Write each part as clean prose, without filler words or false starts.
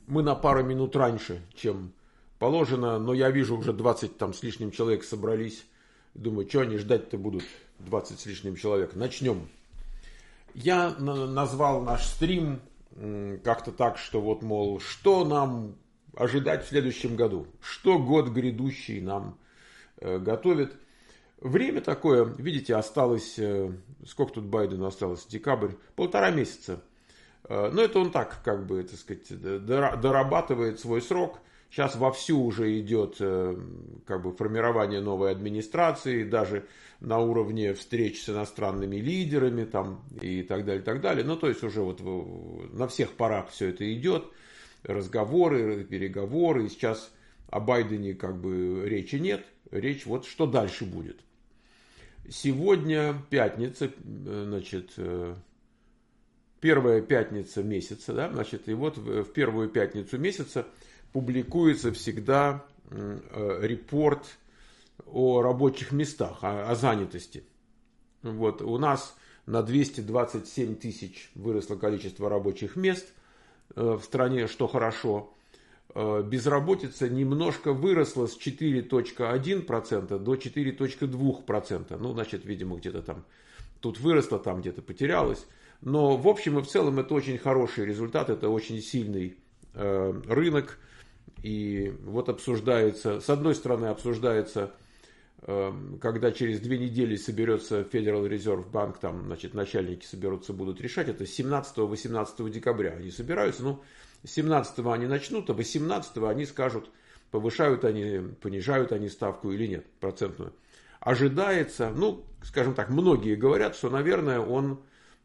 Мы на пару минут раньше, чем положено, но я вижу, уже 20 там с лишним человек собрались. Думаю, что они ждать-то будут, 20 с лишним человек. Начнем. Я назвал наш стрим как-то так, что вот, мол, что нам ожидать в следующем году? Что год грядущий нам готовит? Время такое, видите, осталось, сколько тут Байдену осталось, декабрь, 1,5 месяца. Но это он так, как бы, так сказать, дорабатывает свой срок. Сейчас вовсю уже идет как бы формирование новой администрации, даже на уровне встреч с иностранными лидерами там, и так далее, и так далее. Ну, то есть уже вот на всех парах все это идет, разговоры, переговоры. И сейчас о Байдене как бы речи нет, речь вот что дальше будет. Сегодня пятница, значит, первая пятница месяца, да, значит, и вот в первую пятницу месяца публикуется всегда репорт о рабочих местах, о занятости. Вот у нас на 227 тысяч выросло количество рабочих мест в стране, что хорошо. Безработица немножко выросла с 4,1% до 4,2%. Ну, значит, видимо, где-то там тут выросло, там где-то потерялось. Но в общем и в целом это очень хороший результат, это очень сильный рынок. И вот обсуждается, с одной стороны обсуждается, когда через 2 недели соберется Federal Reserve Bank, там, значит, начальники соберутся, будут решать, это 17-18 декабря они собираются, ну, 17-го они начнут, а 18-го они скажут, повышают они, понижают они ставку или нет, процентную. Ожидается, ну, скажем так, многие говорят, что, наверное, он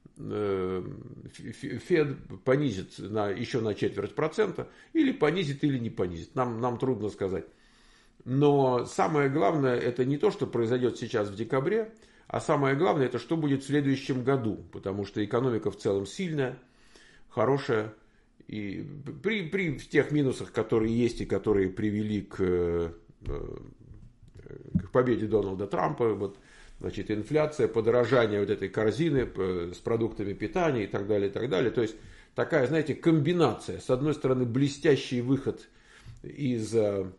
Фед понизит еще на 0,25%, или понизит, или не понизит. Нам трудно сказать. Но самое главное, это не то, что произойдет сейчас в декабре, а самое главное, это что будет в следующем году. Потому что экономика в целом сильная, хорошая. И при тех минусах, которые есть и которые привели к победе Дональда Трампа, вот, значит, инфляция, подорожание вот этой корзины с продуктами питания и так далее, и так далее. То есть такая, знаете, комбинация. С одной стороны, блестящий выход из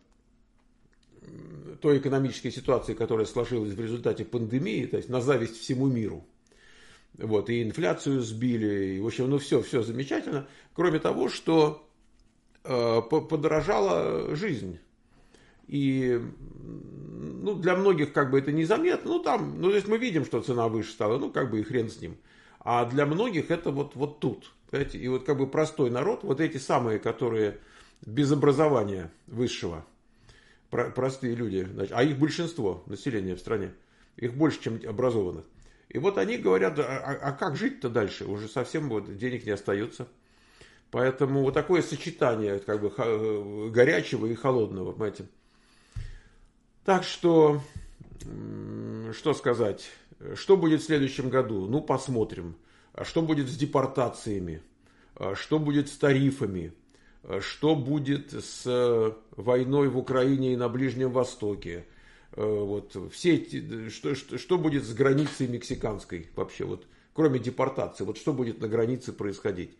той экономической ситуации, которая сложилась в результате пандемии, то есть на зависть всему миру. Вот, и инфляцию сбили, и, в общем, ну все замечательно. Кроме того, что подорожала жизнь. И ну, для многих как бы это незаметно. Ну, там, ну, то есть мы видим, что цена выше стала, ну, как бы и хрен с ним. А для многих это вот тут. Понимаете? И вот как бы простой народ, вот эти самые, которые без образования высшего, простые люди, значит, а их большинство населения в стране, их больше, чем образованных. И вот они говорят, а как жить-то дальше? Уже совсем вот денег не остается. Поэтому вот такое сочетание как бы горячего и холодного, понимаете. Так что сказать, что будет в следующем году? Ну, посмотрим. Что будет с депортациями? Что будет с тарифами? Что будет с войной в Украине и на Ближнем Востоке? Вот, все эти, что будет с границей мексиканской вообще? Вот, кроме депортации, вот что будет на границе происходить?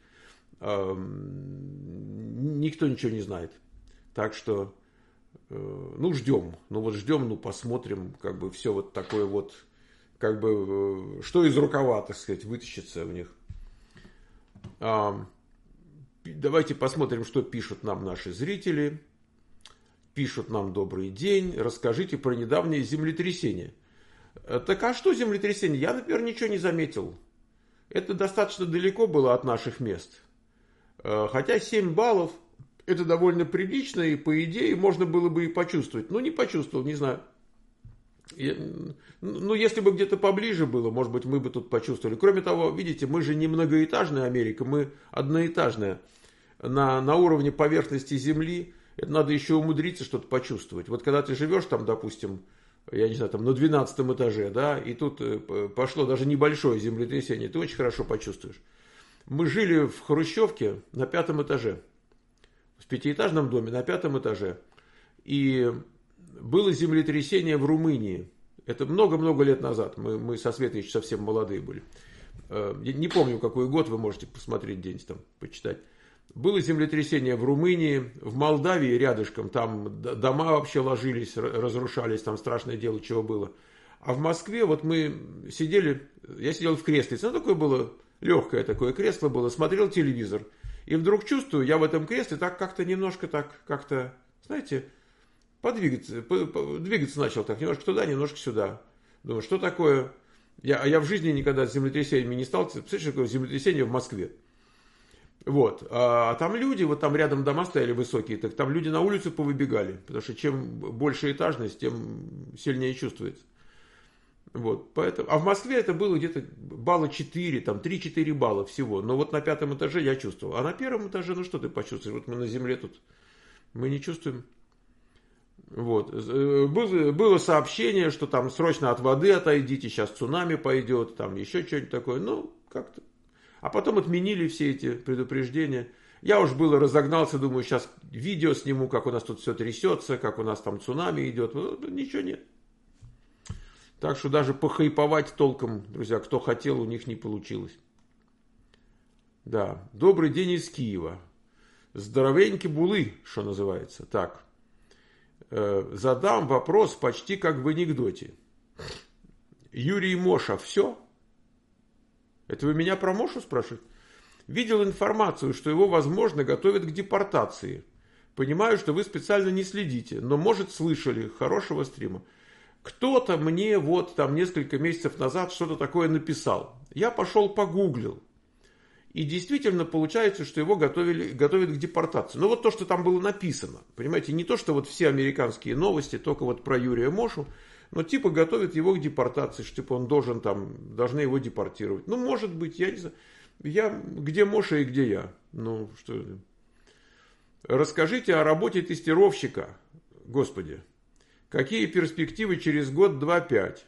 Никто ничего не знает. Так что, ну, ждем. Ну, вот ждем, ну, посмотрим, как бы все вот такое вот, как бы, что из рукава, так сказать, вытащится у них. Давайте посмотрим, что пишут нам наши зрители. Пишут нам: добрый день, расскажите про недавнее землетрясение. Так а что землетрясение? Я, например, ничего не заметил. Это достаточно далеко было от наших мест. Хотя 7 баллов это довольно прилично, и по идее можно было бы и почувствовать. Но не почувствовал, не знаю. Ну, если бы где-то поближе было, может быть, мы бы тут почувствовали. Кроме того, видите, мы же не многоэтажная Америка, мы одноэтажная. На уровне поверхности Земли это надо еще умудриться что-то почувствовать. Вот когда ты живешь там, допустим, я не знаю, там на 12 этаже, да, и тут пошло даже небольшое землетрясение, ты очень хорошо почувствуешь. Мы жили в хрущевке на 5 этаже, в 5-этажном доме на 5 этаже. И было землетрясение в Румынии. Это много-много лет назад. Мы со Светой еще совсем молодые были. Не помню, какой год, вы можете посмотреть где-нибудь там, почитать. Было землетрясение в Румынии, в Молдавии рядышком, там дома вообще ложились, разрушались, там страшное дело, чего было. А в Москве вот мы сидели, я сидел в кресле, ну такое было, легкое такое кресло было, смотрел телевизор. И вдруг чувствую, я в этом кресле так как-то немножко так, как-то, знаете, двигаться начал так, немножко туда, немножко сюда. Думаю, что такое? Я в жизни никогда с землетрясениями не сталкивался. Представляете, что такое землетрясение в Москве? Вот. А там люди, вот там рядом дома стояли высокие, так там люди на улицу повыбегали. Потому что чем больше этажность, тем сильнее чувствуется. Вот, поэтому, а в Москве это было где-то балла 4, там 3-4 балла всего. Но вот на 5-м этаже я чувствовал. А на 1-м этаже, ну что ты почувствуешь? Вот мы на земле тут, мы не чувствуем. Вот. Было сообщение, что там срочно от воды отойдите, сейчас цунами пойдет, там еще что-нибудь такое. Ну, как-то. А потом отменили все эти предупреждения. Я уж было разогнался, думаю, сейчас видео сниму, как у нас тут все трясется, как у нас там цунами идет. Ну, ничего нет. Так что даже похайповать толком, друзья, кто хотел, у них не получилось. Да, добрый день из Киева. Здоровенький булы, что называется. Так, задам вопрос почти как в анекдоте. Юрий Моша, все? Это вы меня про Мошу спрашиваете? Видел информацию, что его, возможно, готовят к депортации. Понимаю, что вы специально не следите, но, может, слышали. Хорошего стрима. Кто-то мне вот там несколько месяцев назад что-то такое написал. Я пошел погуглил. И действительно получается, что его готовят к депортации. Но вот то, что там было написано. Понимаете, не то, что вот все американские новости, только вот про Юрия Мошу. Но типа готовят его к депортации, что типа он должны его депортировать. Ну, может быть, я не знаю. Где Моша и где я? Ну, что. Расскажите о работе тестировщика. Господи. Какие перспективы через год, 2-5?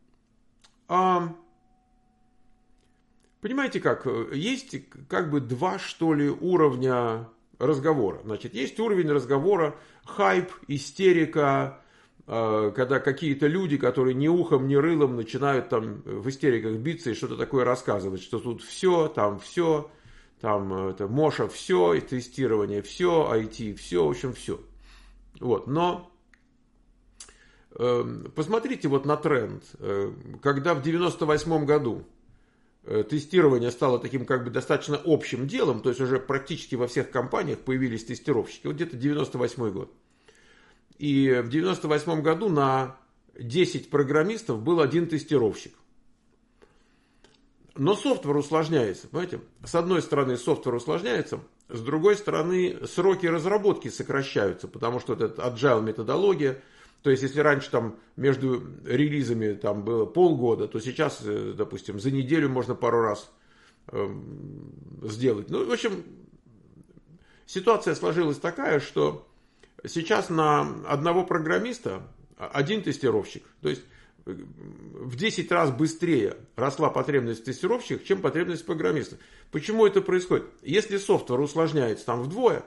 Понимаете как? Есть как бы два, что ли, уровня разговора. Значит, есть уровень разговора хайп, истерика, когда какие-то люди, которые ни ухом, ни рылом начинают там в истериках биться и что-то такое рассказывать, что тут все, там это Моша все, и тестирование все, IT все, в общем все. Вот, но посмотрите вот на тренд. Когда в 98 году тестирование стало таким как бы достаточно общим делом, то есть уже практически во всех компаниях появились тестировщики, вот где-то 98 год. И в 98 году на 10 программистов был один тестировщик. Но софтвер усложняется, понимаете? С одной стороны софтвер усложняется, с другой стороны сроки разработки сокращаются, потому что это agile методология. То есть, если раньше там между релизами там было полгода, то сейчас, допустим, за неделю можно пару раз сделать. Ну, в общем, ситуация сложилась такая, что сейчас на одного программиста один тестировщик. То есть, в 10 раз быстрее росла потребность в тестировщиках, чем потребность в программистах. Почему это происходит? Если софтвер усложняется там вдвое,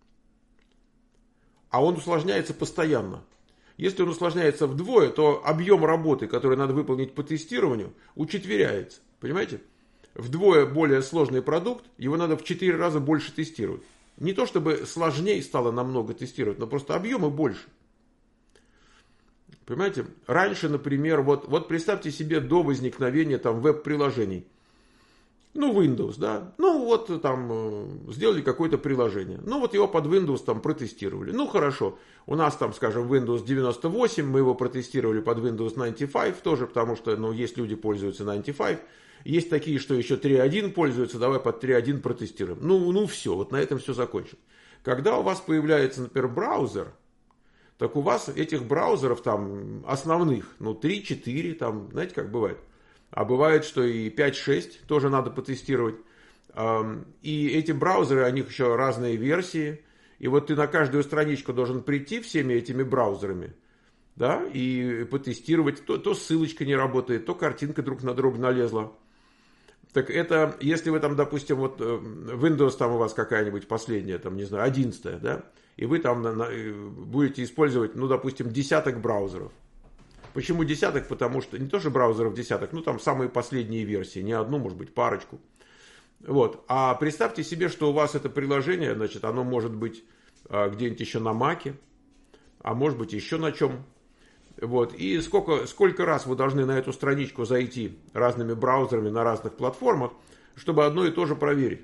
а он усложняется постоянно, если он усложняется вдвое, то объем работы, который надо выполнить по тестированию, учетверяется. Понимаете? Вдвое более сложный продукт, его надо в 4 раза больше тестировать. Не то чтобы сложнее стало намного тестировать, но просто объемы больше. Понимаете? Раньше, например, вот представьте себе до возникновения там веб-приложений. Ну, Windows, да. Ну, вот там сделали какое-то приложение. Ну, вот его под Windows там протестировали. Ну, хорошо. У нас там, скажем, Windows 98, мы его протестировали под Windows 95 тоже, потому что, ну, есть люди, пользуются 95. Есть такие, что еще 3.1 пользуются, давай под 3.1 протестируем. Ну, все, вот на этом все закончилось. Когда у вас появляется, например, браузер, так у вас этих браузеров там основных, ну, 3-4, там, знаете, как бывает. А бывает, что и 5-6 тоже надо потестировать. И эти браузеры, у них еще разные версии. И вот ты на каждую страничку должен прийти всеми этими браузерами, да, и потестировать. То ссылочка не работает, то картинка друг на друга налезла. Так это, если вы там, допустим, вот Windows там у вас какая-нибудь последняя, там, не знаю, 11-я, да, и вы там будете использовать, ну, допустим, десяток браузеров. Почему десяток? Потому что не то, что браузеров десяток, ну там самые последние версии, не одну, может быть, парочку. Вот. А представьте себе, что у вас это приложение, значит, оно может быть где-нибудь еще на Маке, а может быть еще на чем. Вот. И сколько раз вы должны на эту страничку зайти разными браузерами на разных платформах, чтобы одно и то же проверить.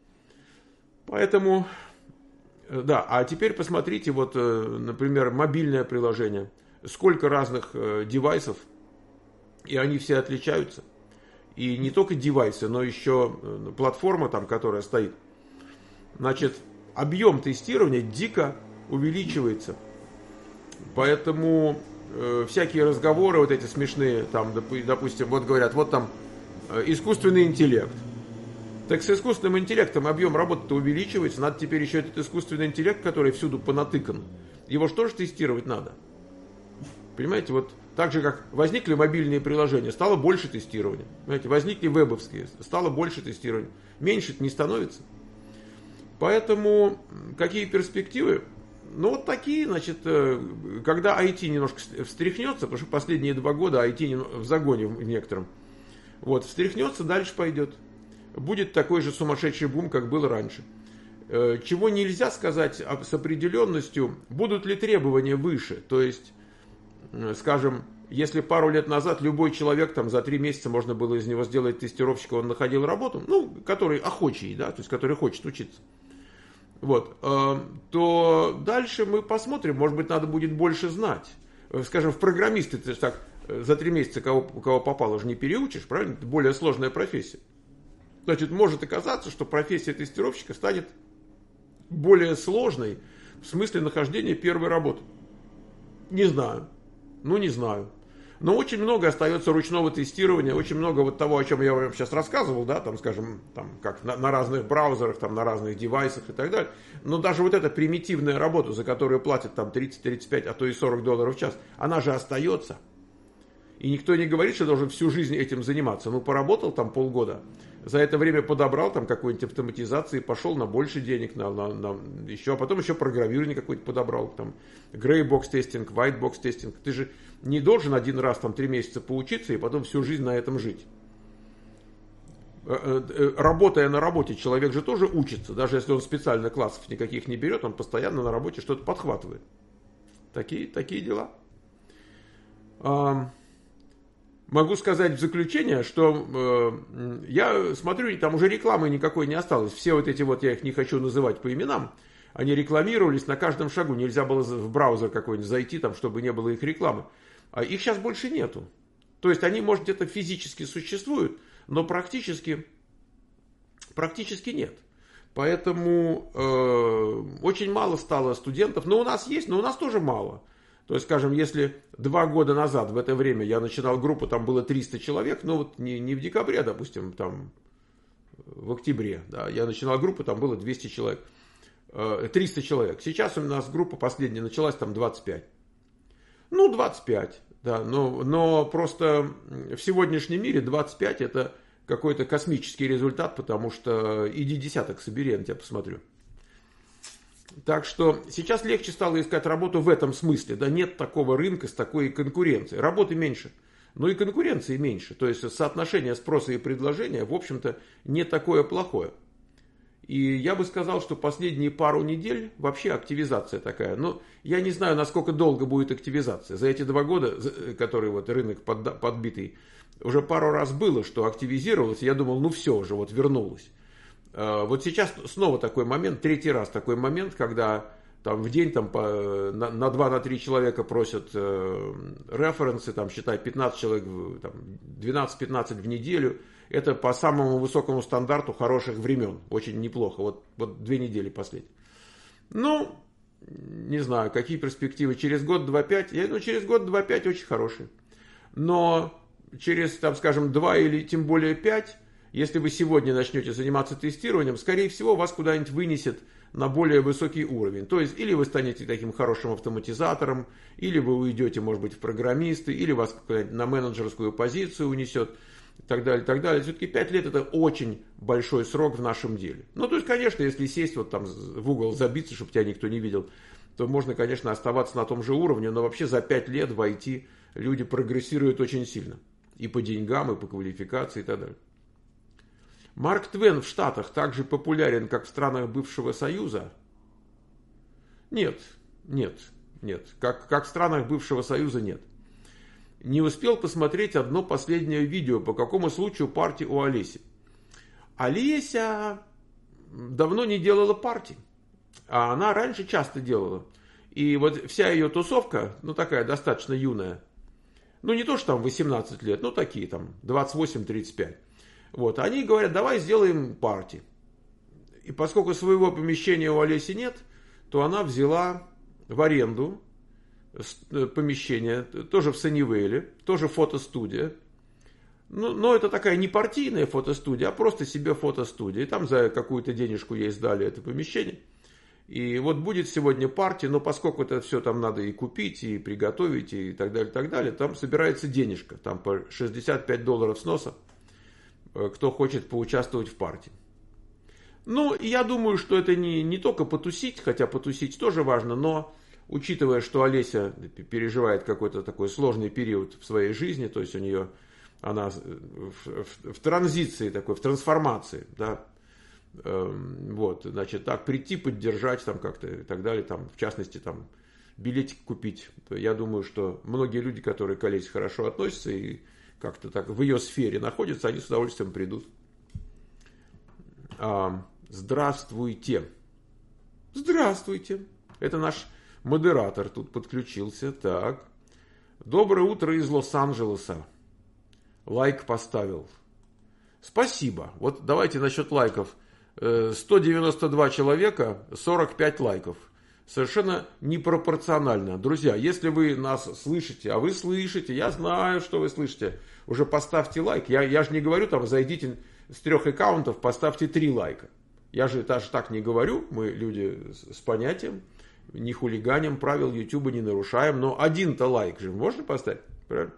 Поэтому, да, а теперь посмотрите, вот, например, мобильное приложение. Сколько разных девайсов, и они все отличаются. И не только девайсы, но еще платформа там, которая стоит. Значит, объем тестирования дико увеличивается. Поэтому всякие разговоры вот эти смешные, там, допустим, вот говорят, вот там искусственный интеллект. Так с искусственным интеллектом объем работы-то увеличивается, надо теперь еще этот искусственный интеллект, который всюду понатыкан, его что же тестировать надо? Понимаете, вот так же, как возникли мобильные приложения, стало больше тестирования. Понимаете, возникли вебовские, стало больше тестирования. Меньше не становится. Поэтому какие перспективы? Ну, вот такие, значит, когда IT немножко встряхнется, потому что последние 2 года IT в загоне в некотором, вот, встряхнется, дальше пойдет. Будет такой же сумасшедший бум, как был раньше. Чего нельзя сказать с определенностью, будут ли требования выше. То есть, скажем, если пару лет назад любой человек там за 3 месяца можно было из него сделать тестировщика, он находил работу, ну, который охочий, да, то есть который хочет учиться. Вот, то дальше мы посмотрим, может быть, надо будет больше знать. Скажем, в программисты ты так за 3 месяца кого попало уже не переучишь, правильно? Это более сложная профессия. Значит, может оказаться, что профессия тестировщика станет более сложной в смысле нахождения первой работы. Не знаю. Ну, не знаю. Но очень много остается ручного тестирования, очень много вот того, о чем я вам сейчас рассказывал, да, там, скажем, там, как на разных браузерах, там, на разных девайсах и так далее. Но даже вот эта примитивная работа, за которую платят там 30-35, а то и $40 в час, она же остается. И никто не говорит, что должен всю жизнь этим заниматься. Ну, поработал там полгода, за это время подобрал там какой-нибудь автоматизации, пошел на больше денег, еще, а потом еще программирование какое-то подобрал, там, грей-бокс тестинг, white-бокс тестинг. Ты же не должен один раз там 3 месяца поучиться и потом всю жизнь на этом жить. Работая на работе, человек же тоже учится, даже если он специально классов никаких не берет, он постоянно на работе что-то подхватывает. Такие дела. Могу сказать в заключение, что я смотрю, там уже рекламы никакой не осталось. Все вот эти вот, я их не хочу называть по именам, они рекламировались на каждом шагу. Нельзя было в браузер какой-нибудь зайти, там, чтобы не было их рекламы. А их сейчас больше нету. То есть они, может, где-то физически существуют, но практически нет. Поэтому очень мало стало студентов. Но у нас есть, но у нас тоже мало. То есть, скажем, если 2 года назад в это время я начинал группу, там было 300 человек, ну вот не в декабре, допустим, там в октябре, да, я начинал группу, там было 200 человек, 300 человек. Сейчас у нас группа последняя началась, там 25. Ну, 25, да, но просто в сегодняшнем мире 25 это какой-то космический результат, потому что иди десяток собери, я на тебя посмотрю. Так что сейчас легче стало искать работу в этом смысле. Да, нет такого рынка с такой конкуренцией. Работы меньше, но и конкуренции меньше. То есть соотношение спроса и предложения, в общем-то, не такое плохое. И я бы сказал, что последние пару недель вообще активизация такая. Но я не знаю, насколько долго будет активизация. За эти 2 года, которые вот рынок подбитый, уже пару раз было, что активизировалось. Я думал, ну все уже, вот вернулось. Вот сейчас снова такой момент, 3-й раз такой момент, когда там в день там, на 2-3 человека просят референсы, там, считай, 15 человек, там, 12-15 в неделю. Это по самому высокому стандарту хороших времен. Очень неплохо. Вот 2 недели последние. Ну, не знаю, какие перспективы. Через год, 2-5. Через год, 2-5 очень хорошие. Но через, там, скажем, 2 или тем более 5... Если вы сегодня начнете заниматься тестированием, скорее всего, вас куда-нибудь вынесет на более высокий уровень. То есть, или вы станете таким хорошим автоматизатором, или вы уйдете, может быть, в программисты, или вас на менеджерскую позицию унесет, и так далее, и так далее. Все-таки 5 лет это очень большой срок в нашем деле. Ну, то есть, конечно, если сесть вот там в угол, забиться, чтобы тебя никто не видел, то можно, конечно, оставаться на том же уровне, но вообще за 5 лет в IT люди прогрессируют очень сильно. И по деньгам, и по квалификации, и так далее. Марк Твен в Штатах так же популярен, как в странах бывшего Союза? Нет, нет, нет. Как в странах бывшего Союза нет. Не успел посмотреть одно последнее видео, по какому случаю партии у Олеси. Олеся давно не делала партии, а она раньше часто делала. И вот вся ее тусовка, ну такая достаточно юная, ну не то что там 18 лет, ну такие там 28-35. Вот, они говорят, давай сделаем партии. И поскольку своего помещения у Олеси нет, то она взяла в аренду помещение, тоже в Саннивейле, тоже фотостудия. Но это такая не партийная фотостудия, а просто себе фотостудия. И там за какую-то денежку ей сдали это помещение. И вот будет сегодня партия, но поскольку это все там надо и купить, и приготовить, и так далее, там собирается денежка. Там по $65 с носа, кто хочет поучаствовать в партии. Ну, я думаю, что это не только потусить, хотя потусить тоже важно, но учитывая, что Олеся переживает какой-то такой сложный период в своей жизни, то есть у нее она в транзиции такой, в трансформации, да, вот, значит, так прийти, поддержать там как-то и так далее, там, в частности, там, билетик купить. Я думаю, что многие люди, которые к Олесе хорошо относятся и как-то так в ее сфере находятся, они с удовольствием придут. Здравствуйте. Здравствуйте. Это наш модератор тут подключился. Так. Доброе утро из Лос-Анджелеса. Лайк поставил. Спасибо. Вот давайте насчет лайков. 192 человека, 45 лайков. Совершенно непропорционально. Друзья, если вы нас слышите, а вы слышите, я знаю, что вы слышите, уже поставьте лайк. Я же не говорю, там, зайдите с 3 аккаунтов, поставьте 3 лайка. Я же даже так не говорю, мы люди с понятием, не хулиганим, правил YouTube не нарушаем, но один-то лайк же можно поставить, правильно?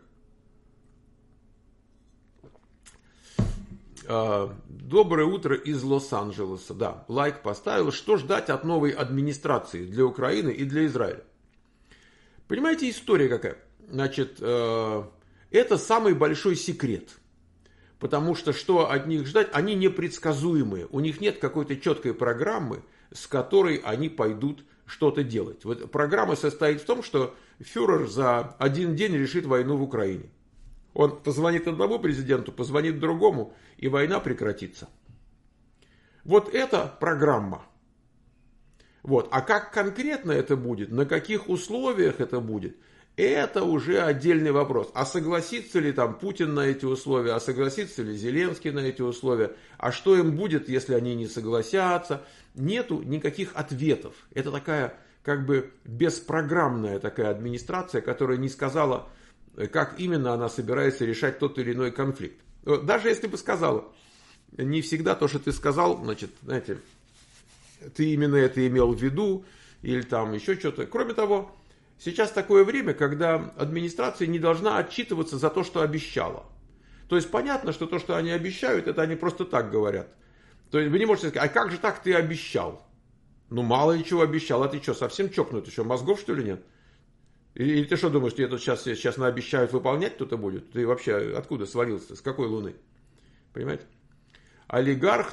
Доброе утро из Лос-Анджелеса. Да, лайк поставил. Что ждать от новой администрации для Украины и для Израиля? Понимаете, история какая? Значит, это самый большой секрет. Потому что от них ждать? Они непредсказуемые. У них нет какой-то четкой программы, с которой они пойдут что-то делать. Вот программа состоит в том, что фюрер за один день решит войну в Украине. Он позвонит одному президенту, позвонит другому, и война прекратится. Вот это программа. Вот. А как конкретно это будет, на каких условиях это будет, это уже отдельный вопрос. А согласится ли там Путин на эти условия, а согласится ли Зеленский на эти условия, а что им будет, если они не согласятся. Нету никаких ответов. Это такая как бы беспрограммная такая администрация, которая не сказала, как именно она собирается решать тот или иной конфликт. Даже если бы сказала, не всегда то, что ты сказал, значит, знаете, ты именно это имел в виду, или там еще что-то. Кроме того, сейчас такое время, когда администрация не должна отчитываться за то, что обещала. То есть понятно, что то, что они обещают, это они просто так говорят. То есть вы не можете сказать, а как же так ты обещал? Ну мало ли чего обещал, а ты что, совсем чокнутый, что мозгов что ли нет? Или ты что думаешь, тебе тут сейчас наобещают выполнять кто-то будет? Ты вообще откуда свалился? С какой луны? Понимаете? Олигарх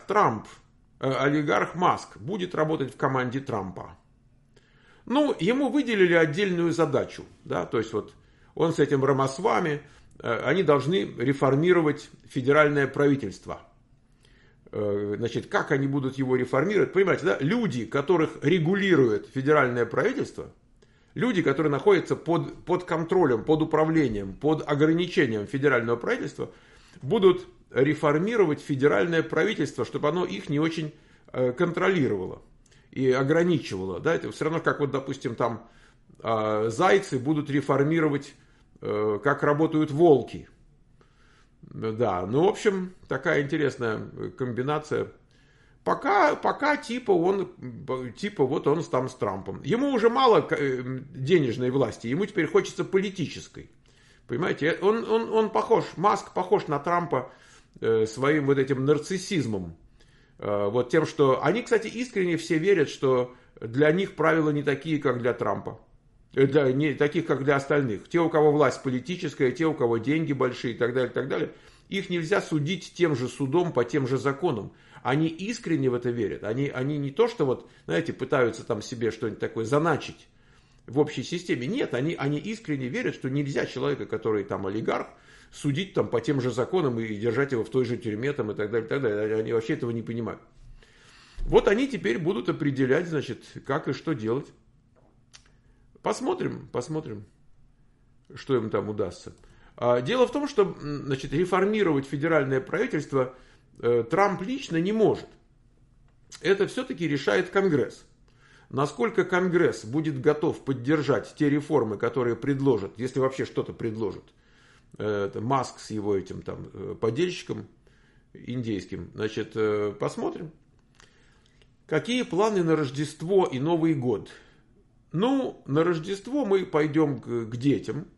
Маск будет работать в команде Трампа. Ну, ему выделили отдельную задачу. Да? То есть вот он с этим Рамасвами, они должны реформировать федеральное правительство. Значит, как они будут его реформировать? Понимаете, да? Люди, которых регулирует федеральное правительство, люди, которые находятся под контролем, под управлением, под ограничением федерального правительства, будут реформировать федеральное правительство, чтобы оно их не очень контролировало и ограничивало. Да? Это все равно, как вот, допустим, там зайцы будут реформировать, как работают волки. Да, ну, в общем, такая интересная комбинация. Пока типа вот он там с Трампом. Ему уже мало денежной власти, ему теперь хочется политической. Понимаете, он похож, Маск похож на Трампа своим вот этим нарциссизмом. Вот тем, что они, кстати, искренне все верят, что для них правила не такие, как для Трампа. Не таких, как для остальных. Те, у кого власть политическая, те, у кого деньги большие и так далее, Их нельзя судить тем же судом по тем же законам. Они искренне в это верят. Они не то, что вот, знаете, пытаются там себе что-нибудь такое заначить в общей системе. Нет, они искренне верят, что нельзя человека, который там олигарх, судить там по тем же законам и держать его в той же тюрьме там, и так далее, и так далее. Они вообще этого не понимают. Вот они теперь будут определять, значит, как и что делать. Посмотрим, что им там удастся. Дело в том, что, значит, реформировать федеральное правительство Трамп лично не может. Это все-таки решает Конгресс. Насколько Конгресс будет готов поддержать те реформы, которые предложат, если вообще что-то предложат, Маск с его этим там подельщиком индейским, значит, посмотрим. Какие планы на Рождество и Новый год? Ну, на Рождество мы пойдем к детям.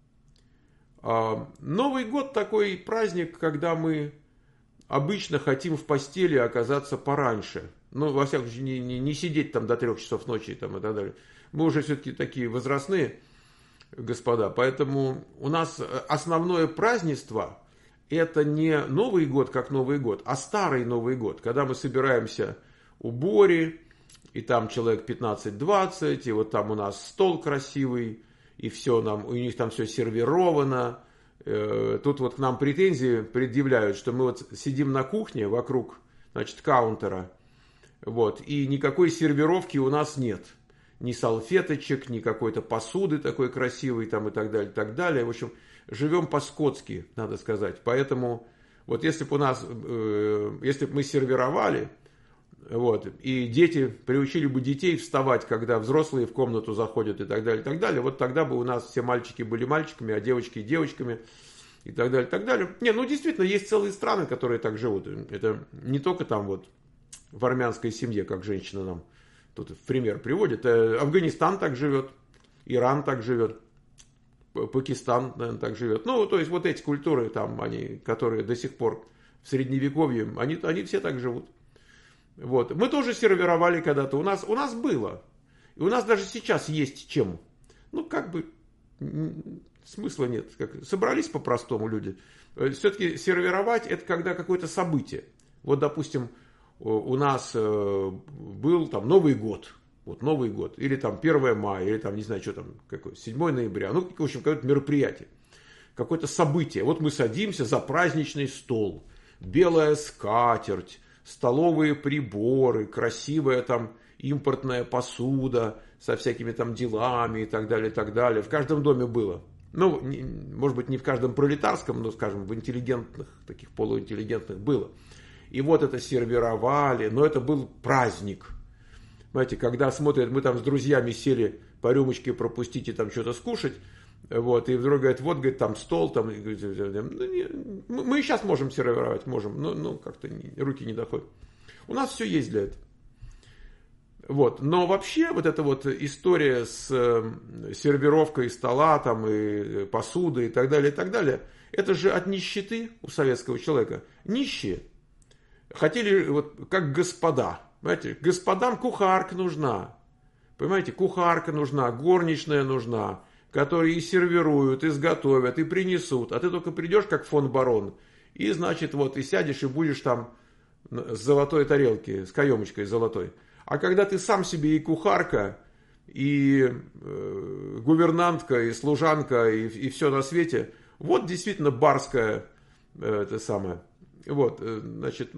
Новый год такой праздник, когда мы обычно хотим в постели оказаться пораньше. Ну, во всяком случае, не сидеть там до 3 часов ночи там, и так далее. Мы уже все-таки такие возрастные господа. Поэтому у нас основное празднество это не Новый год как Новый год, а старый Новый год. Когда мы собираемся у Бори, и там человек 15-20, и вот там у нас стол красивый, и все нам, у них там все сервировано. Тут вот к нам претензии предъявляют, что мы вот сидим на кухне вокруг, значит, каунтера, вот, и никакой сервировки у нас нет. Ни салфеточек, ни какой-то посуды такой красивой там и так далее, и так далее. В общем, живем по-скотски, надо сказать. Поэтому вот если бы у нас, если бы мы сервировали, вот, и дети, приучили бы детей вставать, когда взрослые в комнату заходят и так далее, вот тогда бы у нас все мальчики были мальчиками, а девочки девочками и так далее, и так далее. Не, ну действительно, есть целые страны, которые так живут. Это не только там вот в армянской семье, как женщина нам тут в пример приводит. Афганистан так живет, Иран так живет, Пакистан, наверное, так живет. Ну, то есть вот эти культуры там, они, которые до сих пор в средневековье, они все так живут. Вот. Мы тоже сервировали когда-то. У нас было. И у нас даже сейчас есть чем. Ну, как бы, смысла нет. Собрались по-простому люди. Все-таки сервировать это когда какое-то событие. Вот, допустим, у нас был там Новый год. Вот Новый год. Или там 1 мая. Или там, не знаю, что там, какой, 7 ноября. Ну, в общем, какое-то мероприятие. Какое-то событие. Вот мы садимся за праздничный стол. Белая скатерть. Столовые приборы, красивая там импортная посуда со всякими там делами и так далее, и так далее. В каждом доме было. Ну, может быть, не в каждом пролетарском, но, скажем, в интеллигентных, таких полуинтеллигентных было. И вот это сервировали, но это был праздник. Знаете, когда смотрят, мы там с друзьями сели по рюмочке пропустить и там что-то скушать, вот, и вдруг говорит, вот, говорит, там стол, там, мы и сейчас можем сервировать, можем, но как-то руки не доходят. У нас все есть для этого. Вот, но вообще вот эта вот история с сервировкой стола, там, и посуды и так далее, это же от нищеты у советского человека. Нищие хотели, вот, как господа, понимаете, господам кухарка нужна, понимаете, кухарка нужна, горничная нужна, которые и сервируют, и изготовят, и принесут. А ты только придешь, как фон Барон, и, значит, вот, и сядешь, и будешь там с золотой тарелки, с каемочкой золотой. А когда ты сам себе и кухарка, и гувернантка, и служанка, и все на свете, вот действительно барская, это самое, вот, значит,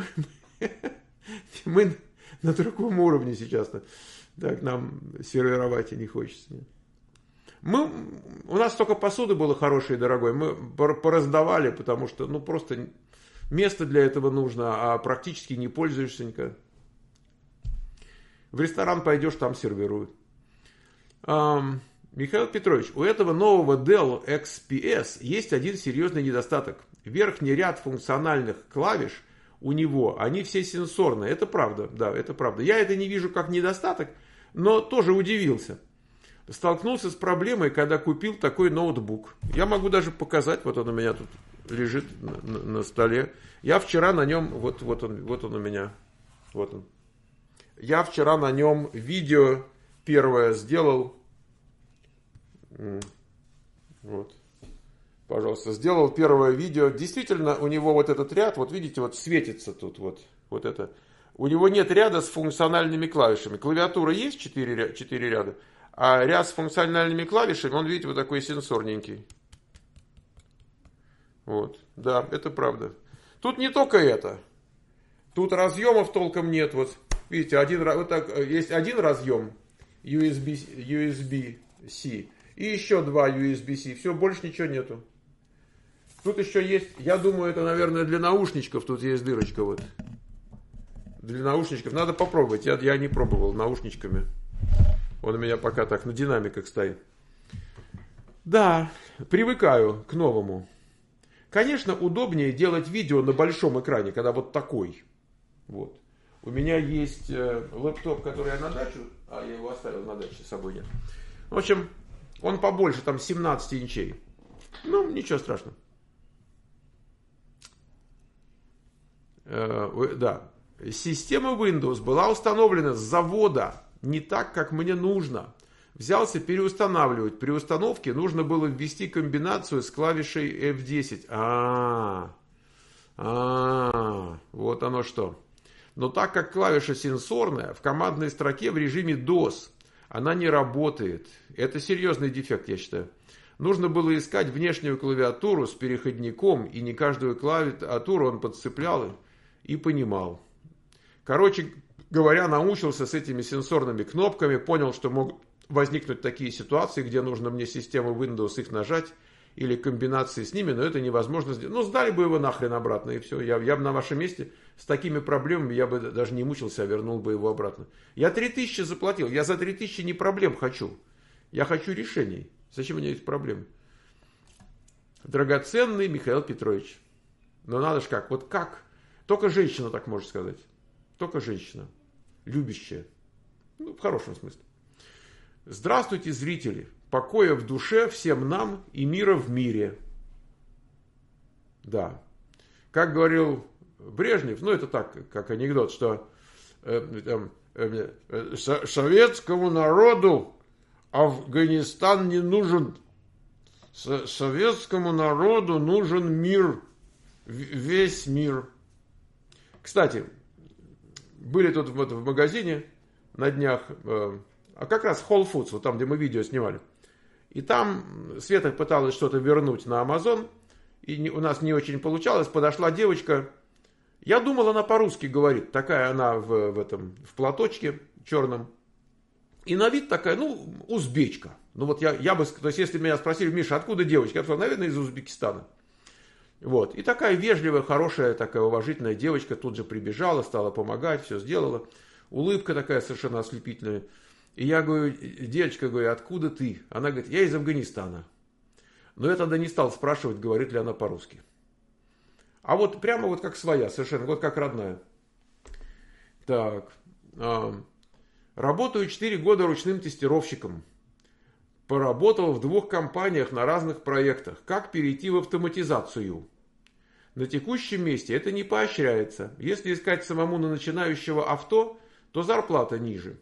мы на другом уровне сейчас, так нам сервировать и не хочется. У нас столько посуды было хорошей и дорогой, мы пораздавали, потому что, ну, просто место для этого нужно, а практически не пользуешься никогда. В ресторан пойдешь, там сервируют. Михаил Петрович, у этого нового Dell XPS есть один серьезный недостаток. Верхний ряд функциональных клавиш у него, они все сенсорные. Это правда, да, это правда. Я это не вижу как недостаток, но тоже удивился. Столкнулся с проблемой, когда купил такой ноутбук. Я могу даже показать, вот он у меня тут лежит на столе. Я вчера на нем, вот он у меня, вот он. Я вчера на нем видео первое сделал. Вот. Пожалуйста, сделал первое видео. Действительно, у него вот этот ряд, вот видите, вот светится тут вот это. У него нет ряда с функциональными клавишами. Клавиатура есть 4 ряда, а ряд с функциональными клавишами, он, видите, вот такой сенсорненький. Вот, да, это правда. Тут не только это. Тут разъемов толком нет. Вот, видите, вот так, есть один разъем USB-C и еще два USB-C. Все, больше ничего нету. Тут еще есть, я думаю, это, наверное, для наушничков. Тут есть дырочка вот. Для наушничков. Надо попробовать. Я не пробовал наушничками. Он у меня пока так на динамиках стоит. Да, привыкаю к новому. Конечно, удобнее делать видео на большом экране, когда вот такой. Вот. У меня есть лэптоп, который я на дачу, а я его оставил на даче, с собой нет. В общем, он побольше, там 17 инчей. Ну, ничего страшного. Да. Система Windows была установлена с завода не так, как мне нужно. Взялся переустанавливать. При установке нужно было ввести комбинацию с клавишей F10. Вот оно что. Но так как клавиша сенсорная, в командной строке в режиме DOS она не работает. Это серьезный дефект, я считаю. Нужно было искать внешнюю клавиатуру с переходником, и не каждую клавиатуру он подцеплял и понимал. Короче говоря, научился с этими сенсорными кнопками, понял, что могут возникнуть такие ситуации, где нужно мне систему Windows их нажать, или комбинации с ними, но это невозможно сделать. Ну, сдали бы его нахрен обратно, и все. Я бы на вашем месте с такими проблемами, я бы даже не мучился, а вернул бы его обратно. Я 3000 заплатил, я за 3000 не проблем хочу. Я хочу решений. Зачем мне эти проблемы? Драгоценный Михаил Петрович. Но надо ж как, вот как? Только женщина так может сказать. Только женщина. Любящая. Ну, в хорошем смысле. Здравствуйте, зрители. Покоя в душе всем нам и мира в мире. Да. Как говорил Брежнев, ну это так, как анекдот, что советскому народу Афганистан не нужен. Советскому народу нужен мир. Весь мир. Кстати, были тут вот в магазине на днях, а как раз Whole Foods, вот там, где мы видео снимали. И там Света пыталась что-то вернуть на Amazon, и у нас не очень получалось. Подошла девочка, я думал, она по-русски говорит, такая она в платочке черном. И на вид такая, ну, узбечка. Ну вот я бы, то есть если меня спросили, Миша, откуда девочка? Я бы сказал, наверное, из Узбекистана. Вот. И такая вежливая, хорошая, такая уважительная девочка тут же прибежала, стала помогать, все сделала. Улыбка такая совершенно ослепительная. И я говорю, девочка, говорю, откуда ты? Она говорит, я из Афганистана. Но я тогда не стал спрашивать, говорит ли она по-русски. А вот прямо вот как своя, совершенно, вот как родная. Так. Работаю 4 года ручным тестировщиком. Поработал в 2 компаниях на разных проектах. Как перейти в автоматизацию? На текущем месте это не поощряется. Если искать самому на начинающего авто, то зарплата ниже.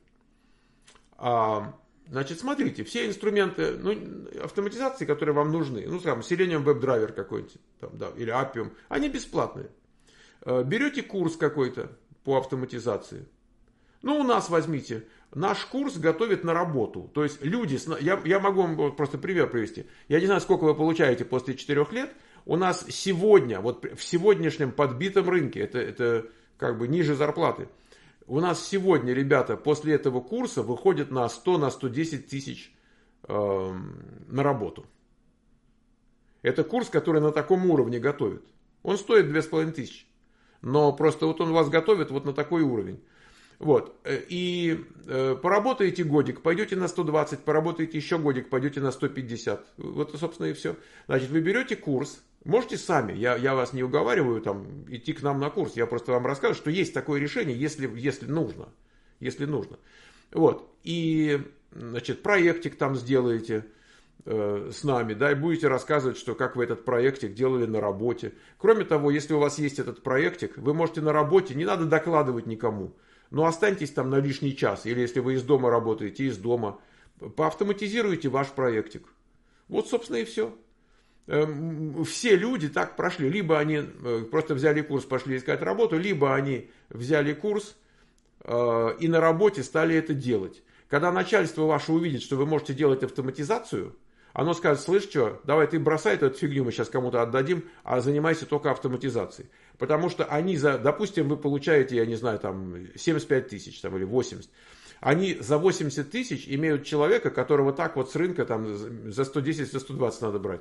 Значит, смотрите, все инструменты автоматизации, которые вам нужны, ну, скажем, Selenium WebDriver какой-нибудь, там, да, или Appium, они бесплатные. Берете курс какой-то по автоматизации. Ну, у нас возьмите. Наш курс готовит на работу. То есть люди, я могу вам просто пример привести. Я не знаю, сколько вы получаете после 4 лет. У нас сегодня, вот в сегодняшнем подбитом рынке, это как бы ниже зарплаты. У нас сегодня ребята после этого курса выходят на 100-110 тысяч на работу. Это курс, который на таком уровне готовит. Он стоит 2500. Но просто вот он вас готовит вот на такой уровень. Вот. И поработаете годик, пойдете на 120, поработаете еще годик, пойдете на 150. Вот, собственно, и все. Значит, вы берете курс, можете сами, я вас не уговариваю там, идти к нам на курс, я просто вам рассказываю, что есть такое решение, если нужно. Если нужно. Вот. И, значит, проектик там сделаете с нами, да, и будете рассказывать, что как вы этот проектик делали на работе. Кроме того, если у вас есть этот проектик, вы можете на работе, не надо докладывать никому. Но останьтесь там на лишний час. Или если вы из дома работаете, из дома. Поавтоматизируйте ваш проектик. Вот, собственно, и все. Все люди так прошли. Либо они просто взяли курс, пошли искать работу, либо они взяли курс и на работе стали это делать. Когда начальство ваше увидит, что вы можете делать автоматизацию, оно скажет: слышь, что, давай ты бросай эту фигню, мы сейчас кому-то отдадим, а занимайся только автоматизацией. Потому что они, допустим, вы получаете, я не знаю, там 75 тысяч там, или 80. Они за 80 тысяч имеют человека, которого так вот с рынка там, за 110, за 120 надо брать.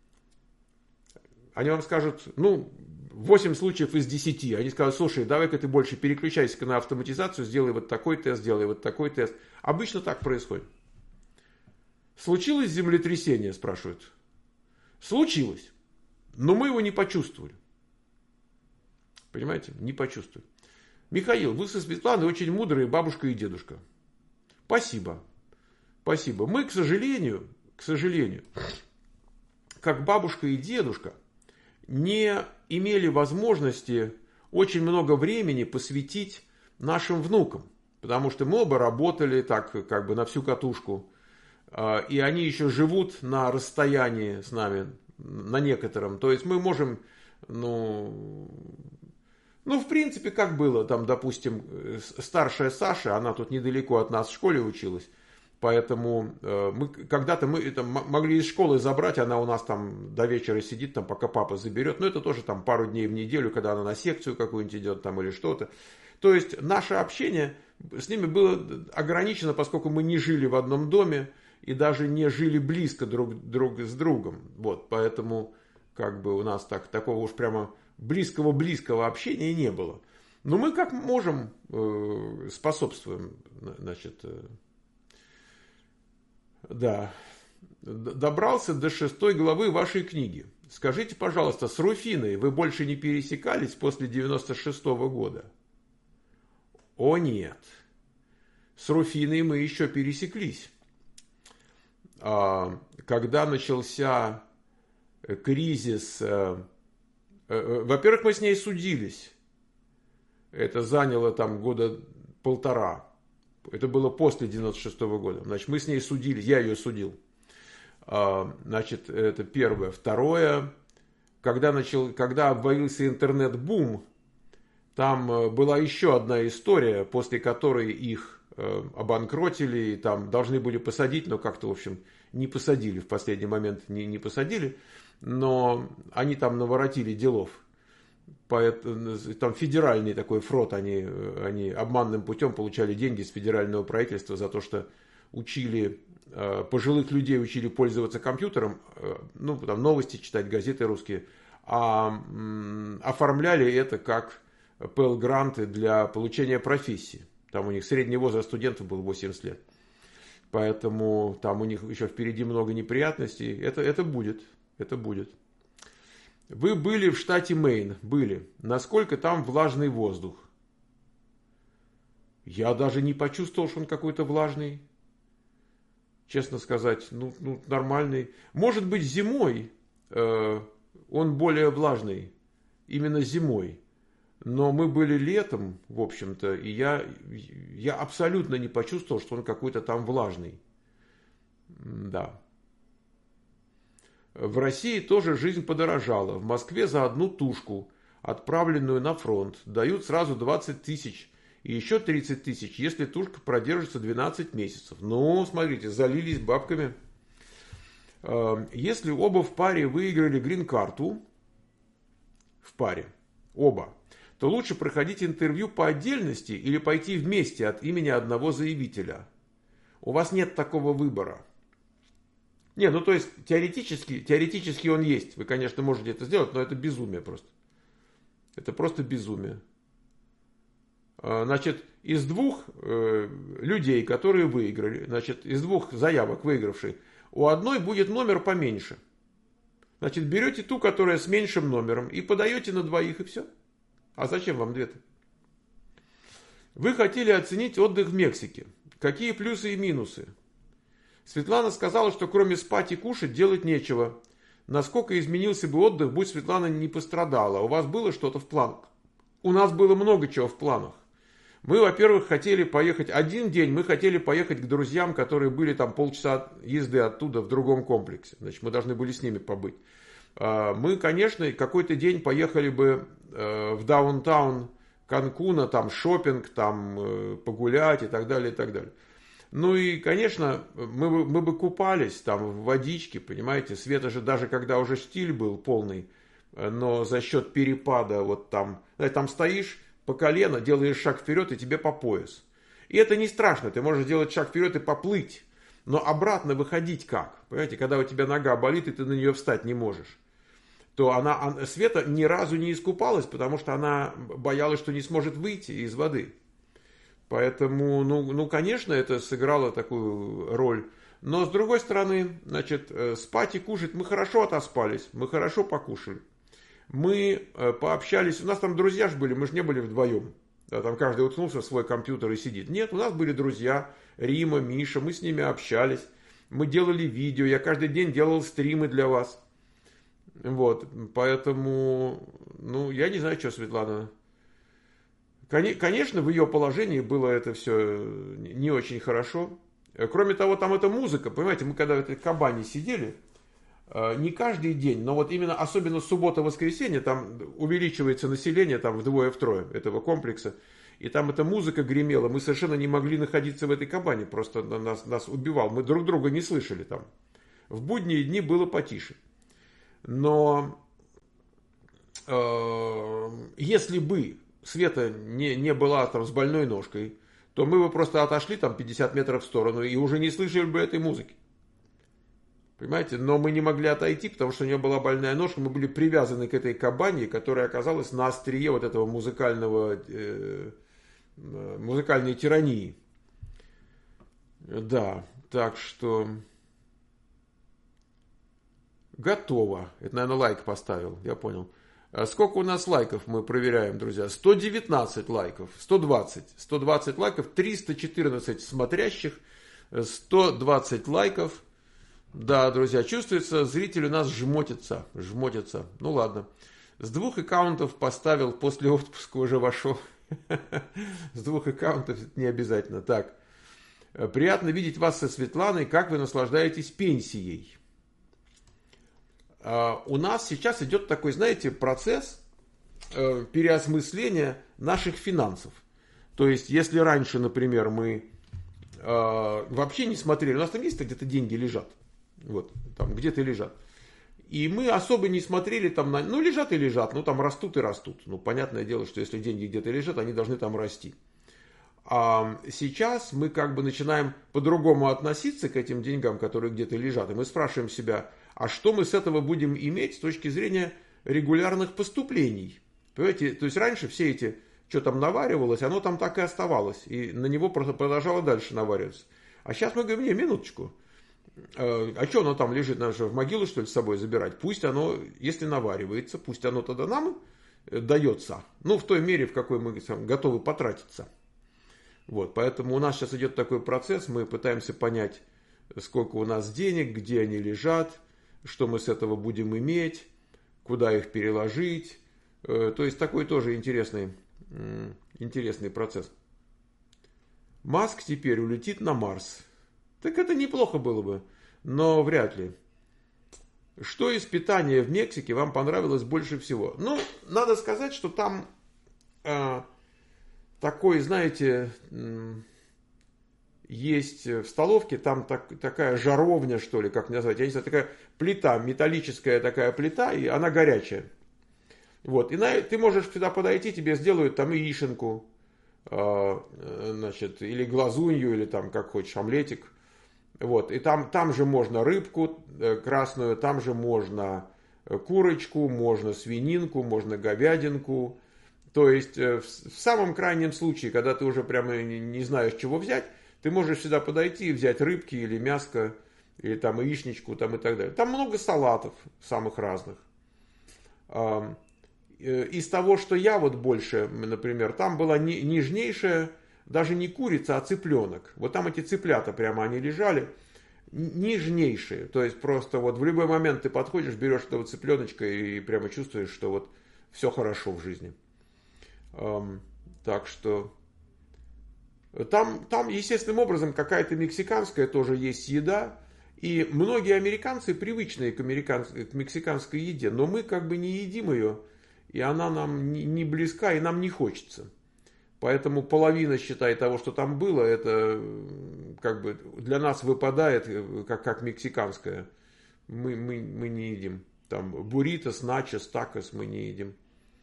Они вам скажут, 8 случаев из 10. Они скажут: слушай, давай-ка ты больше переключайся на автоматизацию, сделай вот такой тест, сделай вот такой тест. Обычно так происходит. Случилось землетрясение, спрашивают. Случилось. Но мы его не почувствовали. Понимаете? Не почувствовали. Михаил, вы со Светланой очень мудрые бабушка и дедушка. Спасибо. Спасибо. Мы, к сожалению, как бабушка и дедушка, не имели возможности очень много времени посвятить нашим внукам. Потому что мы оба работали так, как бы на всю катушку. И они еще живут на расстоянии с нами, на некотором. То есть мы можем, в принципе, как было, там, допустим, старшая Саша, она тут недалеко от нас в школе училась. Поэтому когда-то мы это могли из школы забрать, она у нас там до вечера сидит, там, пока папа заберет. Но это тоже там пару дней в неделю, когда она на секцию какую-нибудь идет там, или что-то. То есть наше общение с ними было ограничено, поскольку мы не жили в одном доме и даже не жили близко друг с другом. Вот, поэтому как бы у нас такого уж прямо близкого общения не было. Но мы как можем способствуем, значит, да. Добрался до 6 главы вашей книги. Скажите, пожалуйста, с Руфиной вы больше не пересекались после 96-го года? О нет. С Руфиной мы еще пересеклись. Когда начался кризис, во-первых, мы с ней судились. Это заняло там года полтора. Это было после 96-го года. Значит, мы с ней судились, я ее судил. Значит, это первое. Второе, когда обвалился интернет-бум, там была еще одна история, после которой их обанкротили, и там должны были посадить, но как-то, в общем, не посадили, в последний момент не посадили, но они там наворотили делов. Там федеральный такой фрод, они обманным путем получали деньги с федерального правительства за то, что пожилых людей учили пользоваться компьютером, там новости читать, газеты русские, а оформляли это как Пэл-гранты для получения профессии. Там у них средний возраст студентов был 80 лет. Поэтому там у них еще впереди много неприятностей. Это будет. Вы были в штате Мэйн? Были. Насколько там влажный воздух? Я даже не почувствовал, что он какой-то влажный. Честно сказать, нормальный. Может быть, зимой он более влажный. Именно зимой. Но мы были летом, в общем-то, и я абсолютно не почувствовал, что он какой-то там влажный. Да. В России тоже жизнь подорожала. В Москве за одну тушку, отправленную на фронт, дают сразу 20 тысяч. И еще 30 тысяч, если тушка продержится 12 месяцев. Смотрите, залились бабками. Если оба в паре выиграли грин-карту, в паре, оба, то лучше проходить интервью по отдельности или пойти вместе от имени одного заявителя. У вас нет такого выбора. То есть теоретически он есть. Вы, конечно, можете это сделать, но это безумие просто. Это просто безумие. Значит, из двух людей, которые выиграли, значит, из двух заявок выигравших, у одной будет номер поменьше. Значит, берете ту, которая с меньшим номером, и подаете на двоих, и все. А зачем вам две-то? Вы хотели оценить отдых в Мексике. Какие плюсы и минусы? Светлана сказала, что кроме спать и кушать делать нечего. Насколько изменился бы отдых, будь Светлана не пострадала? У вас было что-то в планах? У нас было много чего в планах. Мы, во-первых, хотели поехать один день, мы хотели поехать к друзьям, которые были там полчаса езды оттуда в другом комплексе. Значит, мы должны были с ними побыть. Мы, конечно, какой-то день поехали бы в даунтаун Канкуна, там шопинг, там погулять и так далее, и так далее. Ну и, конечно, мы бы купались там в водичке, понимаете, Света же даже когда уже штиль был полный, но за счет перепада вот там, там стоишь по колено, делаешь шаг вперед и тебе по пояс. И это не страшно, ты можешь сделать шаг вперед и поплыть, но обратно выходить как? Понимаете, когда у тебя нога болит и ты на нее встать не можешь, то Света ни разу не искупалась, потому что она боялась, что не сможет выйти из воды. Поэтому, конечно, это сыграло такую роль. Но, с другой стороны, значит, спать и кушать, мы хорошо отоспались, мы хорошо покушали. Мы пообщались, у нас там друзья же были, мы же не были вдвоем. Да, там каждый уткнулся в свой компьютер и сидит. Нет, у нас были друзья, Рима, Миша, мы с ними общались. Мы делали видео, я каждый день делал стримы для вас. Вот, поэтому, я не знаю, что Светлана... Конечно, в ее положении было это все не очень хорошо. Кроме того, там эта музыка, понимаете, мы когда в этой кабане сидели, не каждый день, но вот именно особенно суббота-воскресенье, там увеличивается население там вдвое-втрое этого комплекса, и там эта музыка гремела, мы совершенно не могли находиться в этой кабане, просто нас убивал, мы друг друга не слышали там. В будние дни было потише. Но если бы Света не была там с больной ножкой, то мы бы просто отошли там 50 метров в сторону и уже не слышали бы этой музыки. Понимаете? Но мы не могли отойти, потому что у нее была больная ножка, мы были привязаны к этой кабане, которая оказалась на острие вот этого музыкальной тирании. Да, так что... Готово. Это, наверное, лайк поставил, я понял. Сколько у нас лайков мы проверяем, друзья? 119 лайков, 120 лайков, 314 смотрящих, 120 лайков. Да, друзья, чувствуется, зритель у нас жмотится. Ну ладно. С 2 аккаунтов поставил, после отпуска уже вошел. С 2 аккаунтов это не обязательно. Так. Приятно видеть вас со Светланой, как вы наслаждаетесь пенсией. У нас сейчас идет такой, знаете, процесс переосмысления наших финансов. То есть, если раньше, например, мы вообще не смотрели, у нас там есть где-то деньги лежат, вот, там где-то лежат, и мы особо не смотрели там на, лежат и лежат, там растут и растут. Понятное дело, что если деньги где-то лежат, они должны там расти. А сейчас мы как бы начинаем по-другому относиться к этим деньгам, которые где-то лежат, и мы спрашиваем себя, а что мы с этого будем иметь с точки зрения регулярных поступлений? Понимаете, то есть раньше все эти, что там наваривалось, оно там так и оставалось, и на него просто продолжало дальше навариваться. А сейчас мы говорим, минуточку, а что оно там лежит, надо же в могилу что ли с собой забирать? Пусть оно, если наваривается, пусть оно тогда нам дается, в той мере, в какой мы готовы потратиться. Вот, поэтому у нас сейчас идет такой процесс, мы пытаемся понять, сколько у нас денег, где они лежат, что мы с этого будем иметь, куда их переложить. То есть такой тоже интересный процесс. Маск теперь улетит на Марс. Так это неплохо было бы, но вряд ли. Что из питания в Мексике вам понравилось больше всего? Надо сказать, что там такой, знаете... Есть в столовке, там такая жаровня, что ли, как назвать, я не знаю, такая плита, металлическая такая плита, и она горячая. Вот, и ты можешь сюда подойти, тебе сделают там яишенку, значит, или глазунью, или там, как хочешь, омлетик. Вот, и там же можно рыбку красную, там же можно курочку, можно свининку, можно говядинку. То есть, в самом крайнем случае, когда ты уже прямо не знаешь, чего взять, ты можешь сюда подойти и взять рыбки или мяско, или там яичничку там и так далее. Там много салатов самых разных. Из того, что я вот больше, например, там была нежнейшая, даже не курица, а цыпленок. Вот там эти цыплята прямо они лежали, нежнейшие. То есть просто вот в любой момент ты подходишь, берешь этого цыпленочка и прямо чувствуешь, что вот все хорошо в жизни. Так что... Там естественным образом какая-то мексиканская тоже есть еда. И многие американцы привычные к мексиканской еде, но мы как бы не едим ее, и она нам не близка, и нам не хочется. Поэтому половина, считай, того, что там было, это как бы для нас выпадает как мексиканская. Мы не едим. Там бурритос, начос, такос мы не едим.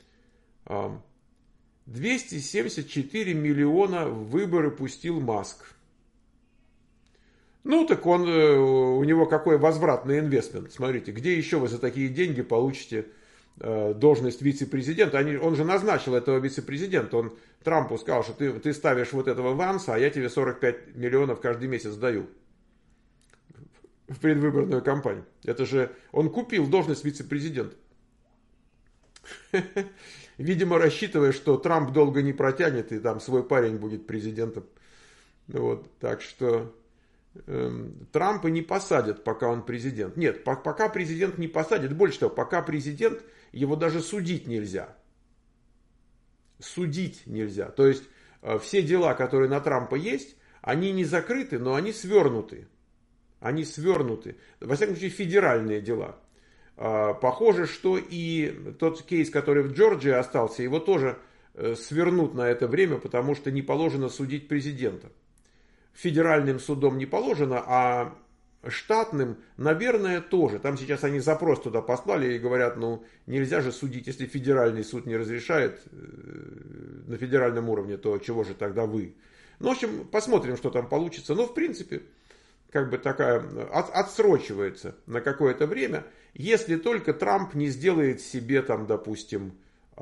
274 миллиона в выборы пустил Маск. Ну, так у него какой возвратный инвестмент. Смотрите, где еще вы за такие деньги получите должность вице-президента? Он же назначил этого вице-президента. Он Трампу сказал, что ты ставишь вот этого Ванса, а я тебе 45 миллионов каждый месяц даю в предвыборную кампанию. Это же он купил должность вице-президента. Видимо, рассчитывая, что Трамп долго не протянет, и там свой парень будет президентом. Вот, так что Трампа не посадят, пока он президент. Нет, пока президент не посадит. Больше того, пока президент, его даже судить нельзя. Судить нельзя. То есть, все дела, которые на Трампа есть, они не закрыты, но они свернуты. Они свернуты. Во всяком случае, федеральные дела. Похоже, что и тот кейс, который в Джорджии остался, его тоже свернут на это время, потому что не положено судить президента. Федеральным судом не положено, а штатным, наверное, тоже. Там сейчас они запрос туда послали и говорят, ну нельзя же судить, если федеральный суд не разрешает на федеральном уровне, то чего же тогда вы? Ну, в общем, посмотрим, что там получится. Но, в принципе, как бы такая отсрочивается на какое-то время, если только Трамп не сделает себе там, допустим,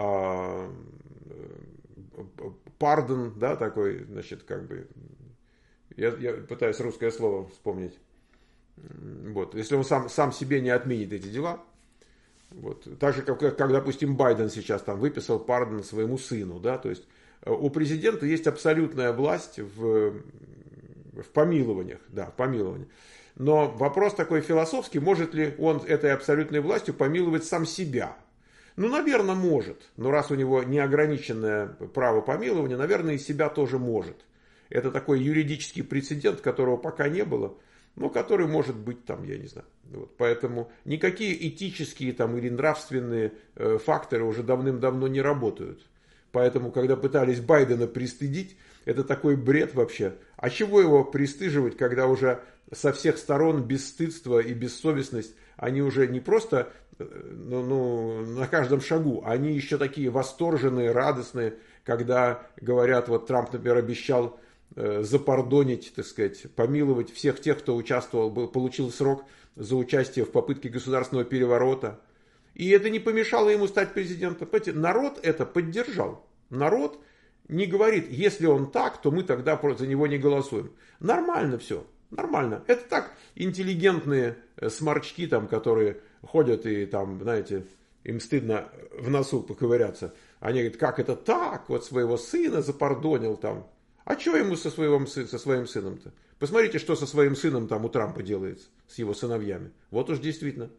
пардон, да, такой, значит, как бы, я пытаюсь русское слово вспомнить. Вот, если он сам себе не отменит эти дела, вот, так же, как, допустим, Байден сейчас там выписал пардон своему сыну, да, то есть у президента есть абсолютная власть в помилованиях, да, в помиловании. Но вопрос такой философский, может ли он этой абсолютной властью помиловать сам себя? Ну, наверное, может. Но раз у него неограниченное право помилования, наверное, и себя тоже может. Это такой юридический прецедент, которого пока не было, но который может быть там, я не знаю. Вот. Поэтому никакие этические там, или нравственные факторы уже давным-давно не работают. Поэтому, когда пытались Байдена пристыдить, это такой бред вообще. А чего его пристыживать, когда уже со всех сторон бесстыдство и бессовестность, они уже не просто на каждом шагу, они еще такие восторженные, радостные, когда говорят, вот Трамп, например, обещал запардонить, так сказать, помиловать всех тех, кто участвовал, получил срок за участие в попытке государственного переворота. И это не помешало ему стать президентом. Понимаете, народ это поддержал. Народ не говорит, если он так, то мы тогда за него не голосуем. Нормально все, нормально. Это так интеллигентные сморчки, там, которые ходят и там, знаете, им стыдно в носу поковыряться. Они говорят, как это так, вот своего сына запардонил там. А что ему со своим сыном-то? Посмотрите, что со своим сыном там у Трампа делается, с его сыновьями. Вот уж действительно.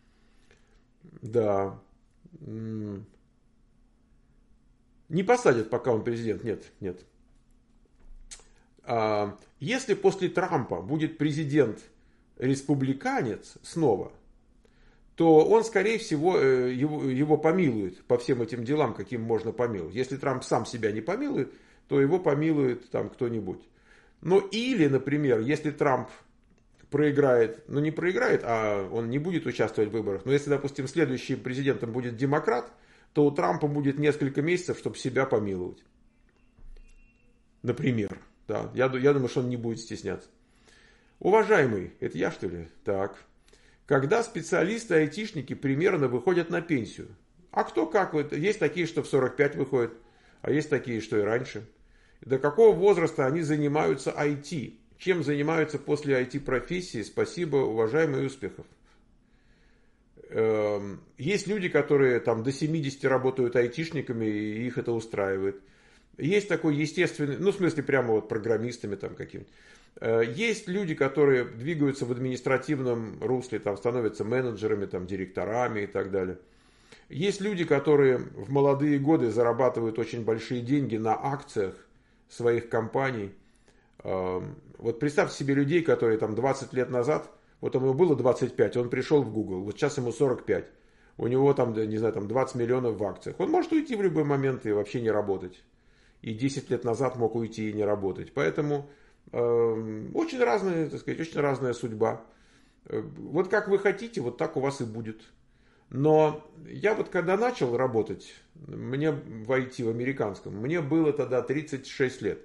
Да. Не посадят, пока он президент. Нет. Если после Трампа будет президент-республиканец снова, то он, скорее всего, его помилует по всем этим делам, каким можно помиловать. Если Трамп сам себя не помилует, то его помилует там кто-нибудь. Ну или, например, если Трамп проиграет, ну не проиграет, а он не будет участвовать в выборах, но если, допустим, следующим президентом будет демократ, то у Трампа будет несколько месяцев, чтобы себя помиловать. Например. Да, я думаю, что он не будет стесняться. Уважаемый, это я что ли? Так. Когда специалисты-айтишники примерно выходят на пенсию? А кто как? Есть такие, что в 45 выходят, а есть такие, что и раньше. До какого возраста они занимаются IT? Чем занимаются после IT-профессии? Спасибо, уважаемые, успехов. Есть люди, которые там до 70 работают айтишниками, и их это устраивает. Есть такой естественный, ну в смысле прямо вот программистами там какими-то. Есть люди, которые двигаются в административном русле, там становятся менеджерами, там, директорами и так далее. Есть люди, которые в молодые годы зарабатывают очень большие деньги на акциях своих компаний. Вот представьте себе людей, которые там 20 лет назад Вот ему было 25, он пришел в Google, вот сейчас ему 45. У него там, не знаю, там 20 миллионов в акциях. Он может уйти в любой момент и вообще не работать. И 10 лет назад мог уйти и не работать. Поэтому очень разная, так сказать, очень разная судьба. Вот как вы хотите, вот так у вас и будет. Но я вот когда начал работать, мне в IT, в американском, мне было тогда 36 лет.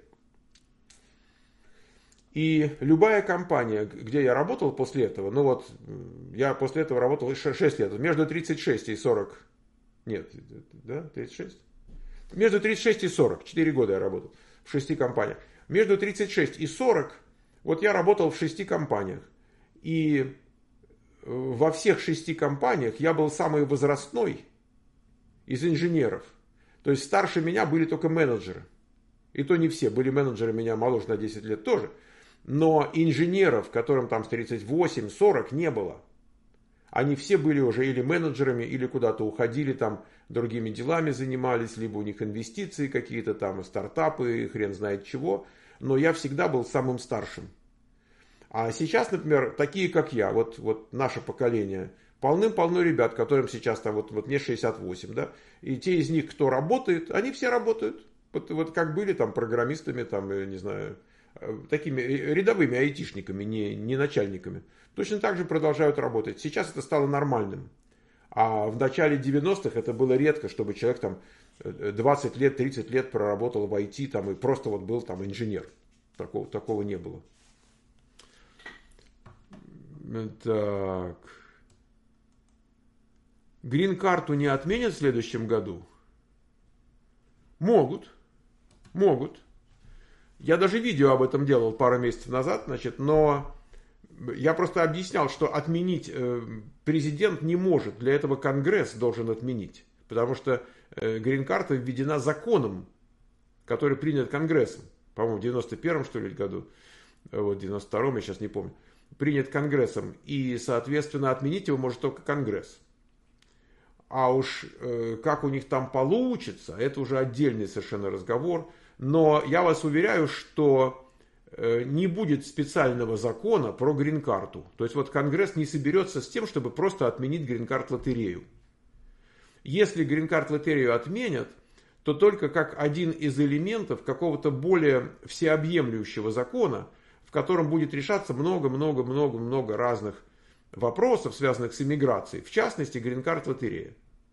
И любая компания, где я работал после этого, ну вот, я после этого работал 6 лет, между 36 и 40, нет, да, 36? Между 36 и 40, 4 года я работал в 6 компаниях. Между 36 и 40, вот я работал в 6 компаниях. И во всех 6 компаниях я был самый возрастной из инженеров. То есть старше меня были только менеджеры. И то не все, были менеджеры меня моложе на 10 лет тоже. Но инженеров, которым там с 38-40, не было. Они все были уже или менеджерами, или куда-то уходили, там другими делами занимались, либо у них инвестиции какие-то там, стартапы, хрен знает чего. Но я всегда был самым старшим. А сейчас, например, такие как я, вот наше поколение, полным-полно ребят, которым сейчас там, вот мне 68, да, и те из них, кто работает, они все работают. Вот как были там программистами, там, не знаю, такими рядовыми айтишниками, не начальниками. Точно так же продолжают работать. Сейчас это стало нормальным. А в начале 90-х это было редко, чтобы человек там 20 лет, 30 лет проработал в IT там, и просто вот был там инженер. Такого не было. Так. Грин-карту не отменят в следующем году? Могут. Я даже видео об этом делал пару месяцев назад, значит, но я просто объяснял, что отменить президент не может. Для этого Конгресс должен отменить. Потому что грин-карта введена законом, который принят Конгрессом. По-моему, в 91-м, что ли, году. Вот, в 92-м, я сейчас не помню. Принят Конгрессом. И, соответственно, отменить его может только Конгресс. А уж как у них там получится, это уже отдельный совершенно разговор. Но я вас уверяю, что не будет специального закона про грин-карту. То есть вот Конгресс не соберется с тем, чтобы просто отменить грин-карт-лотерею. Если грин-карт-лотерею отменят, то только как один из элементов какого-то более всеобъемлющего закона, в котором будет решаться много разных вопросов, связанных с иммиграцией. В частности, грин-карт-лотерея.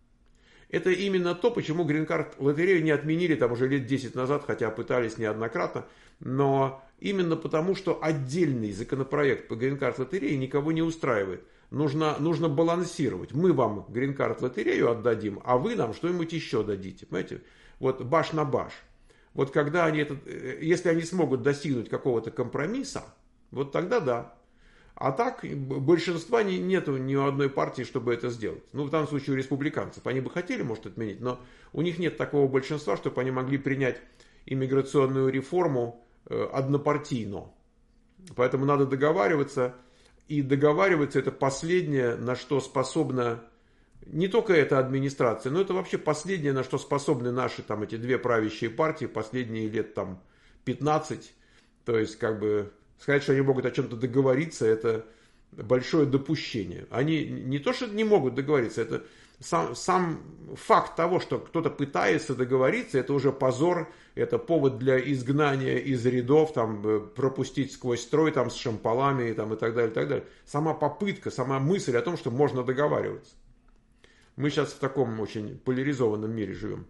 Это именно то, почему грин-карт-лотерею не отменили там уже лет 10 назад, хотя пытались неоднократно. Но именно потому, что отдельный законопроект по грин-карт-лотерее никого не устраивает. Нужно балансировать. Мы вам грин-карт-лотерею отдадим, а вы нам что-нибудь еще дадите. Понимаете? Вот баш на баш. Вот когда если они смогут достигнуть какого-то компромисса, вот тогда да. А так, большинства нету ни у одной партии, чтобы это сделать. Ну, в данном случае у республиканцев. Они бы хотели, может, отменить, но у них нет такого большинства, чтобы они могли принять иммиграционную реформу однопартийно. Поэтому надо договариваться. И договариваться это последнее, на что способна не только эта администрация, но это вообще последнее, на что способны наши там эти две правящие партии последние лет там 15. То есть, как бы... Сказать, что они могут о чем-то договориться, это большое допущение. Они не то, что не могут договориться, это сам факт того, что кто-то пытается договориться, это уже позор, это повод для изгнания из рядов, там, пропустить сквозь строй там, с шампалами там, и так далее, и так далее. Сама попытка, сама мысль о том, что можно договариваться. Мы сейчас в таком очень поляризованном мире живем.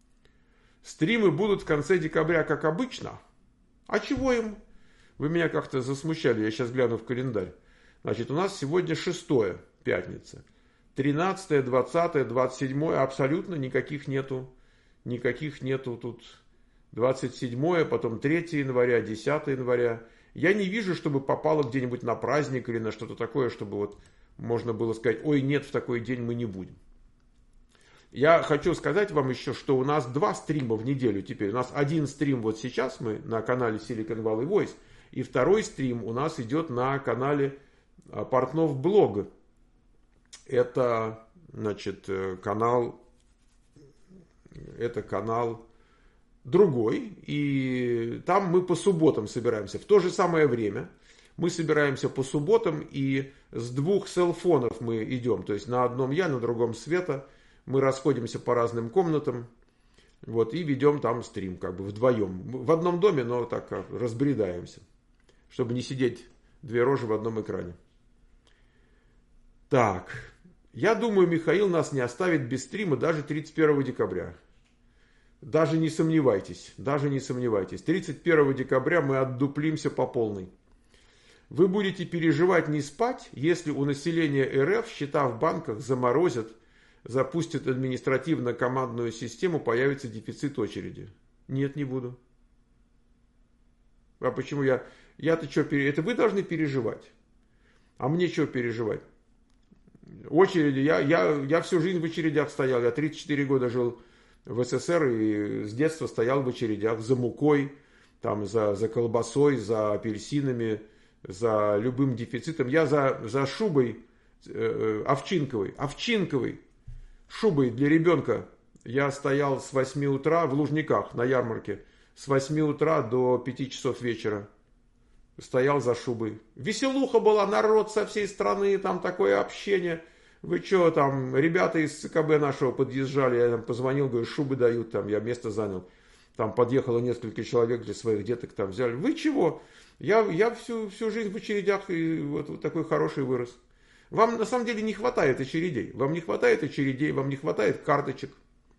Стримы будут в конце декабря, как обычно. А чего им? Вы меня как-то засмущали, я сейчас гляну в календарь. Значит, у нас сегодня 6-е, пятница. 13-е, 20-е, 27-е, абсолютно никаких нету. Никаких нету тут. 27-е, потом 3 января, 10 января. Я не вижу, чтобы попало где-нибудь на праздник или на что-то такое, чтобы вот можно было сказать, ой, нет, в такой день мы не будем. Я хочу сказать вам еще, что у нас 2 стрима в неделю теперь. У нас один стрим вот сейчас, мы на канале Silicon Valley Voice. И второй стрим у нас идет на канале Портнов Блог. Это, значит, канал другой. И там мы по субботам собираемся в то же самое время. Мы собираемся по субботам, и с 2 селфонов мы идем. То есть на одном я, на другом Света. Мы расходимся по разным комнатам. Вот, и ведем там стрим, как бы вдвоем. В одном доме, но так как разбредаемся. Чтобы не сидеть 2 рожи в одном экране. Так. Я думаю, Михаил нас не оставит без стрима даже 31 декабря. Даже не сомневайтесь. Даже не сомневайтесь. 31 декабря мы отдуплимся по полной. Вы будете переживать не спать, если у населения РФ счета в банках заморозят, запустят административно-командную систему, появится дефицит очереди. Нет, не буду. А почему я? Я-то что, это вы должны переживать. А мне что переживать? Очереди, я всю жизнь в очередях стоял. Я 34 года жил в СССР и с детства стоял в очередях за мукой, там, за колбасой, за апельсинами, за любым дефицитом. Я за шубой овчинковой шубой для ребенка. Я стоял с 8 утра в Лужниках на ярмарке. С 8 утра до 5 часов вечера. Стоял за шубой. Веселуха была, народ со всей страны, там такое общение. Вы что, там, ребята из ЦКБ нашего подъезжали, я там позвонил, говорю, шубы дают, там, я место занял. Там подъехало несколько человек для своих деток, там взяли. Вы чего? Я всю жизнь в очередях и вот такой хороший вырос. Вам на самом деле не хватает очередей. Вам не хватает очередей, вам не хватает карточек.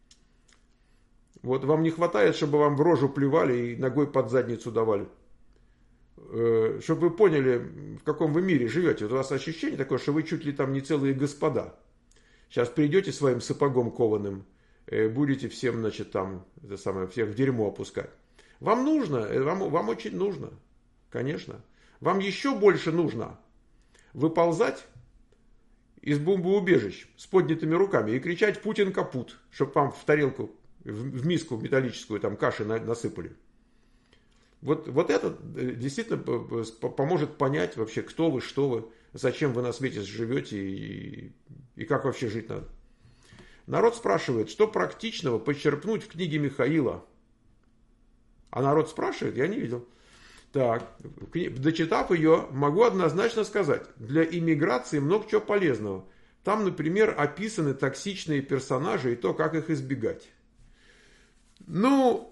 Вот вам не хватает, чтобы вам в рожу плевали и ногой под задницу давали. Чтобы вы поняли, в каком вы мире живете. Вот у вас ощущение такое, что вы чуть ли там не целые господа. Сейчас придете своим сапогом кованым, будете всем, значит, там, это самое, всех в дерьмо опускать. Вам нужно, вам очень нужно, конечно. Вам еще больше нужно выползать из бомбоубежищ с поднятыми руками и кричать «Путин капут», чтобы вам в тарелку, в миску металлическую там каши насыпали. Вот это действительно поможет понять вообще, кто вы, что вы, зачем вы на свете живете и как вообще жить надо. Народ спрашивает, что практичного почерпнуть в книге Михаила. А народ спрашивает, я не видел. Так, дочитав ее, могу однозначно сказать, для иммиграции много чего полезного. Там, например, описаны токсичные персонажи и то, как их избегать. Ну,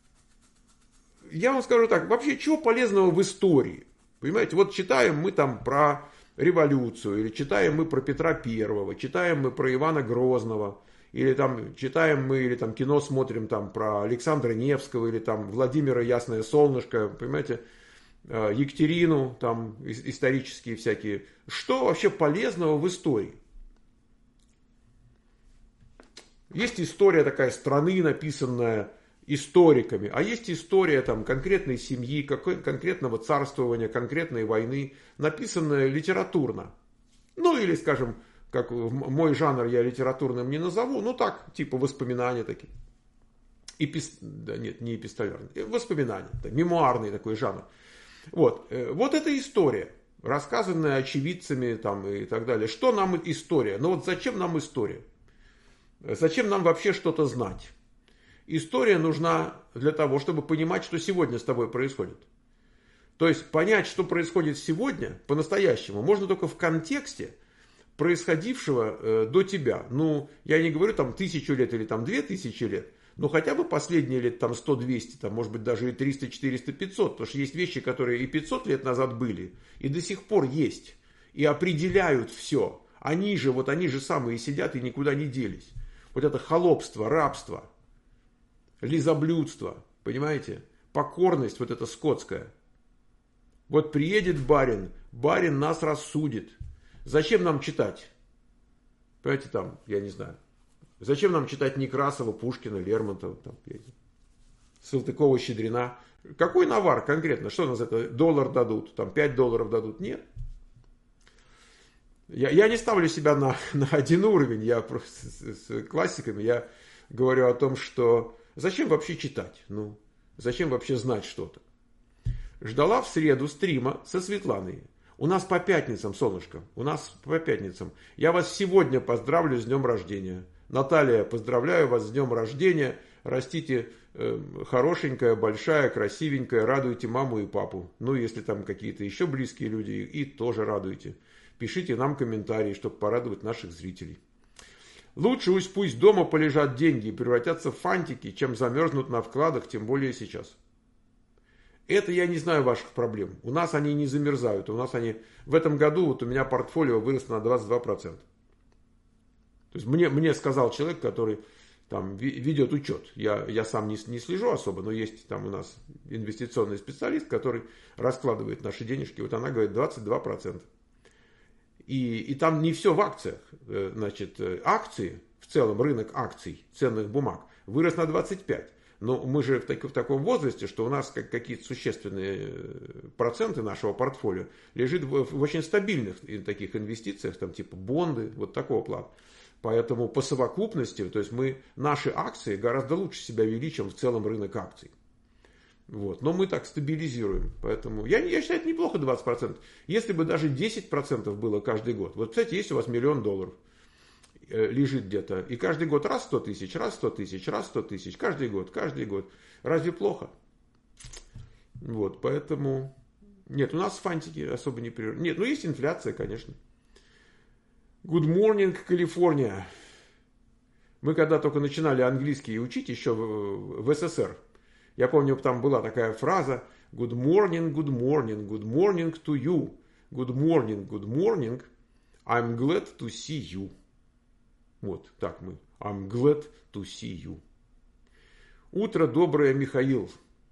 я вам скажу так, вообще, чего полезного в истории? Понимаете, вот читаем мы там про революцию, или читаем мы про Петра Первого, читаем мы про Ивана Грозного, или там читаем мы, или там кино смотрим там про Александра Невского, или там Владимира Ясное Солнышко, понимаете, Екатерину, там исторические всякие. Что вообще полезного в истории? Есть история такая страны, написанная историками, а есть история там конкретной семьи, конкретного царствования, конкретной войны, написанная литературно. Ну или, скажем, как мой жанр я литературным не назову, ну так, типа воспоминания такие. Да нет, не эпистолярный, воспоминания, мемуарный такой жанр. Вот это история, рассказанная очевидцами там, и так далее. Что нам история? Ну вот зачем нам история? Зачем нам вообще что-то знать? История нужна для того, чтобы понимать, что сегодня с тобой происходит. То есть понять, что происходит сегодня, по-настоящему, можно только в контексте происходившего до тебя. Ну, я не говорю там 1000 лет или там 2000 лет, но хотя бы последние лет там 100-200, там, может быть даже и 300, 400, 500. Потому что есть вещи, которые и 500 лет назад были, и до сих пор есть, и определяют все. Они же самые сидят и никуда не делись. Вот это холопство, рабство, лизоблюдство, понимаете? Покорность вот эта скотская. Вот приедет барин нас рассудит. Зачем нам читать? Понимаете, там, я не знаю. Зачем нам читать Некрасова, Пушкина, Лермонтова, там, Салтыкова, Щедрина? Какой навар конкретно? Что нас это? $1 дадут, там, $5 дадут? Нет. Я не ставлю себя на один уровень, я просто с классиками, я говорю о том, что зачем вообще читать? Ну, зачем вообще знать что-то? Ждала в среду стрима со Светланой. У нас по пятницам, солнышко, у нас по пятницам. Я вас сегодня поздравлю с днем рождения. Наталья, поздравляю вас с днем рождения. растите хорошенькая, большая, красивенькая, радуйте маму и папу. Ну, если там какие-то еще близкие люди, и тоже радуйте. Пишите нам комментарии, чтобы порадовать наших зрителей. Лучше пусть дома полежат деньги и превратятся в фантики, чем замерзнут на вкладах, тем более сейчас. Это я не знаю ваших проблем. У нас они не замерзают. У нас они в этом году, вот у меня портфолио выросло на 22%. То есть мне сказал человек, который там ведет учет. Я сам не слежу особо, но есть там у нас инвестиционный специалист, который раскладывает наши денежки. Вот она говорит 22%. И там не все в акциях. Значит, акции, в целом рынок акций, ценных бумаг, вырос на 25%. Но мы же в таком возрасте, что у нас какие-то существенные проценты нашего портфолио лежит в очень стабильных таких инвестициях, там типа бонды, вот такого плана. Поэтому по совокупности, то есть наши акции гораздо лучше себя вели, чем в целом рынок акций. Вот. Но мы так стабилизируем. Поэтому я считаю, это неплохо 20%. Если бы даже 10% было каждый год. Вот, кстати, есть у вас $1 миллион лежит где-то. И каждый год раз 100 тысяч, раз 100 тысяч, раз 100 тысяч. Каждый год. Разве плохо? Вот, поэтому... Нет, у нас фантики особо не прерывают. Нет, ну есть инфляция, конечно. Good morning, Калифорния. Мы когда только начинали английский учить, еще в СССР, я помню, там была такая фраза good morning, good morning, good morning to you. Good morning, I'm glad to see you. Вот так мы. I'm glad to see you. Утро доброе, Михаил.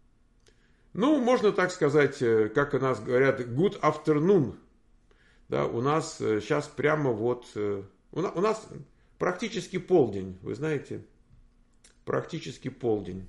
Ну, можно так сказать, как у нас говорят, good afternoon. Да, у нас сейчас прямо вот... У нас практически полдень, вы знаете. Практически полдень.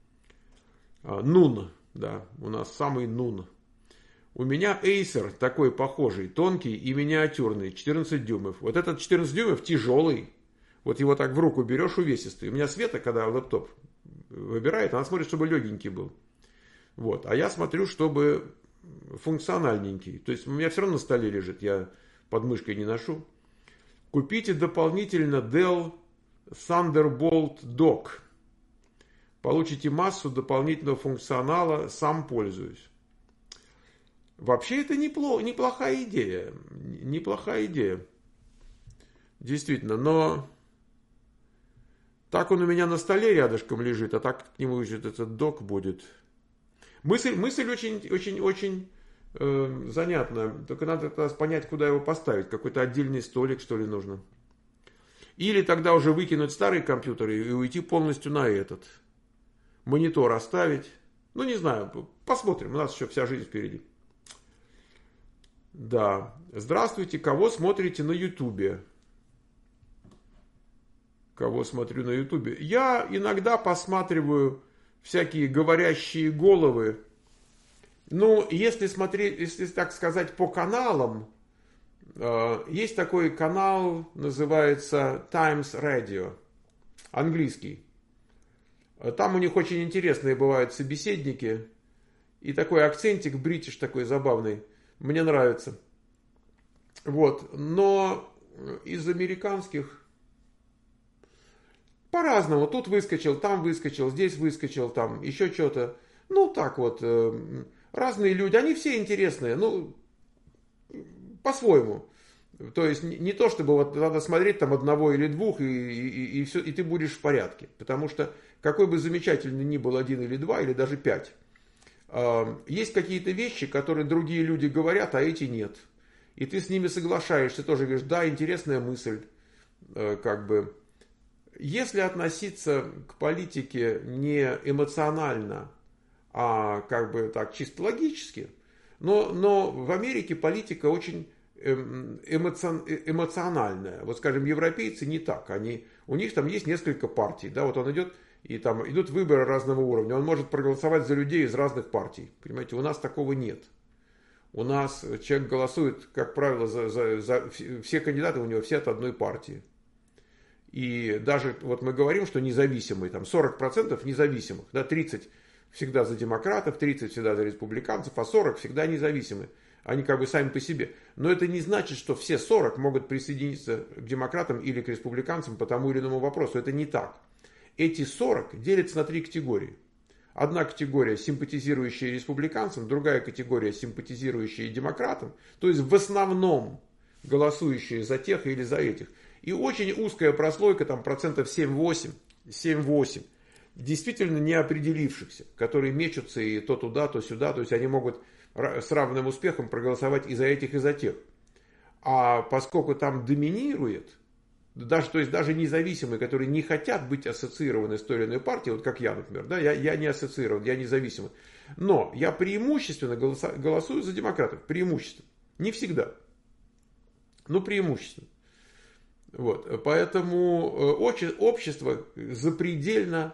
Нун, да, у нас самый нун. У меня Acer такой похожий, тонкий и миниатюрный, 14 дюймов. Вот этот 14 дюймов тяжелый. Вот его так в руку берешь, увесистый. У меня Света, когда лэптоп выбирает, она смотрит, чтобы легенький был. Вот. А я смотрю, чтобы функциональненький. То есть у меня все равно на столе лежит, я под мышкой не ношу. Купите дополнительно Dell Thunderbolt Dock. Получите массу дополнительного функционала, сам пользуюсь. Вообще это неплохая идея. Неплохая идея. Действительно, но так он у меня на столе рядышком лежит, а так к нему этот док будет. Мысль очень занятная. Только надо понять, куда его поставить. Какой-то отдельный столик, что ли, нужно. Или тогда уже выкинуть старый компьютер и уйти полностью на этот. Монитор оставить. Ну, не знаю, посмотрим. У нас еще вся жизнь впереди. Да. Здравствуйте. Кого смотрите на Ютубе? Кого смотрю на Ютубе? Я иногда посматриваю всякие говорящие головы. Ну, если смотреть, если так сказать, по каналам, есть такой канал, называется Times Radio, английский. Там у них очень интересные бывают собеседники. И такой акцентик бритиш такой забавный. Мне нравится. Вот. Но из американских по-разному. Тут выскочил, там выскочил, здесь выскочил, там еще что-то. Ну, так вот. Разные люди. Они все интересные. Ну, по-своему. То есть не то, чтобы вот надо смотреть там одного или двух, и все, и ты будешь в порядке. Потому что какой бы замечательный ни был один или два, или даже 5, есть какие-то вещи, которые другие люди говорят, а эти нет. И ты с ними соглашаешься, тоже говоришь, да, интересная мысль. Как бы. Если относиться к политике не эмоционально, а как бы так чисто логически, но в Америке политика очень эмоциональная. Вот, скажем, европейцы не так. У них там есть несколько партий. Да, вот он идет, и там идут выборы разного уровня. Он может проголосовать за людей из разных партий. Понимаете, у нас такого нет. У нас человек голосует, как правило, за все кандидаты, у него все от одной партии. И даже вот мы говорим, что независимые, там 40% независимых, да, 30% всегда за демократов, 30% всегда за республиканцев, а 40% всегда независимые. Они как бы сами по себе. Но это не значит, что все 40 могут присоединиться к демократам или к республиканцам по тому или иному вопросу. Это не так. Эти 40 делятся на 3 категории. Одна категория, симпатизирующая республиканцам, другая категория, симпатизирующая демократам, то есть в основном голосующие за тех или за этих. И очень узкая прослойка, там процентов 7-8, действительно не определившихся, которые мечутся и то туда, то сюда, то есть они могут с равным успехом проголосовать и за этих, и за тех. А поскольку там доминирует, то есть даже независимые, которые не хотят быть ассоциированы с той или иной партией, вот как я, например, да, я не ассоциирован, я независимый, но я преимущественно голосую за демократов, преимущественно, не всегда, но преимущественно. Вот, поэтому общество запредельно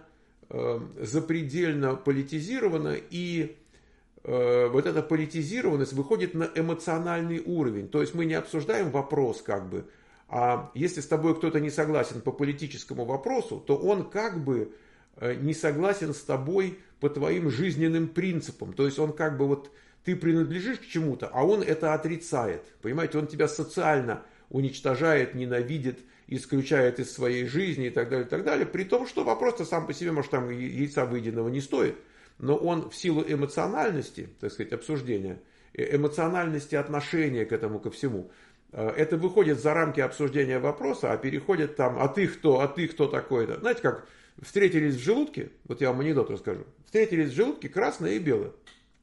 политизировано, и вот эта политизированность выходит на эмоциональный уровень. То есть мы не обсуждаем вопрос как бы, а если с тобой кто-то не согласен по политическому вопросу, то он как бы не согласен с тобой по твоим жизненным принципам. То есть он как бы вот, ты принадлежишь к чему-то, а он это отрицает. Понимаете, он тебя социально уничтожает, ненавидит, исключает из своей жизни и так далее, при том, что вопрос-то сам по себе, может, там яйца выеденного не стоит, но он в силу эмоциональности, так сказать, обсуждения, эмоциональности отношения к этому, ко всему, это выходит за рамки обсуждения вопроса, а переходит там, а ты кто такой-то. Знаете, как встретились в желудке, вот я вам анекдот расскажу, встретились в желудке красное и белое.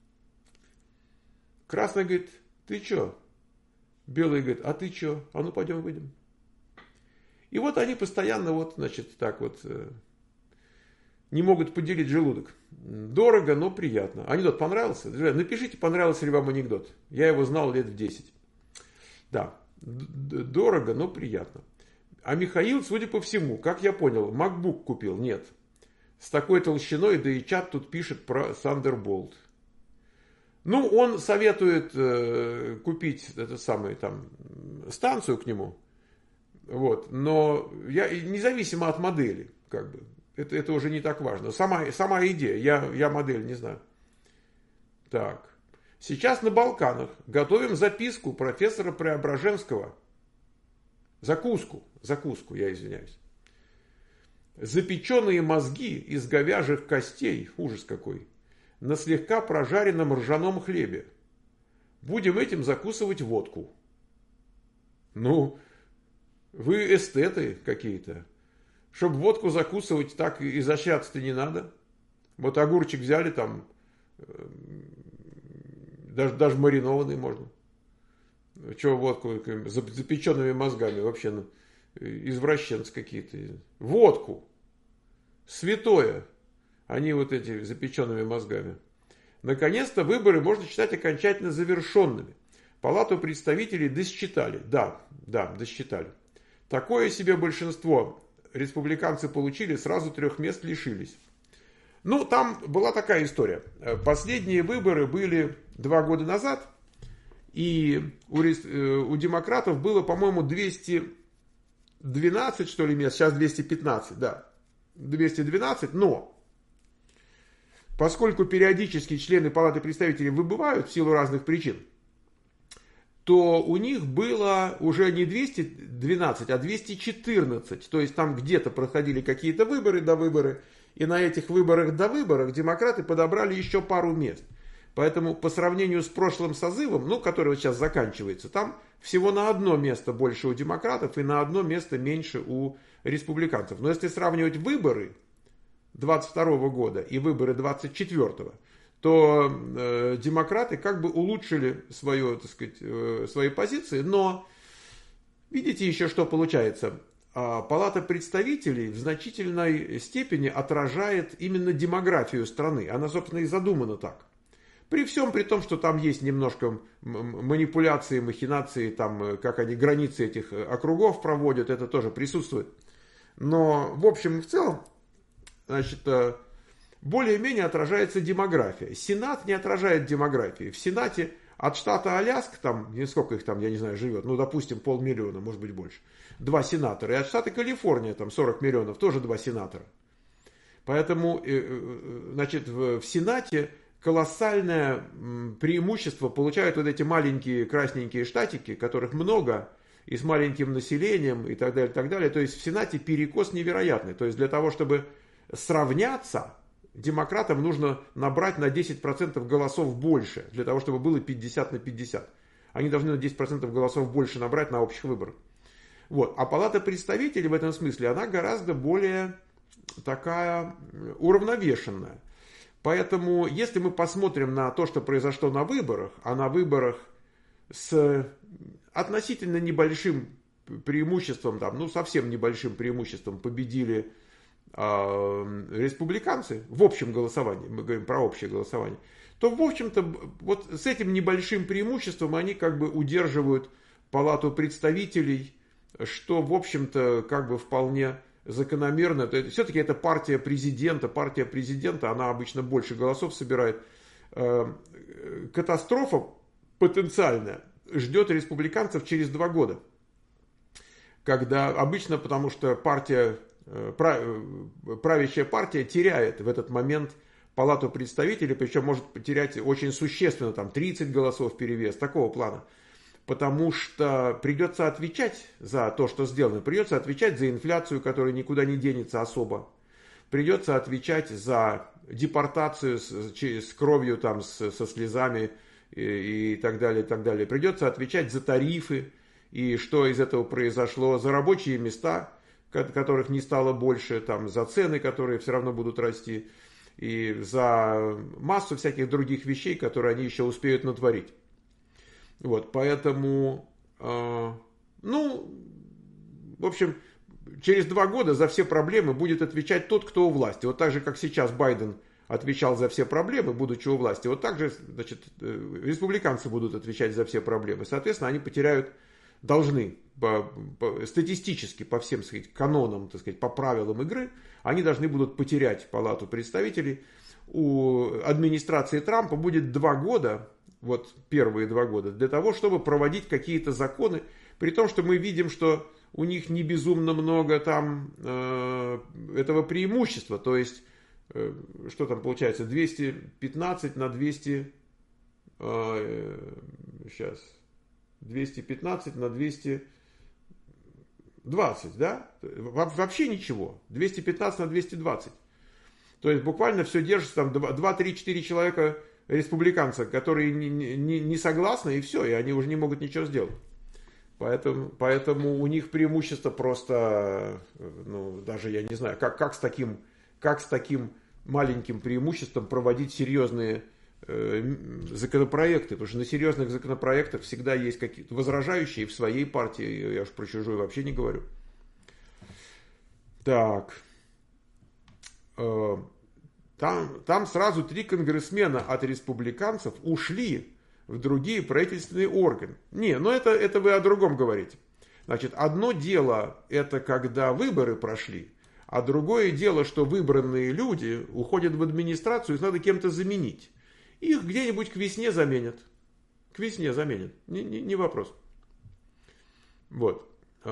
Красное говорит, ты что? Белый говорит, а ты что? А ну пойдем выйдем. И вот они постоянно вот, значит, так вот не могут поделить желудок. Дорого, но приятно. Анекдот понравился? Напишите, понравился ли вам анекдот. Я его знал лет в 10. Да, дорого, но приятно. А Михаил, судя по всему, как я понял, MacBook купил? Нет. С такой толщиной, да и чат тут пишет про Thunderbolt. Ну, он советует купить там, станцию к нему. Вот, но независимо от модели, как бы, это уже не так важно. Сама идея, я модель не знаю. Так, сейчас на Балканах готовим записку профессора Преображенского. Закуску, я извиняюсь. Запеченные мозги из говяжьих костей, ужас какой, на слегка прожаренном ржаном хлебе. Будем этим закусывать водку. Ну, вы эстеты какие-то. Чтобы водку закусывать, так изощряться-то не надо. Вот огурчик взяли там, даже маринованный можно. Чего водку с запеченными мозгами вообще, извращенцы какие-то. Водку. Святое. Они вот эти запеченными мозгами. Наконец-то выборы можно считать окончательно завершенными. Палату представителей досчитали. Да, досчитали. Такое себе большинство республиканцы получили, сразу 3 мест лишились. Ну, там была такая история. Последние выборы были 2 года назад, и у демократов было, по-моему, 212, что ли, мест, сейчас 215, да. 212, но поскольку периодически члены Палаты представителей выбывают в силу разных причин, то у них было уже не 212, а 214. То есть там где-то проходили какие-то выборы, довыборы. И на этих выборах демократы подобрали еще пару мест. Поэтому по сравнению с прошлым созывом, который вот сейчас заканчивается, там всего на 1 место больше у демократов и на 1 место меньше у республиканцев. Но если сравнивать выборы 22 года и выборы 24, то демократы как бы улучшили свои позиции, но видите еще, что получается. Палата представителей в значительной степени отражает именно демографию страны. Она, собственно, и задумана так. При том, что там есть немножко манипуляции, махинации, там, как они границы этих округов проводят, это тоже присутствует. Но в общем и в целом, значит, более-менее отражается демография. Сенат не отражает демографии. В Сенате от штата Аляска, там, сколько их там, я не знаю, живет, допустим, 500 000, может быть больше, 2 сенатора. И от штата Калифорния, там, 40 миллионов, тоже 2 сенатора. Поэтому, значит, в Сенате колоссальное преимущество получают вот эти маленькие красненькие штатики, которых много, и с маленьким населением, и так далее, и так далее. То есть в Сенате перекос невероятный. То есть для того, чтобы сравняться, демократам нужно набрать на 10% голосов больше, для того, чтобы было 50 на 50. Они должны на 10% голосов больше набрать на общих выборах. Вот. А Палата представителей в этом смысле, она гораздо более такая уравновешенная. Поэтому, если мы посмотрим на то, что произошло на выборах, а на выборах с относительно небольшим преимуществом, там, ну совсем небольшим преимуществом победили республиканцы в общем голосовании, мы говорим про общее голосование, то, в общем-то, вот с этим небольшим преимуществом они как бы удерживают Палату представителей, что, в общем-то, как бы вполне закономерно. Все-таки это партия президента, она обычно больше голосов собирает. Катастрофа потенциальная ждет республиканцев через 2 года. Когда обычно, потому что правящая партия теряет в этот момент Палату представителей, причем может потерять очень существенно, там 30 голосов перевес, такого плана. Потому что придется отвечать за то, что сделано. Придется отвечать за инфляцию, которая никуда не денется особо. Придется отвечать за депортацию с кровью, там, со слезами и так далее, и так далее. Придется отвечать за тарифы и что из этого произошло, за рабочие места, которых не стало больше, там, за цены, которые все равно будут расти, и за массу всяких других вещей, которые они еще успеют натворить. Вот, поэтому, ну, в общем, через 2 года за все проблемы будет отвечать тот, кто у власти. Вот так же, как сейчас Байден отвечал за все проблемы, будучи у власти, вот так же, значит, республиканцы будут отвечать за все проблемы. Соответственно, они должны статистически по всем, так сказать, канонам, так сказать, по правилам игры, они должны будут потерять Палату представителей. У администрации Трампа будет 2 года, вот первые 2 года, для того, чтобы проводить какие-то законы, при том, что мы видим, что у них не безумно много там этого преимущества, то есть, что там получается, 215 на 200, сейчас, 215 на 220, да? Вообще ничего, 215 на 220. То есть буквально все держится, там 2, 3, 4 человека республиканца, которые не согласны, и все, и они уже не могут ничего сделать. Поэтому у них преимущество просто, ну, даже я не знаю, как с таким маленьким преимуществом проводить серьезные законопроекты, потому что на серьезных законопроектах всегда есть какие-то возражающие в своей партии, я уж про чужую вообще не говорю. Так, там сразу 3 конгрессмена от республиканцев ушли в другие правительственные органы. Не, ну это вы о другом говорите. Значит, одно дело, это когда выборы прошли, а другое дело, что выбранные люди уходят в администрацию, их надо кем-то заменить. Их где-нибудь к весне заменят. К весне заменят. Не вопрос. Вот.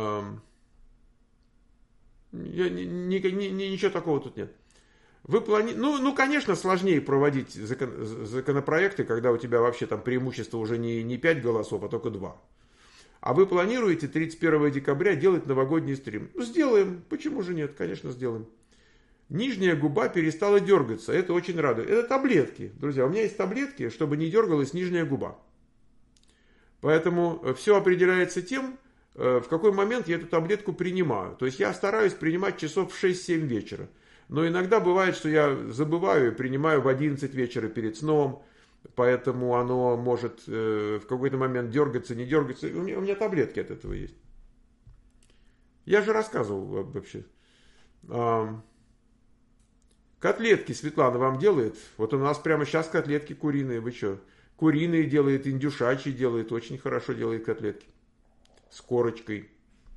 Ничего такого тут нет. Ну, конечно, сложнее проводить законопроекты, когда у тебя вообще там преимущество уже не 5 голосов, а только 2. А вы планируете 31 декабря делать новогодний стрим? Сделаем. Почему же нет? Конечно, сделаем. Нижняя губа перестала дергаться. Это очень радует. Это таблетки. Друзья, у меня есть таблетки, чтобы не дергалась нижняя губа. Поэтому все определяется тем, в какой момент я эту таблетку принимаю. То есть я стараюсь принимать часов в 6-7 вечера. Но иногда бывает, что я забываю и принимаю в 11 вечера перед сном. Поэтому оно может в какой-то момент дергаться, не дергаться. У меня таблетки от этого есть. Я же рассказывал вообще. Котлетки Светлана вам делает. Вот у нас прямо сейчас котлетки куриные. Вы что? Куриные делает, индюшачьи делает. Очень хорошо делает котлетки. С корочкой.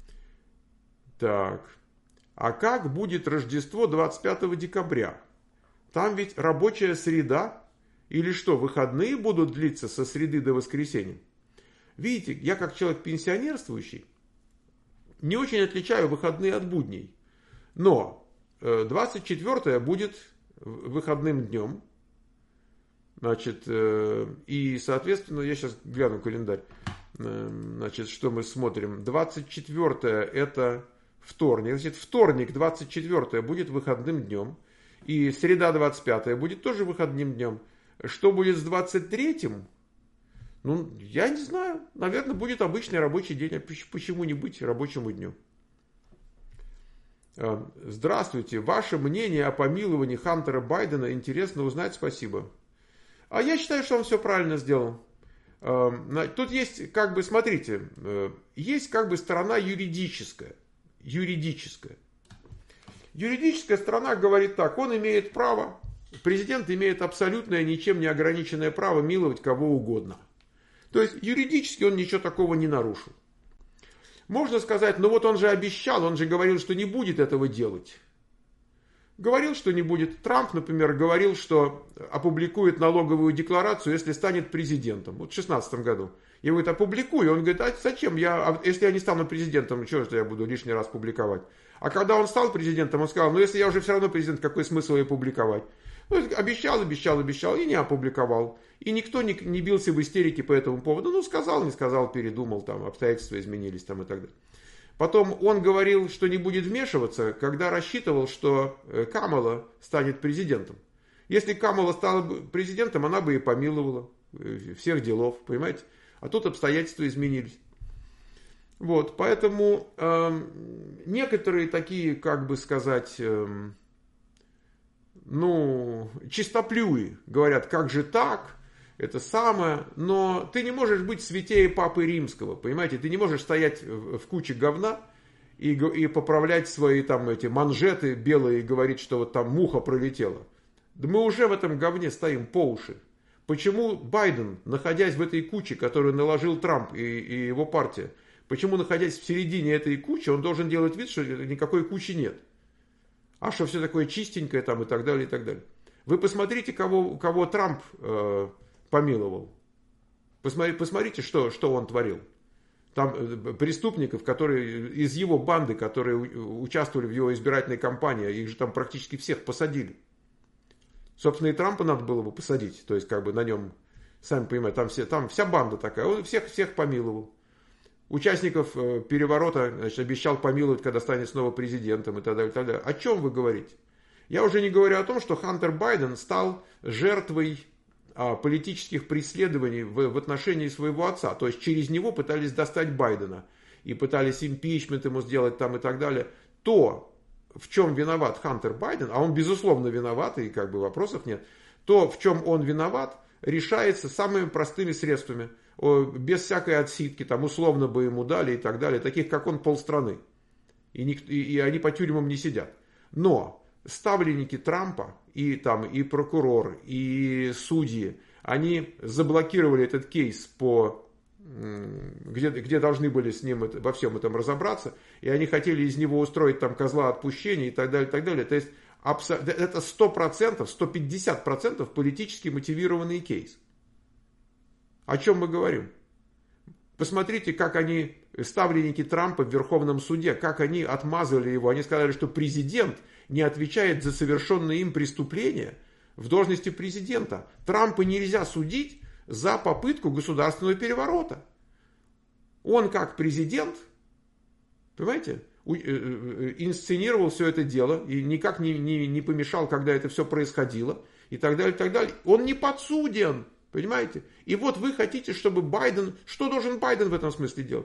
Так. А как будет Рождество 25 декабря? Там ведь рабочая среда. Или что, выходные будут длиться со среды до воскресенья? Видите, я как человек пенсионерствующий не очень отличаю выходные от будней. Но 24 будет выходным днем. Значит, и, соответственно, я сейчас гляну календарь. Значит, что мы смотрим? 24 это вторник. Значит, вторник, 24 будет выходным днем. И среда 25 будет тоже выходным днем. Что будет с 23-м? Ну, я не знаю. Наверное, будет обычный рабочий день. А почему не быть рабочему дню? Здравствуйте. Ваше мнение о помиловании Хантера Байдена интересно узнать. Спасибо. А я считаю, что он все правильно сделал. Тут есть, как бы, смотрите, есть как бы сторона юридическая. Юридическая сторона говорит так: он имеет право, президент имеет абсолютное, ничем не ограниченное право миловать кого угодно. То есть юридически он ничего такого не нарушил. Можно сказать, ну вот он же обещал, он же говорил, что не будет этого делать. Говорил, что не будет. Трамп, например, говорил, что опубликует налоговую декларацию, если станет президентом. Вот в 2016 году. И говорит, опубликую. Он говорит, а зачем? Если я не стану президентом, что же я буду лишний раз публиковать? А когда он стал президентом, он сказал, ну если я уже все равно президент, какой смысл ее публиковать? Ну, обещал и не опубликовал. И никто не бился в истерике по этому поводу. Ну, сказал, не сказал, передумал, там, обстоятельства изменились там, и так далее. Потом он говорил, что не будет вмешиваться, когда рассчитывал, что Камала станет президентом. Если Камала стала бы президентом, она бы и помиловала всех делов, понимаете? А тут обстоятельства изменились. Вот, поэтому некоторые такие, как бы сказать, чистоплюи говорят, как же так, это самое, но ты не можешь быть святее Папы Римского, понимаете, ты не можешь стоять в куче говна и поправлять свои там эти манжеты белые и говорить, что вот там муха пролетела. Да мы уже в этом говне стоим по уши. Почему Байден, находясь в этой куче, которую наложил Трамп и его партия, почему, находясь в середине этой кучи, он должен делать вид, что никакой кучи нет? А что все такое чистенькое там и так далее, и так далее. Вы посмотрите, кого Трамп помиловал. Посмотрите, что он творил. Там преступников, которые из его банды, которые участвовали в его избирательной кампании, их же там практически всех посадили. Собственно, и Трампа надо было бы посадить. То есть, как бы на нем, сами понимаете, там вся банда такая. Он всех помиловал. Участников переворота, значит, обещал помиловать, когда станет снова президентом и так далее, и так далее. О чем вы говорите? Я уже не говорю о том, что Хантер Байден стал жертвой политических преследований в отношении своего отца. То есть через него пытались достать Байдена. И пытались импичмент ему сделать там и так далее. То, в чем виноват Хантер Байден, а он безусловно виноват, и как бы вопросов нет. То, в чем он виноват, решается самыми простыми средствами. Без всякой отсидки, там условно бы ему дали и так далее. Таких, как он, полстраны. И они по тюрьмам не сидят. Но ставленники Трампа, и прокурор, и судьи, они заблокировали этот кейс, где должны были с ним во всем этом разобраться, и они хотели из него устроить там козла отпущения и так далее, и так далее. То есть это 100%, 150% политически мотивированный кейс. О чем мы говорим? Посмотрите, как они, ставленники Трампа в Верховном суде, как они отмазали его. Они сказали, что президент не отвечает за совершенные им преступления в должности президента. Трампа нельзя судить за попытку государственного переворота. Он как президент, понимаете, инсценировал все это дело и никак не помешал, когда это все происходило и так далее, и так далее. Он не подсуден. Понимаете? И вот вы хотите, чтобы Байден... Что должен Байден в этом смысле делать?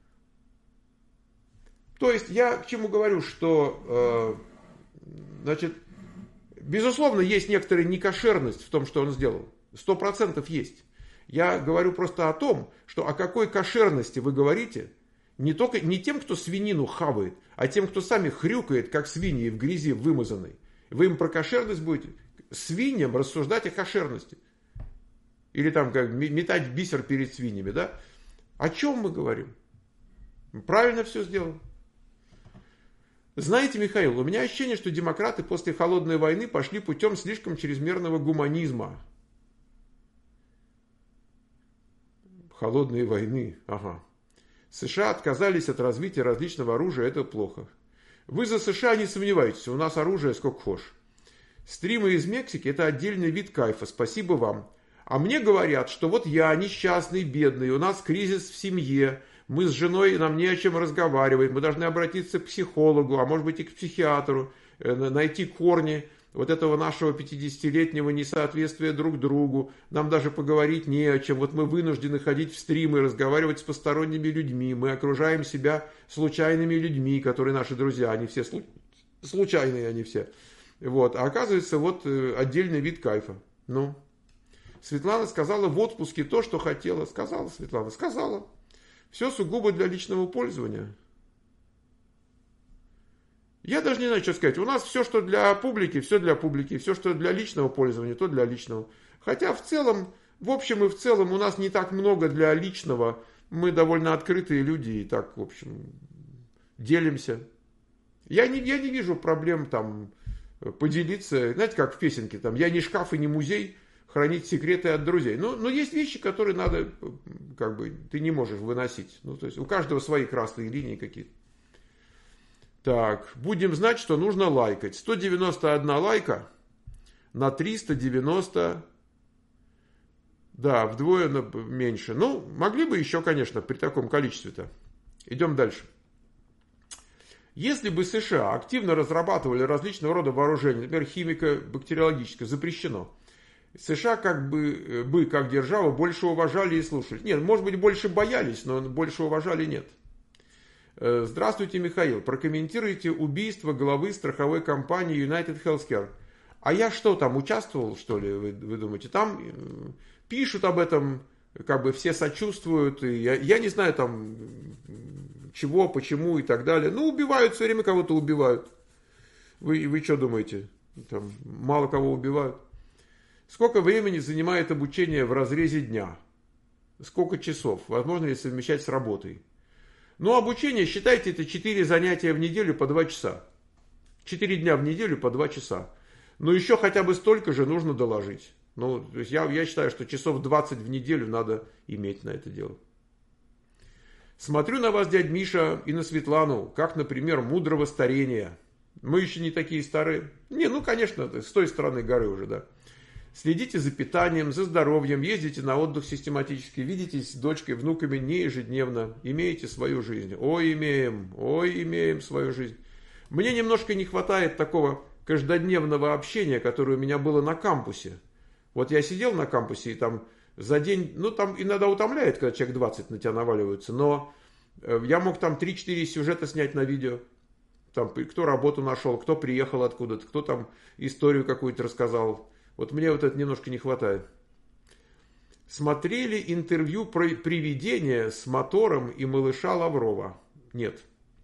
То есть я к чему говорю, что, значит, безусловно, есть некоторая некошерность в том, что он сделал. 100% есть. Я говорю просто о том, что о какой кошерности вы говорите, не тем, кто свинину хавает, а тем, кто сами хрюкает, как свиньи в грязи вымазанной. Вы им про кошерность будете? Свиньям рассуждать о кошерности. Или там как метать бисер перед свиньями, да? О чем мы говорим? Правильно все сделал. Знаете, Михаил, у меня ощущение, что демократы после холодной войны пошли путем слишком чрезмерного гуманизма. Холодной войны, ага. США отказались от развития различного оружия, это плохо. Вы за США не сомневайтесь, у нас оружие сколько хочешь. Стримы из Мексики это отдельный вид кайфа, спасибо вам. А мне говорят, что вот я несчастный, бедный, у нас кризис в семье, мы с женой, нам не о чем разговаривать, мы должны обратиться к психологу, а может быть и к психиатру, найти корни вот этого нашего 50-летнего несоответствия друг другу, нам даже поговорить не о чем. Вот мы вынуждены ходить в стримы, разговаривать с посторонними людьми, мы окружаем себя случайными людьми, которые наши друзья, они все случайные, они все. Вот. А оказывается, вот отдельный вид кайфа. Ну, Светлана сказала в отпуске то, что хотела. Сказала Светлана, сказала. Все сугубо для личного пользования. Я даже не знаю, что сказать. У нас все, что для публики, все для публики. Все, что для личного пользования, то для личного. Хотя в целом, в общем и в целом, у нас не так много для личного. Мы довольно открытые люди и так, в общем, делимся. Я не вижу проблем там поделиться. Знаете, как в песенке, там, я не шкаф и не музей, хранить секреты от друзей. Но есть вещи, которые надо, как бы, ты не можешь выносить. Ну, то есть у каждого свои красные линии какие-то. Так, будем знать, что нужно лайкать. 191 лайка на 390, да, вдвое меньше. Ну, могли бы еще, конечно, при таком количестве-то. Идем дальше. Если бы США активно разрабатывали различного рода вооружения, например, химико-бактериологическое, запрещено, США как держава больше уважали и слушали. Нет, может быть, больше боялись, но больше уважали нет. Здравствуйте, Михаил. Прокомментируйте убийство главы страховой компании United Healthcare. А я что, там участвовал, что ли, вы думаете? Там пишут об этом, как бы все сочувствуют. И я не знаю там чего, почему и так далее. Ну, убивают все время, кого-то убивают. Вы что думаете? Там мало кого убивают. Сколько времени занимает обучение в разрезе дня? Сколько часов? Возможно ли совмещать с работой? Ну, обучение, считайте, это 4 занятия в неделю по 2 часа. 4 дня в неделю по 2 часа. Но еще хотя бы столько же нужно доложить. Ну, то есть я считаю, что часов 20 в неделю надо иметь на это дело. Смотрю на вас, дядь Миша, и на Светлану, как, например, мудрого старения. Мы еще не такие старые. Не, ну, конечно, с той стороны горы уже, да. Следите за питанием, за здоровьем, ездите на отдых систематически, видитесь с дочкой, внуками не ежедневно, имеете свою жизнь. Ой, имеем свою жизнь. Мне немножко не хватает такого каждодневного общения, которое у меня было на кампусе. Вот я сидел на кампусе, и там за день, ну там иногда утомляет, когда человек 20 на тебя наваливаются, но я мог там 3-4 сюжета снять на видео. Там, кто работу нашел, кто приехал откуда-то, кто там историю какую-то рассказал. Вот мне вот это немножко не хватает. Смотрели интервью про привидения с мотором и малыша Лаврова? Нет.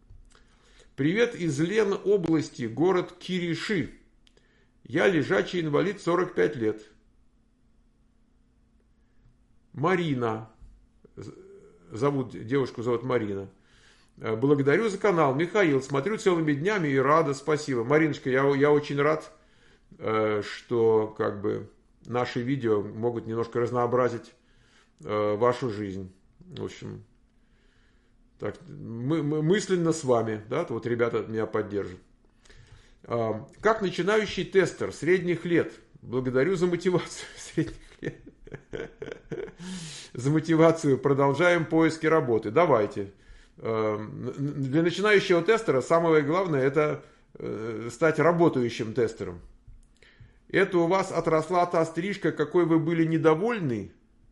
Привет из Ленобласти, город Кириши. Я лежачий инвалид, 45 лет. Марина. Девушку зовут Марина. Благодарю за канал. Михаил, смотрю целыми днями и рада, спасибо. Мариночка, я очень рад, что как бы наши видео могут немножко разнообразить вашу жизнь. В общем, так, мы мысленно с вами, да, вот ребята меня поддержат. Как начинающий тестер средних лет, благодарю за мотивацию средних лет. За мотивацию продолжаем поиски работы. Давайте. Для начинающего тестера самое главное это стать работающим тестером. Это у вас отросла та стрижка, какой вы были недовольны?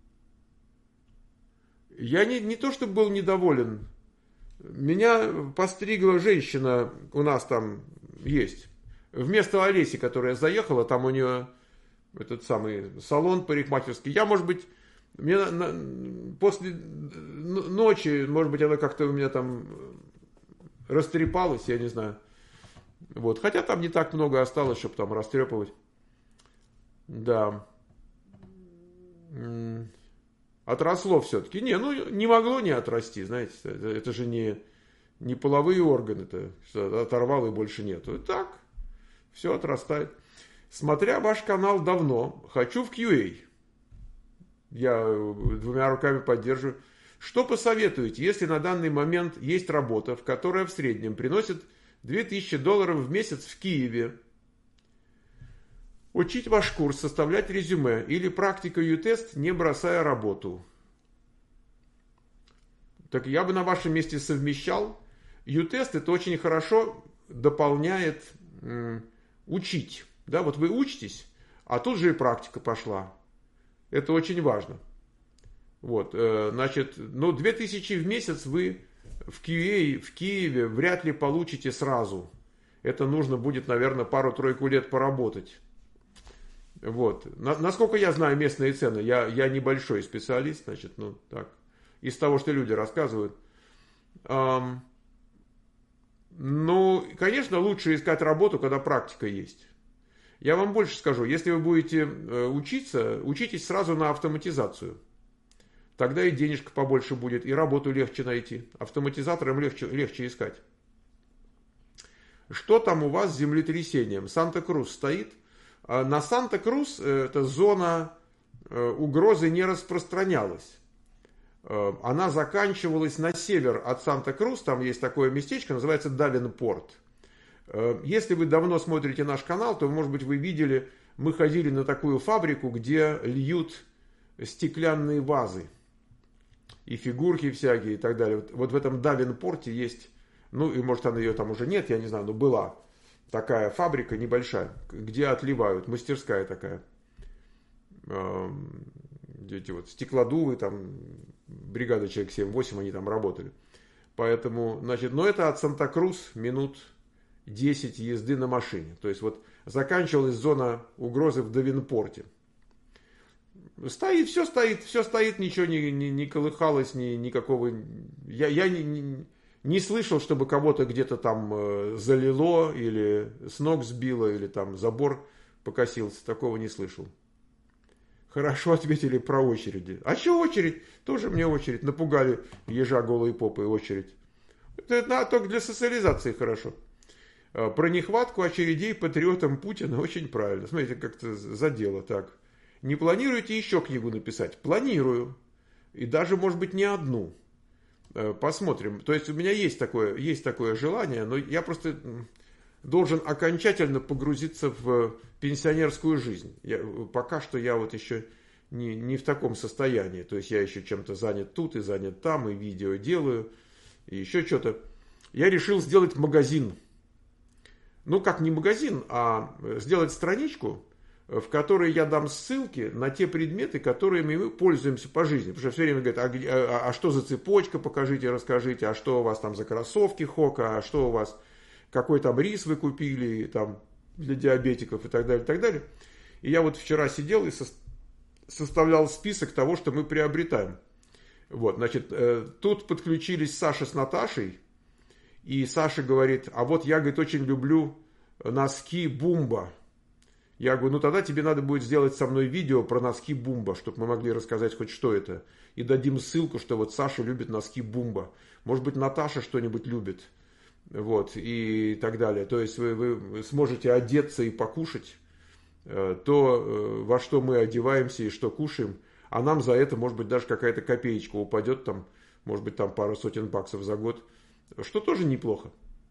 Я не то, чтобы был недоволен. Меня постригла женщина, у нас там есть. Вместо Олеси, которая заехала, там у нее этот самый салон парикмахерский. Я, может быть, мне после ночи, может быть, она как-то у меня там растрепалась, я не знаю. Вот. Хотя там не так много осталось, чтобы там растрепывать. Да. Отросло все-таки. Не могло не отрасти, знаете. Это же не половые органы-то. Оторвал и больше нету. Так, все отрастает. Смотря ваш канал давно, хочу в QA. Я 2 руками поддерживаю. Что посоветуете, если на данный момент есть работа, которая в среднем приносит $2000 в месяц в Киеве? Учить ваш курс, составлять резюме или практика ю-тест, не бросая работу. Так я бы на вашем месте совмещал. Ю-тест это очень хорошо дополняет учить. Да, вот вы учитесь, а тут же и практика пошла. Это очень важно. Вот, значит, ну, 2000 в месяц вы в Киеве вряд ли получите сразу. Это нужно будет, наверное, пару-тройку лет поработать. Вот. Насколько я знаю местные цены, я небольшой специалист, значит, ну, так, из того, что люди рассказывают. Ну, конечно, лучше искать работу, когда практика есть. Я вам больше скажу, если вы будете учиться, учитесь сразу на автоматизацию. Тогда и денежка побольше будет, и работу легче найти. Автоматизаторам легче искать. Что там у вас с землетрясением? Санта-Крус стоит? На Санта-Крус эта зона угрозы не распространялась. Она заканчивалась на север от Санта-Крус. Там есть такое местечко, называется Давенпорт. Если вы давно смотрите наш канал, то, может быть, вы видели, мы ходили на такую фабрику, где льют стеклянные вазы. И фигурки всякие и так далее. Вот в этом Давенпорте есть, ну и может ее там уже нет, я не знаю, но была такая фабрика небольшая, где отливают, мастерская такая. Эти вот стеклодувы, там бригада человек 7-8, они там работали. Поэтому, значит, но это от Санта-Крус минут 10 езды на машине. То есть вот заканчивалась зона угрозы в Давенпорте. Стоит, все стоит, ничего не колыхалось, никакого... Я не слышал, чтобы кого-то где-то там залило, или с ног сбило, или там забор покосился. Такого не слышал. Хорошо ответили про очереди. А что очередь? Тоже мне очередь. Напугали ежа голой попой очередь. Это только для социализации хорошо. Про нехватку очередей патриотам Путина очень правильно. Смотрите, как-то задело так. Не планируете еще книгу написать? Планирую. И даже, может быть, не одну. Посмотрим. То есть у меня есть такое желание, но я просто должен окончательно погрузиться в пенсионерскую жизнь. Пока что я вот еще не в таком состоянии. То есть я еще чем-то занят тут и занят там, и видео делаю, и еще что-то. Я решил сделать магазин. Ну, как не магазин, а сделать страничку, в которой я дам ссылки на те предметы, которыми мы пользуемся по жизни. Потому что все время говорят, а что за цепочка, покажите, расскажите, а что у вас там за кроссовки Хока, а что у вас, какой там рис вы купили там, для диабетиков и так далее, и так далее. И я вот вчера сидел и составлял список того, что мы приобретаем. Вот, значит, тут подключились Саша с Наташей, и Саша говорит, а вот я, говорит, очень люблю носки Бумба. Я говорю, ну тогда тебе надо будет сделать со мной видео про носки Бумба, чтобы мы могли рассказать хоть что это. И дадим ссылку, что вот Саша любит носки Бумба. Может быть, Наташа что-нибудь любит. Вот, и так далее. То есть вы сможете одеться и покушать то, во что мы одеваемся и что кушаем. А нам за это, может быть, даже какая-то копеечка упадет, там, может быть, там пару сотен баксов за год. Что тоже неплохо.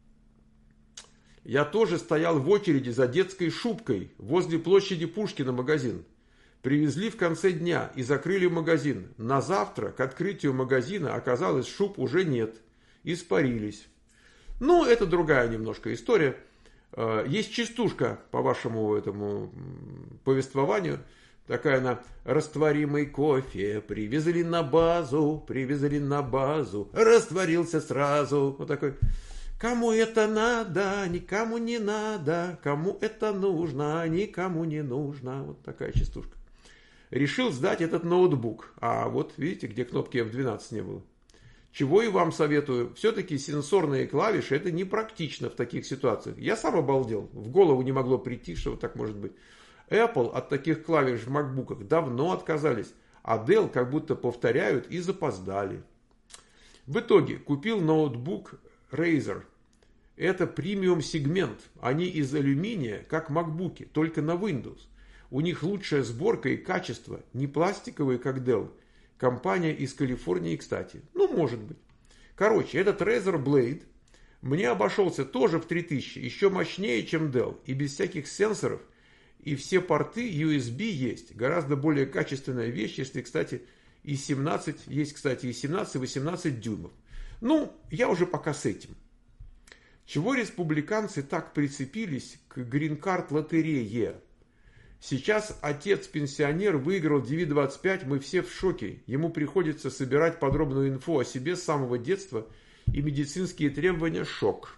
Я тоже стоял в очереди за детской шубкой возле площади Пушкина магазин. Привезли в конце дня и закрыли магазин. На завтра к открытию магазина оказалось, шуб уже нет. Испарились. Ну, это другая немножко история. Есть частушка по вашему этому повествованию. Такая она: растворимый кофе привезли на базу, растворился сразу. Вот такой. Кому это надо, никому не надо, кому это нужно, никому не нужно. Вот такая частушка. Решил сдать этот ноутбук. А вот видите, где кнопки F12 не было. Чего и вам советую. Все-таки сенсорные клавиши это непрактично в таких ситуациях. Я сам обалдел. В голову не могло прийти, что вот так может быть. Apple от таких клавиш в макбуках давно отказались. А Dell как будто повторяют и запоздали. В итоге купил ноутбук Razer. Это премиум сегмент. Они из алюминия, как макбуки, только на Windows. У них лучшая сборка и качество. Не пластиковые, как Dell. Компания из Калифорнии, кстати. Ну, может быть. Короче, этот Razer Blade мне обошелся тоже в 3000. Еще мощнее, чем Dell. И без всяких сенсоров. И все порты USB есть. Гораздо более качественная вещь, если, кстати, и 17, есть, кстати, и 17, и 18 дюймов. Ну, я уже пока с этим. Чего республиканцы так прицепились к грин-карт лотерее? Сейчас отец-пенсионер выиграл DV-25, мы все в шоке. Ему приходится собирать подробную инфу о себе с самого детства и медицинские требования — шок.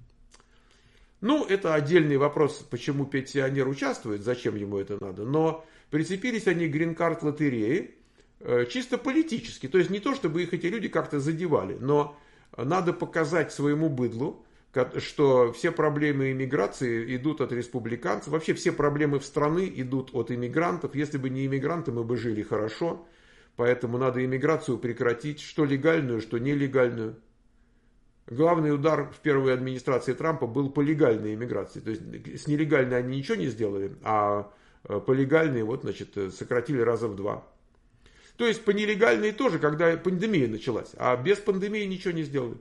Ну, это отдельный вопрос, почему пенсионер участвует, зачем ему это надо. Но прицепились они к грин-карт лотереи чисто политически. То есть не то, чтобы их эти люди как-то задевали, но надо показать своему быдлу, что все проблемы иммиграции идут от республиканцев. Вообще все проблемы в стране идут от иммигрантов. Если бы не иммигранты, мы бы жили хорошо. Поэтому надо иммиграцию прекратить, что легальную, что нелегальную. Главный удар в первой администрации Трампа был по легальной иммиграции. То есть с нелегальной они ничего не сделали, а по легальной вот, значит, сократили раза в 2. То есть по нелегальной тоже, когда пандемия началась, а без пандемии ничего не сделали.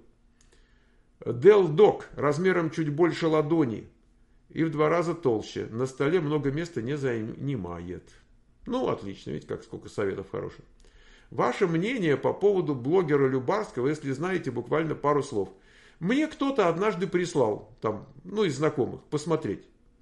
Dell Dock размером чуть больше ладони и в 2 раза толще. На столе много места не занимает. Ну, отлично, видите, как сколько советов хороших. Ваше мнение по поводу блогера Любарского, если знаете, буквально пару слов. Мне кто-то однажды прислал, там, ну, из знакомых, посмотреть.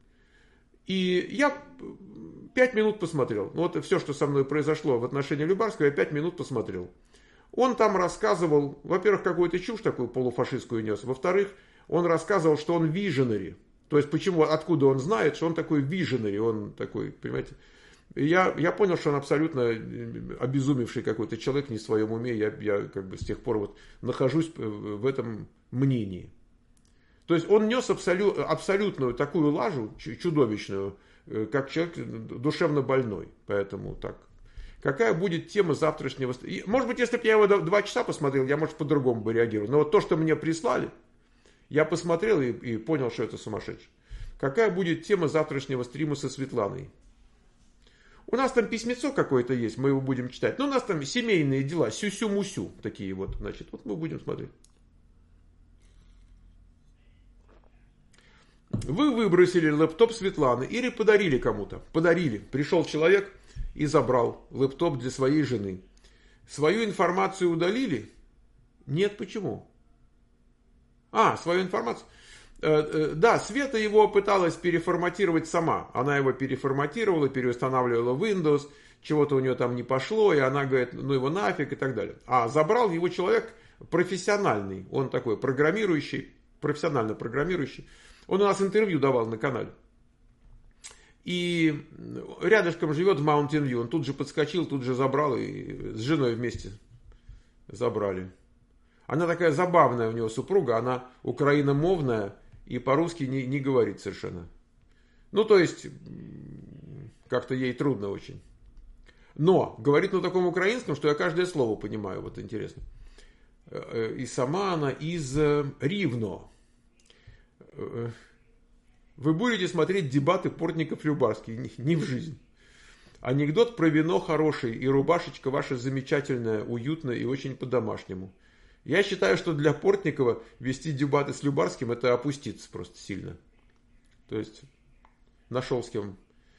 И я 5 минут посмотрел. Вот все, что со мной произошло в отношении Любарского, я 5 минут посмотрел. Он там рассказывал, во-первых, какую-то чушь такую полуфашистскую нес. Во-вторых, он рассказывал, что он виженери. То есть, почему, откуда он знает, что он такой виженери. Он такой, понимаете. Я понял, что он абсолютно обезумевший какой-то человек, не в своем уме. Я как бы с тех пор вот нахожусь в этом мнении. То есть, он нес абсолютную такую лажу, чудовищную, как человек душевно больной. Поэтому так. Какая будет тема завтрашнего... Может быть, если бы я его 2 часа посмотрел, я, может, по-другому бы реагировал. Но вот то, что мне прислали, я посмотрел и понял, что это сумасшедший. Какая будет тема завтрашнего стрима со Светланой? У нас там письмецо какое-то есть, мы его будем читать. Но у нас там семейные дела, сю-сю-мусю такие вот. Значит, вот мы будем смотреть. Вы выбросили лэптоп Светланы или подарили кому-то? Подарили. Пришел человек и забрал лэптоп для своей жены. Свою информацию удалили? Нет, почему? Свою информацию. Да, Света его пыталась переформатировать сама. Она его переформатировала, переустанавливала Windows, чего-то у нее там не пошло, и она говорит, ну его нафиг и так далее. А забрал его человек профессиональный, он такой программирующий, профессионально программирующий. Он у нас интервью давал на канале. И рядышком живет в Mountain View. Он тут же подскочил, тут же забрал и с женой вместе забрали. Она такая забавная у него супруга, она украиномовная и по-русски не говорит совершенно. Ну, то есть, как-то ей трудно очень. Но говорит на таком украинском, что я каждое слово понимаю, вот интересно. И сама она из Ривно. Вы будете смотреть дебаты Портников-Любарский? Не в жизнь. Анекдот про вино хороший, и рубашечка ваша замечательная, уютная и очень по-домашнему. Я считаю, что для Портникова вести дебаты с Любарским — это опуститься просто сильно. То есть, нашел с кем.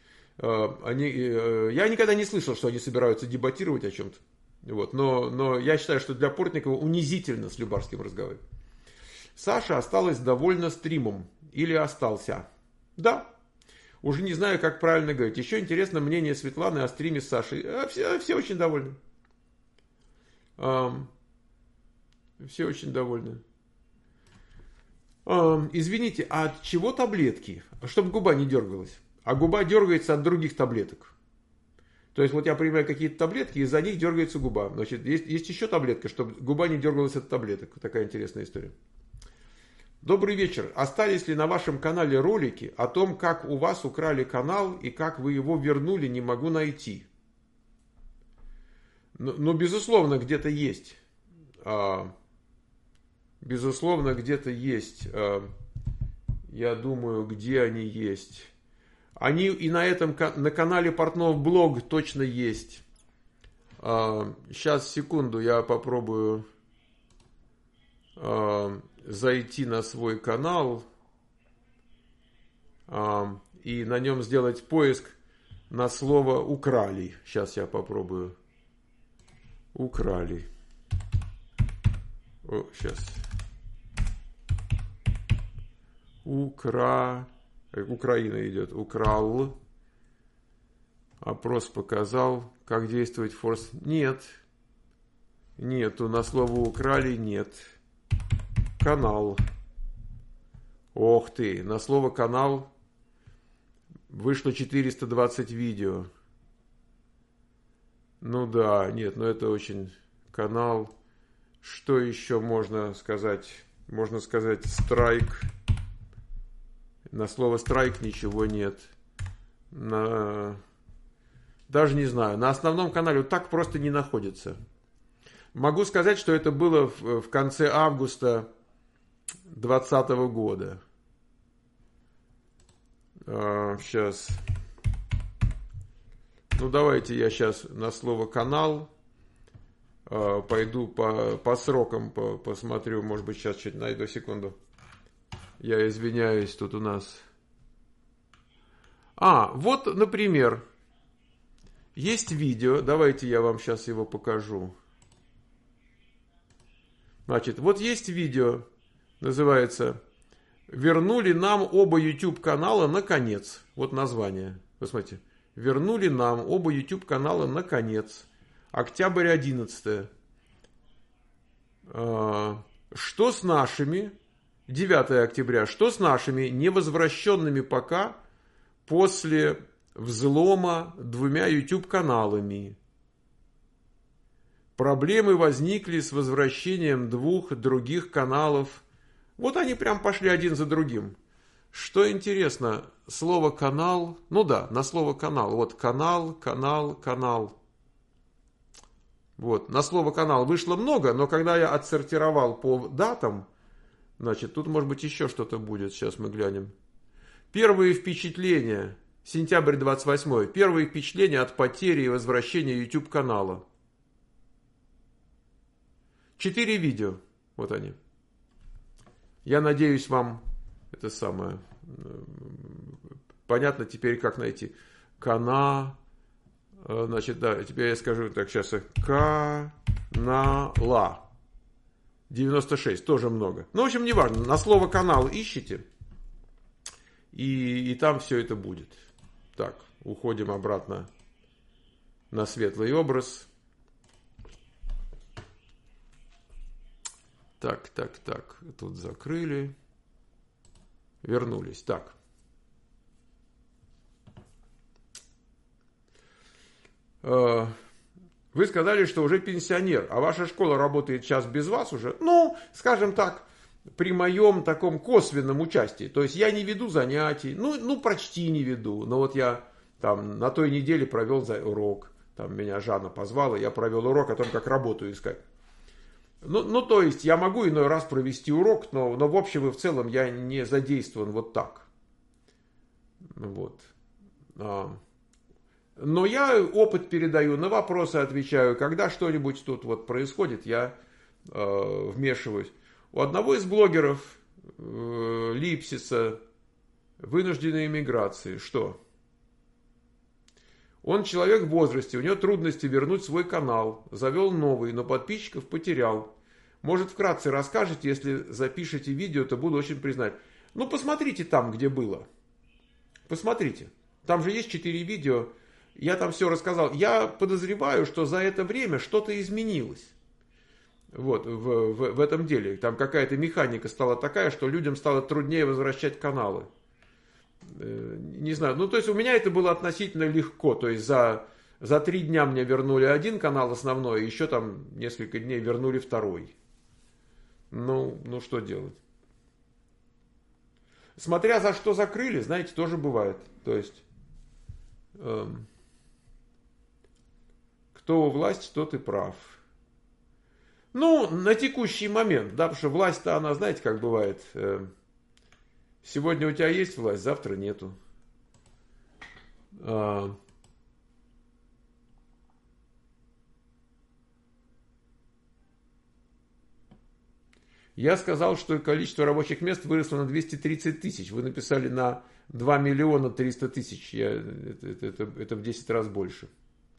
Я никогда не слышал, что они собираются дебатировать о чем-то. Вот. Но я считаю, что для Портникова унизительно с Любарским разговаривать. Саша осталась довольна стримом. Или остался. Да. Уже не знаю, как правильно говорить. Еще интересно мнение Светланы о стриме с Сашей. Все очень довольны. Все очень довольны. Извините, а от чего таблетки? Чтобы губа не дергалась. А губа дергается от других таблеток. То есть, вот я принимаю какие-то таблетки, и за них дергается губа. Значит, есть еще таблетка, чтобы губа не дергалась от таблеток. Такая интересная история. Добрый вечер. Остались ли на вашем канале ролики о том, как у вас украли канал и как вы его вернули, не могу найти? Ну, безусловно, где-то есть. Безусловно, где-то есть. Я думаю, где они есть. Они и на канале Портнов Блог точно есть. Сейчас, секунду, я попробую зайти на свой канал и на нем сделать поиск на слово «украли». Сейчас я попробую. Украли. Сейчас. Украина идет. Украл. Опрос показал, как действовать форс. Нет. Нету. На слово украли нет. Канал. Ох ты. На слово канал вышло 420 видео. Ну да, нет, но это очень канал. Что еще можно сказать? Можно сказать страйк. На слово страйк ничего нет. Даже не знаю. На основном канале вот так просто не находится. Могу сказать, что это было в конце августа 2020 года. Сейчас. Ну, давайте я сейчас на слово канал пойду по срокам посмотрю. Может быть, сейчас чуть найду, секунду. Я извиняюсь, тут у нас... Вот, например, есть видео. Давайте я вам сейчас его покажу. Значит, вот есть видео. Называется «Вернули нам оба YouTube канала наконец». Вот название. Посмотрите. «Вернули нам оба YouTube канала наконец». Октябрь 11. Что с нашими... 9 октября. Что с нашими невозвращенными пока после взлома 2 YouTube каналами? Проблемы возникли с возвращением 2 других каналов. Вот они прям пошли один за другим. Что интересно, слово канал, ну да, на слово канал. Вот канал, канал, канал. Вот, на слово канал вышло много, но когда я отсортировал по датам, значит, тут может быть еще что-то будет. Сейчас мы глянем. Первые впечатления. Сентябрь 28. Первые впечатления от потери и возвращения YouTube канала. 4 видео. Вот они. Я надеюсь, вам это самое... Понятно теперь, как найти. Канал. Значит, да, теперь я скажу так сейчас. Канала. 96, тоже много. Ну, в общем, неважно. На слово канал ищите. И там все это будет. Так, уходим обратно на светлый образ. Так. Тут закрыли. Вернулись. Так. Вы сказали, что уже пенсионер, а ваша школа работает сейчас без вас уже? Ну, скажем так, при моем таком косвенном участии. То есть я не веду занятий, ну почти не веду. Но вот я там на той неделе провел урок. Там меня Жанна позвала, я провел урок о том, как работу искать. Ну, то есть я могу иной раз провести урок, но в общем и в целом я не задействован вот так. Вот. Но я опыт передаю, на вопросы отвечаю. Когда что-нибудь тут вот происходит, я вмешиваюсь. У одного из блогеров Липсиса вынужденной эмиграции. Что? Он человек в возрасте, у него трудности вернуть свой канал. Завел новый, но подписчиков потерял. Может, вкратце расскажете, если запишете видео, то буду очень признателен. Ну, посмотрите там, где было. Посмотрите. Там же есть 4 видео. Я там все рассказал. Я подозреваю, что за это время что-то изменилось. Вот, в этом деле. Там какая-то механика стала такая, что людям стало труднее возвращать каналы. Не знаю. Ну, то есть, у меня это было относительно легко. То есть, за 3 дня мне вернули один канал основной, и еще там несколько дней вернули второй. Ну, что делать? Смотря за что закрыли, знаете, тоже бывает. То есть... Кто у власти, тот и прав. Ну, на текущий момент, да, потому что власть-то, она, знаете, как бывает. Сегодня у тебя есть власть, завтра нету. Я сказал, что количество рабочих мест выросло на 230 тысяч. Вы написали на 2 миллиона 300 тысяч. Это в 10 раз больше.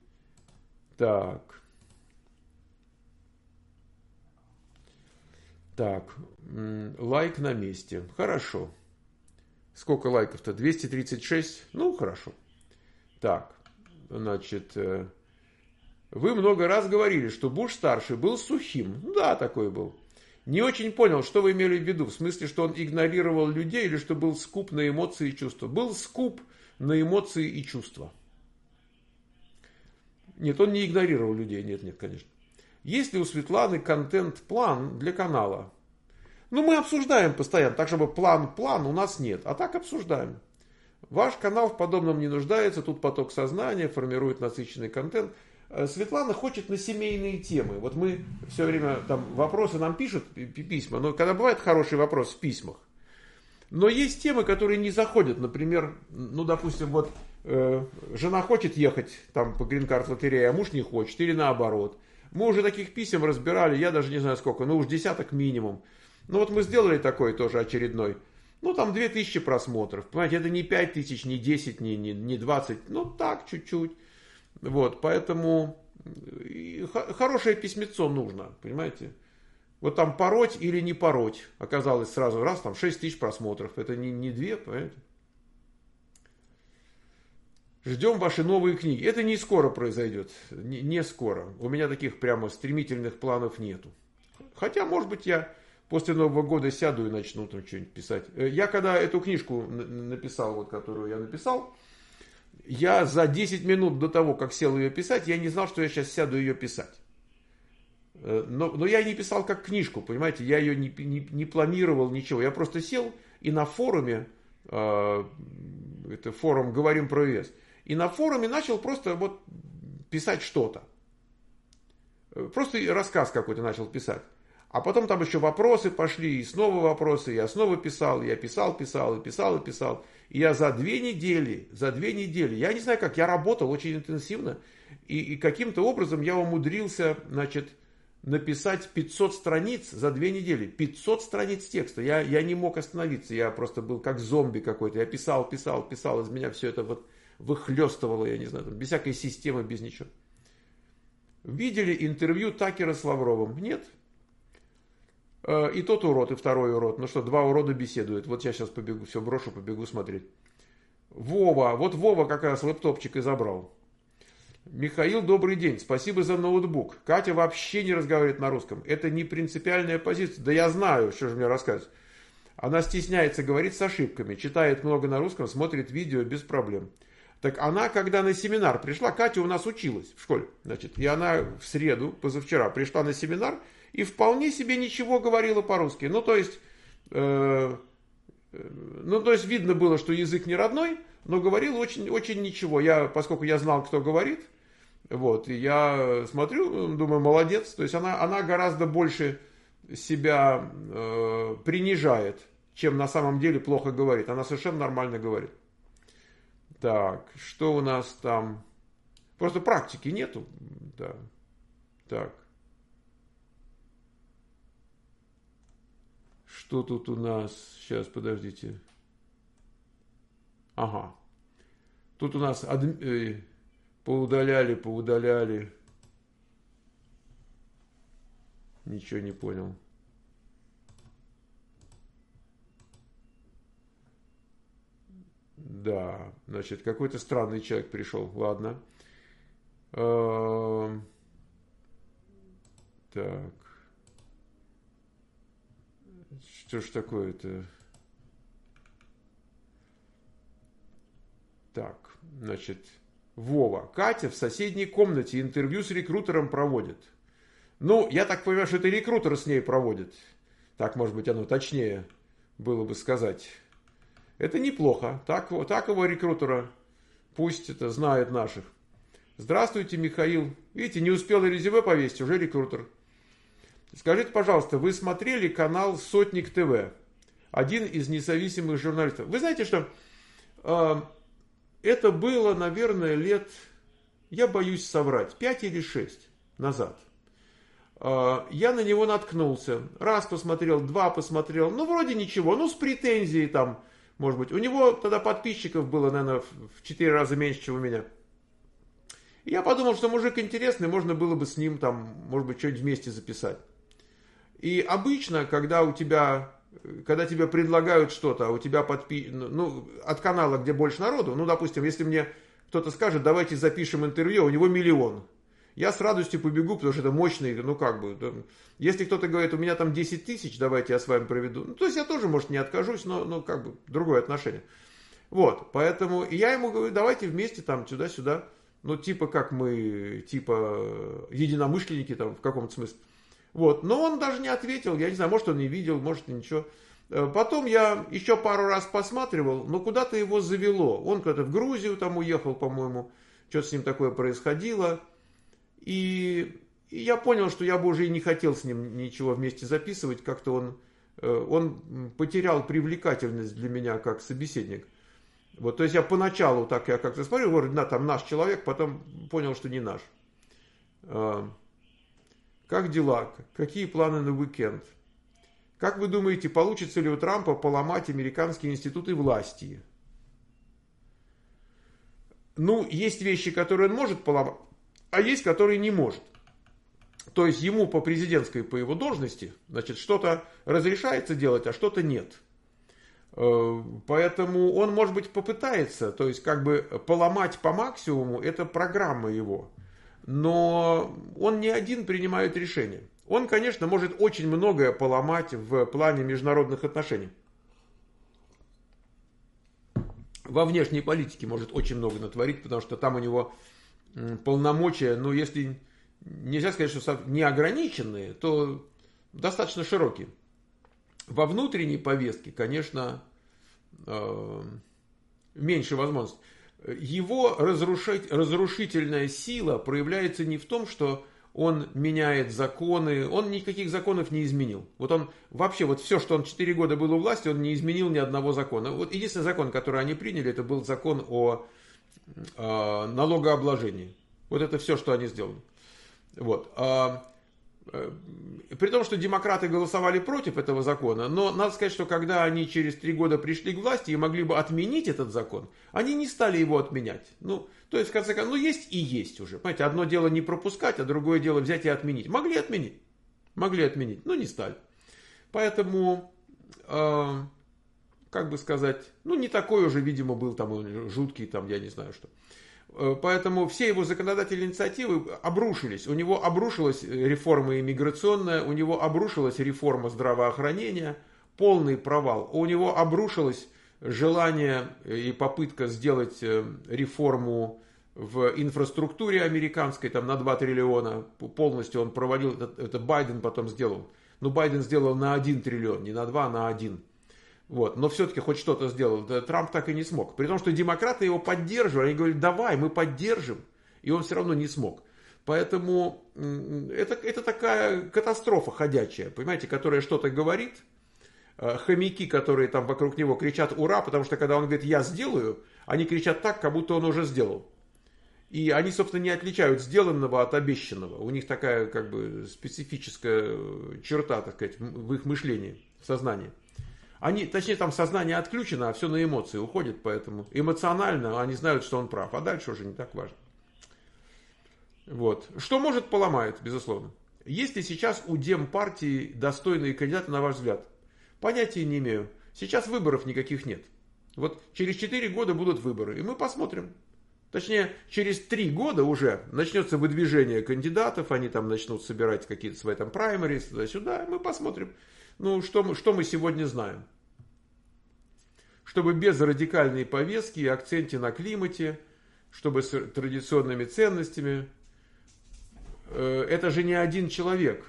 Так, лайк на месте. Хорошо. Сколько лайков-то? 236? Ну, хорошо. Так, значит, вы много раз говорили, что Буш-старший был сухим. Да, такой был. Не очень понял, что вы имели в виду. В смысле, что он игнорировал людей или что был скуп на эмоции и чувства? Был скуп на эмоции и чувства. Нет, он не игнорировал людей. Нет, конечно. Есть ли у Светланы контент-план для канала? Ну, мы обсуждаем постоянно, так чтобы план у нас нет. А так обсуждаем. Ваш канал в подобном не нуждается. Тут поток сознания, формирует насыщенный контент. Светлана хочет на семейные темы. Вот мы все время там вопросы нам пишут, письма, но когда бывает хороший вопрос в письмах. Но есть темы, которые не заходят. Например, ну, допустим, вот жена хочет ехать там по грин-карт лотерее, а муж не хочет, или наоборот. Мы уже таких писем разбирали, я даже не знаю сколько, ну уж десяток минимум. Ну вот мы сделали такой тоже очередной. Ну там 2000 просмотров. Понимаете, это не 5000, не 10, не 20. Ну так, чуть-чуть. Вот, поэтому хорошее письмецо нужно, понимаете. Вот там пороть или не пороть. Оказалось сразу раз, там 6000 просмотров. Это не 2, понимаете. Ждем ваши новые книги. Это не скоро произойдет. Не скоро. У меня таких прямо стремительных планов нету. Хотя, может быть, я после Нового года сяду и начну там что-нибудь писать. Я когда эту книжку написал, вот которую я написал, я за 10 минут до того, как сел ее писать, я не знал, что я сейчас сяду ее писать. Но я не писал как книжку, понимаете, я ее не планировал, ничего. Я просто сел и на форуме, это форум «Говорим про ЕС», и на форуме начал просто вот писать что-то. Просто рассказ какой-то начал писать. А потом там еще вопросы пошли, и снова вопросы, я снова писал, я писал. И я за 2 недели, я не знаю как, я работал очень интенсивно, и каким-то образом я умудрился, значит, написать 500 страниц за 2 недели. 500 страниц текста. Я не мог остановиться, я просто был как зомби какой-то. Я писал, из меня все это вот выхлестывало, я не знаю, там, без всякой системы, без ничего. Видели интервью Такера с Лавровым? Нет. И тот урод, и второй урод. Ну что, 2 урода беседуют. Вот я сейчас побегу, все брошу, побегу смотреть. Вова как раз лэптопчик и забрал. Михаил, добрый день, спасибо за ноутбук. Катя вообще не разговаривает на русском. Это не принципиальная позиция. Да я знаю, что же мне рассказывать. Она стесняется говорить с ошибками, читает много на русском, смотрит видео без проблем. Так она, когда на семинар пришла, Катя у нас училась в школе, значит, и она в среду, позавчера, пришла на семинар и вполне себе ничего говорила по-русски. Ну, то есть видно было, что язык не родной, но говорила очень, очень ничего. Поскольку я знал, кто говорит, вот, и я смотрю, думаю, молодец. То есть она гораздо больше себя принижает, чем на самом деле плохо говорит. Она совершенно нормально говорит. Так, что у нас там? Просто практики нету. Да. Так. Что тут у нас? Сейчас, подождите. Ага. Тут у нас поудаляли. Ничего не понял. Да, значит, какой-то странный человек пришел. Ладно. Так. Что ж такое-то? Так, значит, Вова. Катя в соседней комнате интервью с рекрутером проводит. Ну, я так понимаю, что это рекрутер с ней проводит. Так, может быть, оно точнее было бы сказать. Это неплохо. Так его рекрутера пусть это знает наших. Здравствуйте, Михаил. Видите, не успел резюме повесить, уже рекрутер. Скажите, пожалуйста, вы смотрели канал Сотник ТВ? Один из независимых журналистов. Вы знаете, что это было, наверное, лет, я боюсь соврать, 5 или 6 назад. Я на него наткнулся. Раз посмотрел, 2 посмотрел. Ну, вроде ничего. Ну, с претензией там, может быть. У него тогда подписчиков было, наверное, в 4 раза меньше, чем у меня. И я подумал, что мужик интересный, можно было бы с ним там, может быть, что-нибудь вместе записать. И обычно, когда у тебя когда тебе предлагают что-то, а у тебя от канала, где больше народу, допустим, если мне кто-то скажет, давайте запишем интервью, у него 1 миллион. Я с радостью побегу, потому что это мощный, Если кто-то говорит, у меня там 10 тысяч, давайте я с вами проведу. То есть я тоже, может, не откажусь, но другое отношение. Вот, поэтому я ему говорю, давайте вместе там туда-сюда. Как мы, единомышленники там в каком-то смысле. Вот, но он даже не ответил, я не знаю, может он не видел, может ничего. Потом я еще пару раз посматривал, но куда-то его завело. Он куда-то в Грузию там уехал, по-моему, что-то с ним такое происходило. И я понял, что я бы уже и не хотел с ним ничего вместе записывать. Как-то он потерял привлекательность для меня как собеседник. Вот, то есть я поначалу так я как-то смотрел, говорю, там наш человек, потом понял, что не наш. Как дела? Какие планы на уикенд? Как вы думаете, получится ли у Трампа поломать американские институты власти? Есть вещи, которые он может поломать, а есть, которые не может. То есть ему по президентской, по его должности, что-то разрешается делать, а что-то нет. Поэтому он, может быть, попытается, то есть поломать по максимуму, это программа его. Но он не один принимает решения. Он, конечно, может очень многое поломать в плане международных отношений. Во внешней политике может очень много натворить, потому что там у него полномочия, если нельзя сказать, что неограниченные, то достаточно широкие. Во внутренней повестке, конечно, меньше возможностей. Его разрушительная сила проявляется не в том, что он меняет законы, он никаких законов не изменил. Вот он вообще, все, что он 4 года был у власти, он не изменил ни одного закона. Вот единственный закон, который они приняли, это был закон о налогообложении. Вот это все, что они сделали. Вот. При том, что демократы голосовали против этого закона, но надо сказать, что когда они через 3 года пришли к власти и могли бы отменить этот закон, они не стали его отменять. То есть, в конце концов, есть и есть уже. Понимаете, одно дело не пропускать, а другое дело взять и отменить. Могли отменить, но не стали. Поэтому, не такой уже, видимо, был там жуткий, я не знаю что. Поэтому все его законодательные инициативы обрушились. У него обрушилась реформа иммиграционная, у него обрушилась реформа здравоохранения, полный провал. У него обрушилось желание и попытка сделать реформу в инфраструктуре американской на 2 триллиона. Полностью он провалил, это Байден потом сделал. Байден сделал на 1 триллион, не на 2, а на 1. Вот. Но все-таки хоть что-то сделал. Трамп так и не смог. При том, что демократы его поддерживали. Они говорили, давай, мы поддержим. И он все равно не смог. Поэтому это такая катастрофа ходячая, понимаете, которая что-то говорит. Хомяки, которые там вокруг него кричат «Ура!», потому что когда он говорит «я сделаю», они кричат так, как будто он уже сделал. И они, собственно, не отличают сделанного от обещанного. У них такая специфическая черта, так сказать, в их мышлении, в сознании. Там сознание отключено, а все на эмоции уходит, поэтому эмоционально они знают, что он прав, а дальше уже не так важно. Вот. Что может поломает, безусловно. Есть ли сейчас у Демпартии достойные кандидаты, на ваш взгляд? Понятия не имею. Сейчас выборов никаких нет. Вот через 4 года будут выборы, и мы посмотрим. Точнее, через 3 года уже начнется выдвижение кандидатов, они там начнут собирать какие-то свои праймерис, туда-сюда, и мы посмотрим. Что мы сегодня знаем? Чтобы без радикальной повестки и акценте на климате, чтобы с традиционными ценностями. Это же не один человек.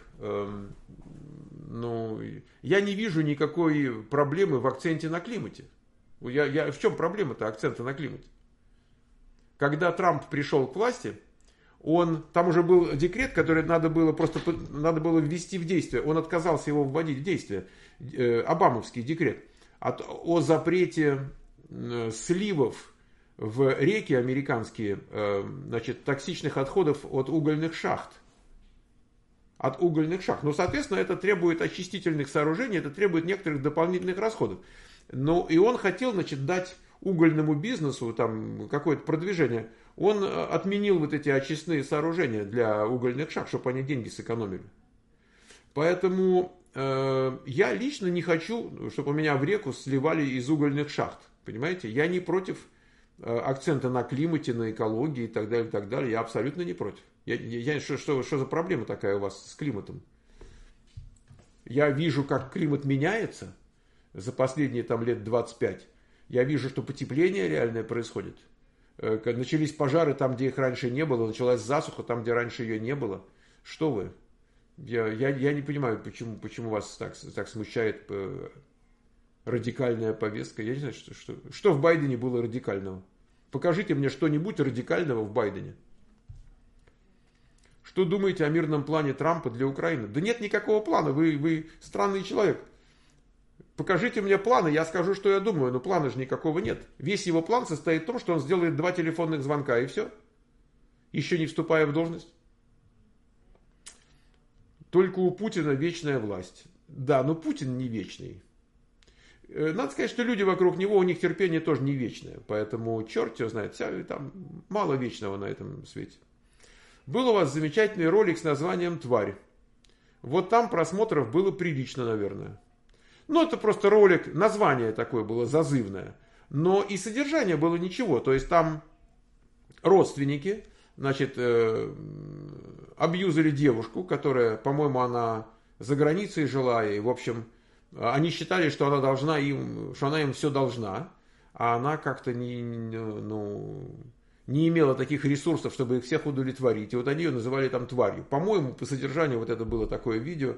Я не вижу никакой проблемы в акценте на климате. В чем проблема-то акцента на климате? Когда Трамп пришел к власти, там уже был декрет, который надо было ввести в действие. Он отказался его вводить в действие. Обамовский декрет о запрете сливов в реки американские, токсичных отходов от угольных шахт. Соответственно, это требует очистительных сооружений, это требует некоторых дополнительных расходов. И он хотел, дать угольному бизнесу какое-то продвижение. Он отменил эти очистные сооружения для угольных шахт, чтобы они деньги сэкономили. Поэтому я лично не хочу, чтобы у меня в реку сливали из угольных шахт. Понимаете? Я не против акцента на климате, на экологии и так далее, и так далее. Я абсолютно не против. Что за проблема такая у вас с климатом? Я вижу, как климат меняется за последние там лет 25. Я вижу, что потепление реальное происходит. Начались пожары там, где их раньше не было. Началась засуха там, где раньше ее не было. Что вы? Я не понимаю, почему вас так смущает радикальная повестка. Я не знаю, что в Байдене было радикального. Покажите мне что-нибудь радикального в Байдене. Что думаете о мирном плане Трампа для Украины? Да нет никакого плана, вы странный человек. Покажите мне планы, я скажу, что я думаю, но плана же никакого нет. Весь его план состоит в том, что он сделает 2 телефонных звонка и все. Еще не вступая в должность. Только у Путина вечная власть. Да, но Путин не вечный. Надо сказать, что люди вокруг него, у них терпение тоже не вечное. Поэтому черт его знает, там мало вечного на этом свете. Был у вас замечательный ролик с названием «Тварь». Вот там просмотров было прилично, наверное. Ну, это просто ролик, название такое было зазывное. Но и содержание было ничего. То есть там родственники, значит, абьюзили девушку, которая, по-моему, она за границей жила. И, в общем, они считали, что она им все должна. А она как-то не имела таких ресурсов, чтобы их всех удовлетворить. И вот они ее называли там тварью. По-моему, по содержанию вот это было такое видео.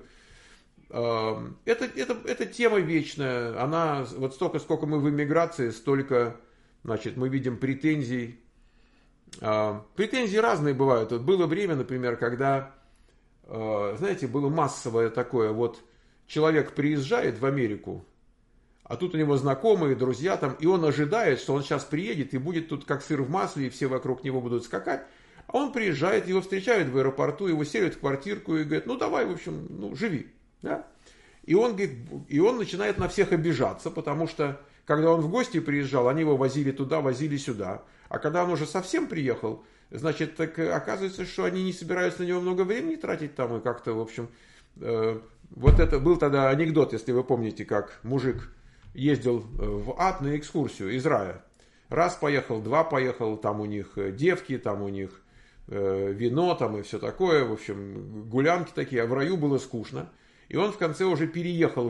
Это тема вечная. Она вот столько, сколько мы в эмиграции, столько, значит, мы видим претензий. Претензии разные бывают. Вот было время, например, когда, знаете, было массовое такое, вот человек приезжает в Америку, а тут у него знакомые, друзья там, и он ожидает, что он сейчас приедет и будет тут как сыр в масле, и все вокруг него будут скакать. А он приезжает, его встречают в аэропорту, его селят в квартирку и говорят, ну давай, в общем, живи. Да? И он начинает на всех обижаться, потому что, когда он в гости приезжал, они его возили туда, возили сюда. А когда он уже совсем приехал, значит, так оказывается, что они не собираются на него много времени тратить там, и как-то, в общем, вот это был тогда анекдот, если вы помните, как мужик ездил в ад на экскурсию из рая. Раз поехал, два поехал, там у них девки, там у них вино, там и все такое, в общем, гулянки такие, а в раю было скучно. И он в конце уже переехал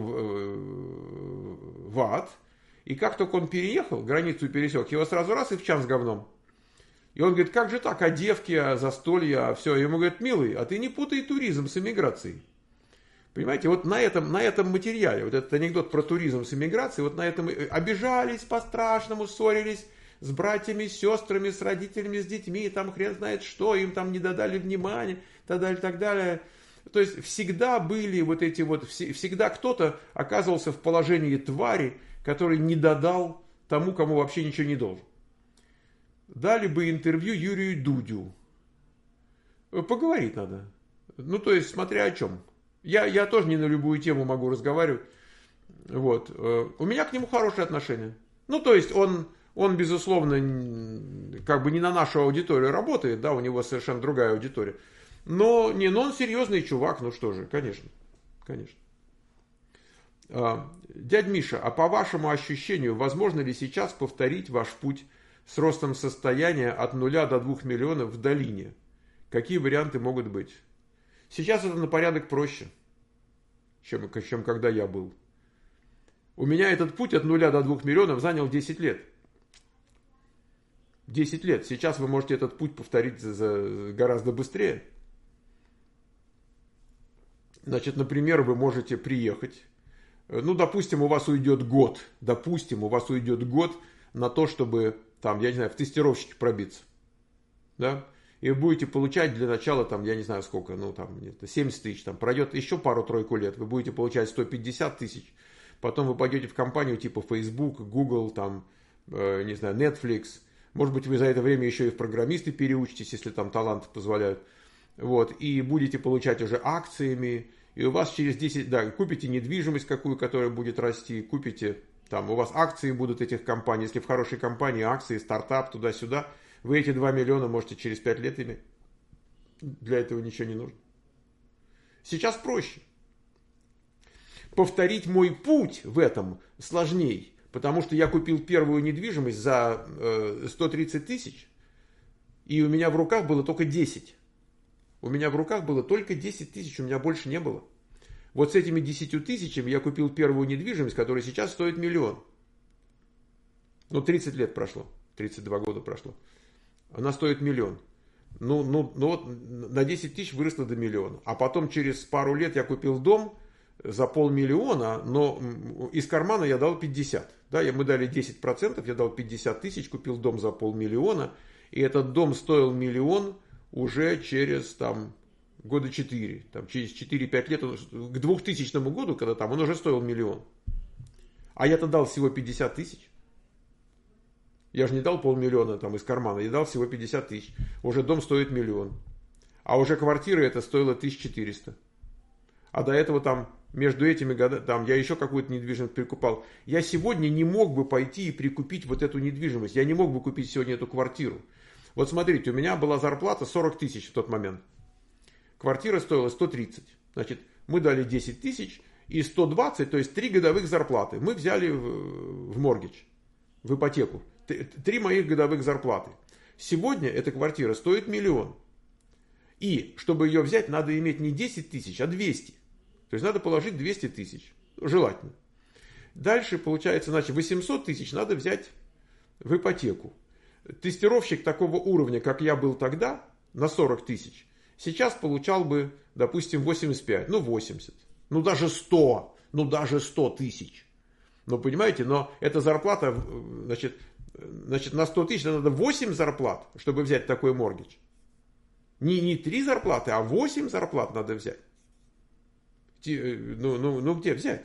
в ад. И как только он переехал, границу пересек, его сразу раз и в чан с говном. И он говорит, как же так, а девки, а застолья, а все. Ему говорят, милый, а ты не путай туризм с эмиграцией. Понимаете, вот на этом материале, вот этот анекдот про туризм с эмиграцией, вот на этом обижались по-страшному, ссорились с братьями, с сестрами, с родителями, с детьми, там хрен знает что, им там не додали внимания, так далее, так далее. То есть всегда были вот эти вот, всегда кто-то оказывался в положении твари, который не додал тому, кому вообще ничего не должен. Дали бы интервью Юрию Дудю. Поговорить надо. Ну, то есть, смотря о чем. Я тоже не на любую тему могу разговаривать. Вот. У меня к нему хорошие отношения. Ну, то есть, он безусловно, как бы не на нашу аудиторию работает, да, у него совершенно другая аудитория. Но он серьезный чувак, ну что же, конечно. Дядь Миша, а по вашему ощущению, возможно ли сейчас повторить ваш путь с ростом состояния от 0 до 2 миллионов в долине? Какие варианты могут быть? Сейчас это на порядок проще, чем когда я был. У меня этот путь от 0 до 2 миллионов занял 10 лет. 10 лет. Сейчас вы можете этот путь повторить гораздо быстрее. Значит, например, вы можете приехать. Ну, допустим, у вас уйдет год. На то, чтобы, там, я не знаю, в тестировщике пробиться. Да? И вы будете получать для начала, там, я не знаю сколько, 70 тысяч, там, пройдет еще пару-тройку лет, вы будете получать 150 тысяч. Потом вы пойдете в компанию типа Facebook, Google, там, не знаю, Netflix. Может быть, вы за это время еще и в программисты переучитесь, если там таланты позволяют. Вот, и будете получать уже акциями, и у вас через 10, купите недвижимость какую, которая будет расти, купите, там, у вас акции будут этих компаний, если в хорошей компании акции, стартап, туда-сюда, вы эти 2 миллиона можете через 5 лет иметь. Для этого ничего не нужно. Сейчас проще. Повторить мой путь в этом сложней, потому что я купил первую недвижимость за 130 тысяч, и у меня в руках было только 10. У меня в руках было только 10 тысяч, у меня больше не было. Вот с этими 10 тысячами я купил первую недвижимость, которая сейчас стоит 1 миллион. Ну, 30 лет прошло, 32 года прошло. Она стоит 1 миллион. Ну вот на 10 тысяч выросла до 1 миллиона. А потом через пару лет я купил дом за 500 000, но из кармана я дал 50. Да, мы дали 10%, я дал 50 тысяч, купил дом за 500 000. И этот дом стоил 1 миллион уже через года 4. Через 4-5 лет, к 2000 году, когда он уже стоил 1 миллион. А я-то дал всего 50 тысяч. Я же не дал 500 000 из кармана, я дал всего 50 тысяч. Уже дом стоит 1 миллион. А уже квартира эта стоила 1400. А до этого между этими годами, я еще какую-то недвижимость прикупал. Я сегодня не мог бы пойти и прикупить вот эту недвижимость. Я не мог бы купить сегодня эту квартиру. Вот смотрите, у меня была зарплата 40 тысяч в тот момент. Квартира стоила 130. Значит, мы дали 10 тысяч и 120, то есть 3 годовых зарплаты. Мы взяли в моргидж, в ипотеку. 3 моих годовых зарплаты. Сегодня эта квартира стоит 1 миллион. И чтобы ее взять, надо иметь не 10 тысяч, а 200. То есть надо положить 200 тысяч. Желательно. Дальше получается, значит, 800 тысяч надо взять в ипотеку. Тестировщик такого уровня, как я был тогда, на 40 тысяч, сейчас получал бы, допустим, 85, 80, даже 100 тысяч. Понимаете, но эта зарплата, значит, на 100 тысяч надо 8 зарплат, чтобы взять такой моргидж. Не 3 зарплаты, а 8 зарплат надо взять. Где взять?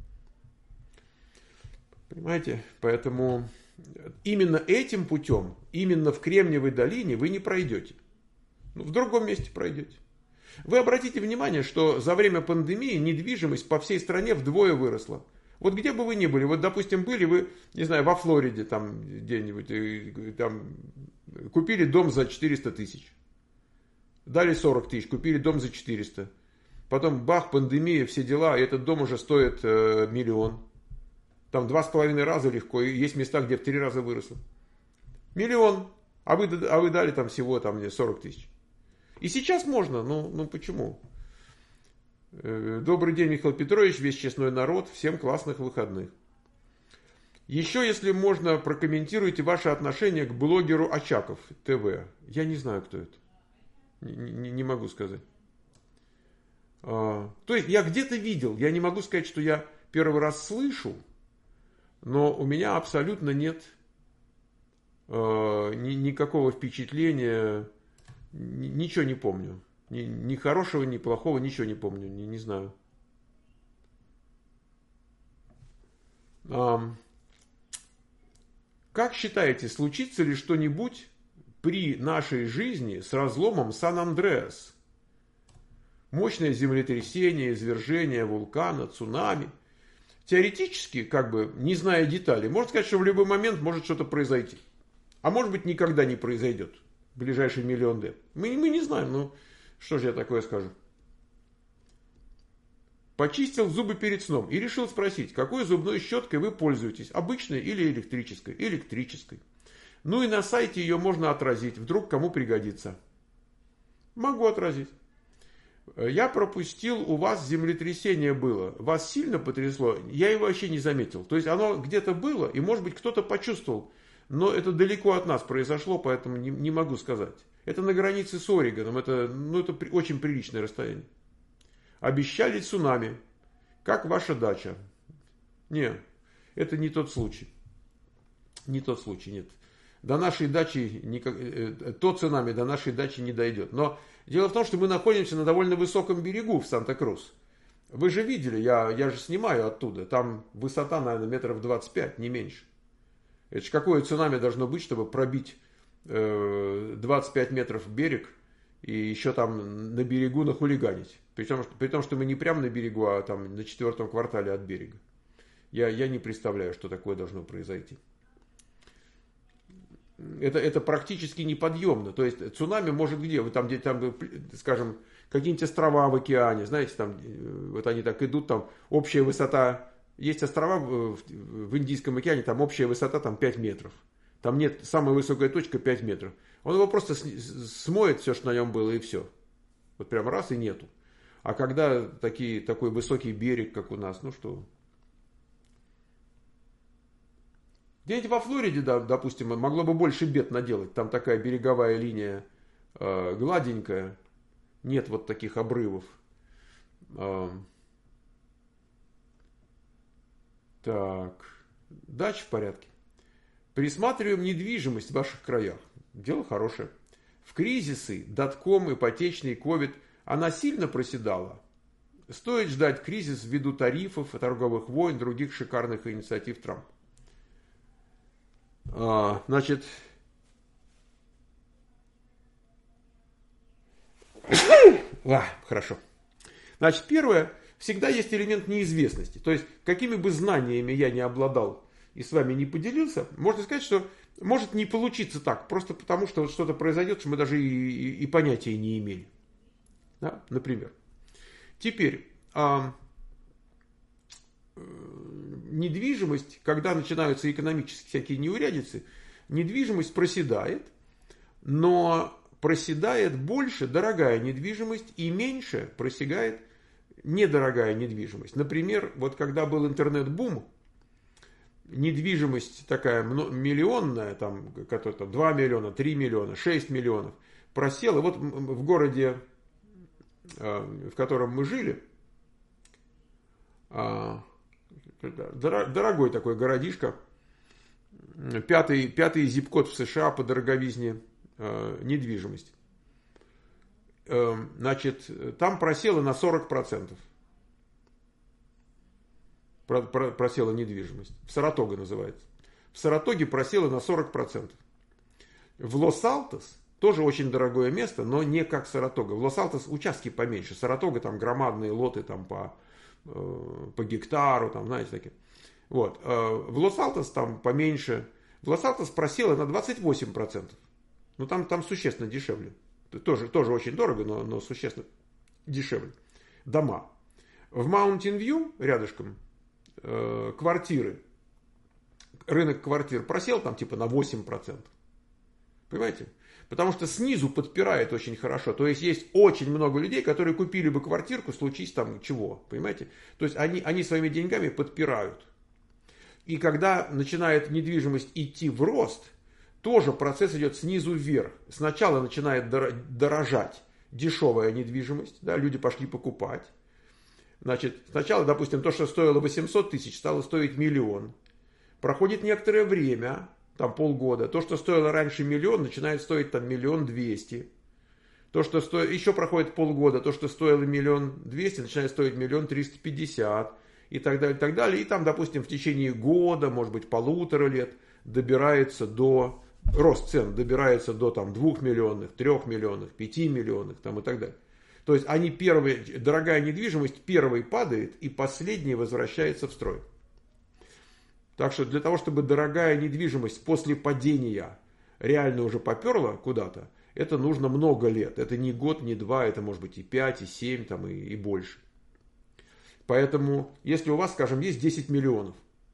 Понимаете? Поэтому именно этим путем, именно в Кремниевой долине вы не пройдете. В другом месте пройдете. Вы обратите внимание, что за время пандемии недвижимость по всей стране вдвое выросла. Вот где бы вы ни были, вот, допустим, были вы, не знаю, во Флориде где-нибудь, купили дом за 400 тысяч. Дали 40 тысяч, купили дом за 400. Потом бах, пандемия, все дела, и этот дом уже стоит 1 миллион. 2,5 раза легко, и есть места, где в 3 раза выросло. 1 миллион, а вы дали всего 40 тысяч. И сейчас можно, почему? Добрый день, Михаил Петрович, весь честной народ, всем классных выходных. Еще, если можно, прокомментируйте ваше отношение к блогеру Очаков ТВ. Я не знаю, кто это. Не могу сказать. То есть, я где-то видел, я не могу сказать, что я первый раз слышу, но у меня абсолютно нет никакого впечатления, ничего не помню. Ни хорошего, ни плохого, ничего не помню, не знаю. Как считаете, случится ли что-нибудь при нашей жизни с разломом Сан-Андреас? Мощное землетрясение, извержение вулкана, цунами. Теоретически, не зная деталей, можно сказать, что в любой момент может что-то произойти. А может быть, никогда не произойдет в ближайший 1 миллион лет. Мы не знаем, что же я такое скажу. Почистил зубы перед сном и решил спросить, какой зубной щеткой вы пользуетесь, обычной или электрической? Электрической. И на сайте ее можно отразить, вдруг кому пригодится. Могу отразить. Я пропустил, у вас землетрясение было. Вас сильно потрясло? Я его вообще не заметил. То есть оно где-то было, и может быть кто-то почувствовал. Но это далеко от нас произошло, поэтому не могу сказать. Это на границе с Орегоном, это очень приличное расстояние. Обещали цунами. Как ваша дача? Нет, это не тот случай. Не тот случай, нет. До нашей дачи, то цунами до нашей дачи не дойдет. Но дело в том, что мы находимся на довольно высоком берегу в Санта-Крус. Вы же видели, я же снимаю оттуда. Там высота, наверное, метров 25, не меньше. Это же какое цунами должно быть, чтобы пробить 25 метров в берег и еще на берегу нахулиганить. При том, что мы не прямо на берегу, а на 4-м квартале от берега. Я не представляю, что такое должно произойти. Это практически неподъемно. То есть цунами может где? Скажем, какие-нибудь острова в океане, знаете, там, вот они так идут, там общая высота, есть острова в Индийском океане, там общая высота там 5 метров. Там нет, самая высокая точка 5 метров. Он его просто смоет все, что на нем было, и все. Вот прям раз и нету. А когда такой высокий берег, как у нас, ну что... Где-нибудь во Флориде, да, допустим, могло бы больше бед наделать. Там такая береговая линия гладенькая. Нет вот таких обрывов. Так. Дальше в порядке. Присматриваем недвижимость в ваших краях. Дело хорошее. В кризисы, дотком, ипотечный, ковид, она сильно проседала. Стоит ждать кризис ввиду тарифов, торговых войн, других шикарных инициатив Трампа. Значит, хорошо. Значит, первое, всегда есть элемент неизвестности. То есть, какими бы знаниями я не обладал и с вами не поделился, можно сказать, что может не получиться так, просто потому что вот что-то произойдет, что мы даже и понятия не имели. Да? Например. Теперь, недвижимость, когда начинаются экономические всякие неурядицы, недвижимость проседает, но проседает больше дорогая недвижимость и меньше проседает недорогая недвижимость. Например, вот когда был интернет-бум, недвижимость такая миллионная, там, которая 2 миллиона, 3 миллиона, 6 миллионов, просела. Вот в городе, в котором мы жили, дорогой такой городишко, пятый зип-код в США по дороговизне недвижимости. Значит, там просело на 40%. Просела недвижимость. В Саратоге называется. В Саратоге просела на 40%. В Лос-Алтос тоже очень дорогое место, но не как Саратога. В Лос-Алтос участки поменьше. Саратога там громадные лоты там по гектару, там, знаете, такие. Вот. В Лос-Алтос там поменьше. В Лос-Алтос просело на 28%. Ну, там существенно дешевле. Тоже очень дорого, но существенно дешевле. Дома. В Маунтин-Вью, рядышком, квартиры. Рынок квартир просел там типа на 8%. Понимаете? Потому что снизу подпирает очень хорошо. То есть очень много людей, которые купили бы квартирку, случись там чего. Понимаете? То есть они своими деньгами подпирают. И когда начинает недвижимость идти в рост, тоже процесс идет снизу вверх. Сначала начинает дорожать дешевая недвижимость. Да, люди пошли покупать. Значит, сначала, допустим, то, что стоило 800 тысяч, стало стоить 1 миллион. Проходит некоторое время, там полгода. То, что стоило раньше 1 миллион, начинает стоить там 1 200 000. То, что стоит, еще проходит полгода, то, что стоило 1 200 000, начинает стоить 1 350 000. И так далее, и так далее. И там, допустим, в течение года, может быть, 1,5 лет, добирается до, рост цен добирается до там 2 миллионов, 3 миллионов, 5 миллионов там, и так далее. То есть они дорогая недвижимость первой падает и последняя возвращается в строй. Так что для того, чтобы дорогая недвижимость после падения реально уже поперла куда-то, это нужно много лет. Это не год, не два, это может быть и 5, и 7, там, и больше. Поэтому, если у вас, скажем, есть 10 миллионов,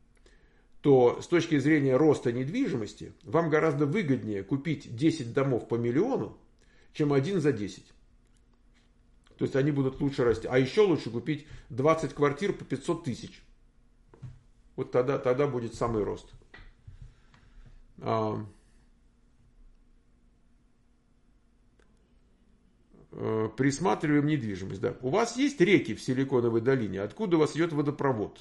то с точки зрения роста недвижимости, вам гораздо выгоднее купить 10 домов по 1 миллиону, чем один за 10. То есть они будут лучше расти. А еще лучше купить 20 квартир по 500 тысяч. Вот тогда будет самый рост. Присматриваем недвижимость. Да. У вас есть реки в Силиконовой долине? Откуда у вас идет водопровод?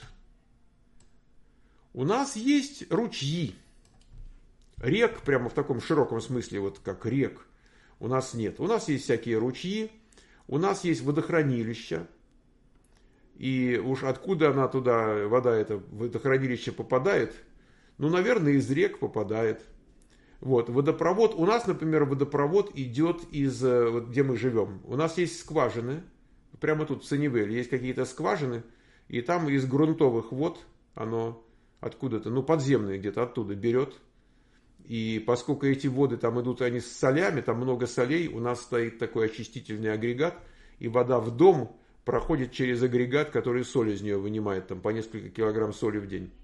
У нас есть ручьи. Рек, прямо в таком широком смысле, вот как рек, у нас нет. У нас есть всякие ручьи. У нас есть водохранилища, и уж откуда она туда, вода эта в водохранилище попадает, ну, наверное, из рек попадает. Вот, водопровод, у нас, например, водопровод идет из, вот где мы живем. У нас есть скважины, прямо тут в Саннивелле есть какие-то скважины, и там из грунтовых вод оно откуда-то, ну, подземные где-то оттуда берет. И поскольку эти воды там идут, они с солями, там много солей, у нас стоит такой очистительный агрегат, и вода в дом проходит через агрегат, который соль из нее вынимает, там по несколько килограмм соли в день.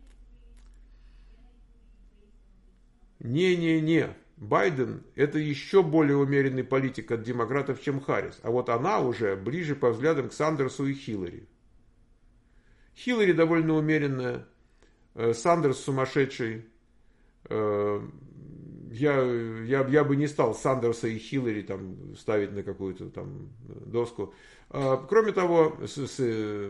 Не-не-не, Байден это еще более умеренный политик от демократов, чем Харрис. А вот она уже ближе по взглядам к Сандерсу и Хиллари. Хиллари довольно умеренная, Сандерс сумасшедший. Я бы не стал Сандерса и Хиллари там ставить на какую-то там доску. Кроме того, с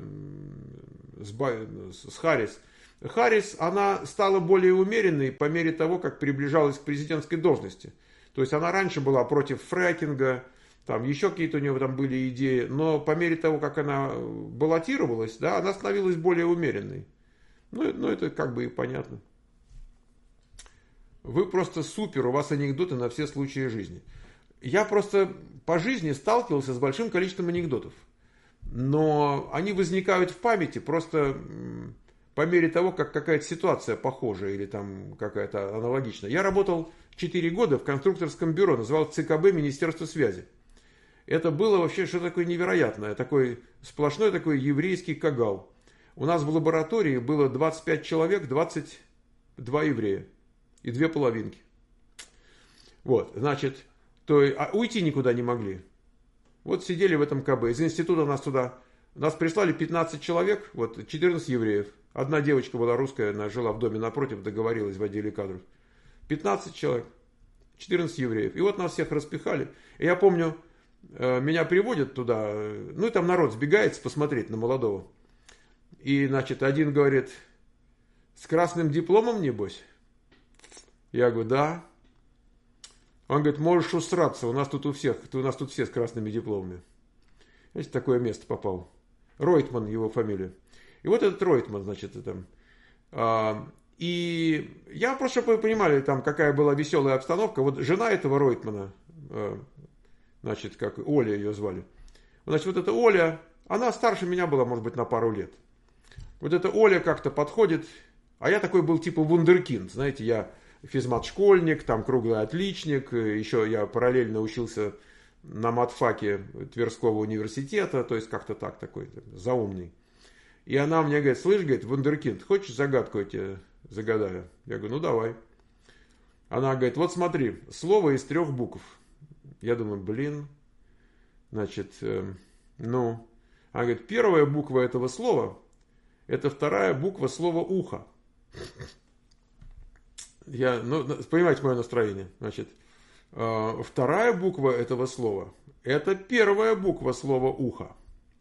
Харрис. Харрис, она стала более умеренной по мере того, как приближалась к президентской должности. То есть она раньше была против фрекинга, там еще какие-то у нее там были идеи, но по мере того, как она баллотировалась, да, она становилась более умеренной. Ну, это как бы и понятно. Вы просто супер, у вас анекдоты на все случаи жизни. Я просто по жизни сталкивался с большим количеством анекдотов. Но они возникают в памяти просто по мере того, как какая-то ситуация похожая или там какая-то аналогичная. Я работал 4 года в конструкторском бюро, назывался ЦКБ Министерства связи. Это было вообще что-то такое невероятное, такой сплошной такой еврейский кагал. У нас в лаборатории было 25 человек, 22 еврея и 2 половинки. Вот, значит, уйти никуда не могли. Вот сидели в этом КБ. Из института нас прислали 15 человек, вот 14 евреев. Одна девочка была русская, она жила в доме напротив, договорилась в отделе кадров. 15 человек, 14 евреев. И вот нас всех распихали. И я помню, меня приводят туда, ну и там народ сбегается посмотреть на молодого. И, значит, один говорит, с красным дипломом, небось? Я говорю, да. Он говорит, можешь усраться, у нас тут все с красными дипломами. Знаете, такое место попал. Ройтман его фамилия. И вот этот Ройтман, значит, и я просто, чтобы вы понимали, там какая была веселая обстановка. Вот жена этого Ройтмана, значит, как Оля ее звали. Значит, вот эта Оля, она старше меня была, может быть, на пару лет. Вот эта Оля как-то подходит, а я такой был типа вундеркинд, знаете, я физмат-школьник, там круглый отличник, еще я параллельно учился на матфаке Тверского университета, то есть как-то так, такой заумный. И она мне говорит, слышь, говорит, вундеркинд, хочешь загадку я тебе загадаю? Я говорю, ну давай. Она говорит, вот смотри, слово из 3 букв. Я думаю, блин, значит, ну. Она говорит, первая буква этого слова, это 2 буква слова ухо. Понимаете мое настроение. Значит, 2 буква этого слова, это 1 буква слова ухо.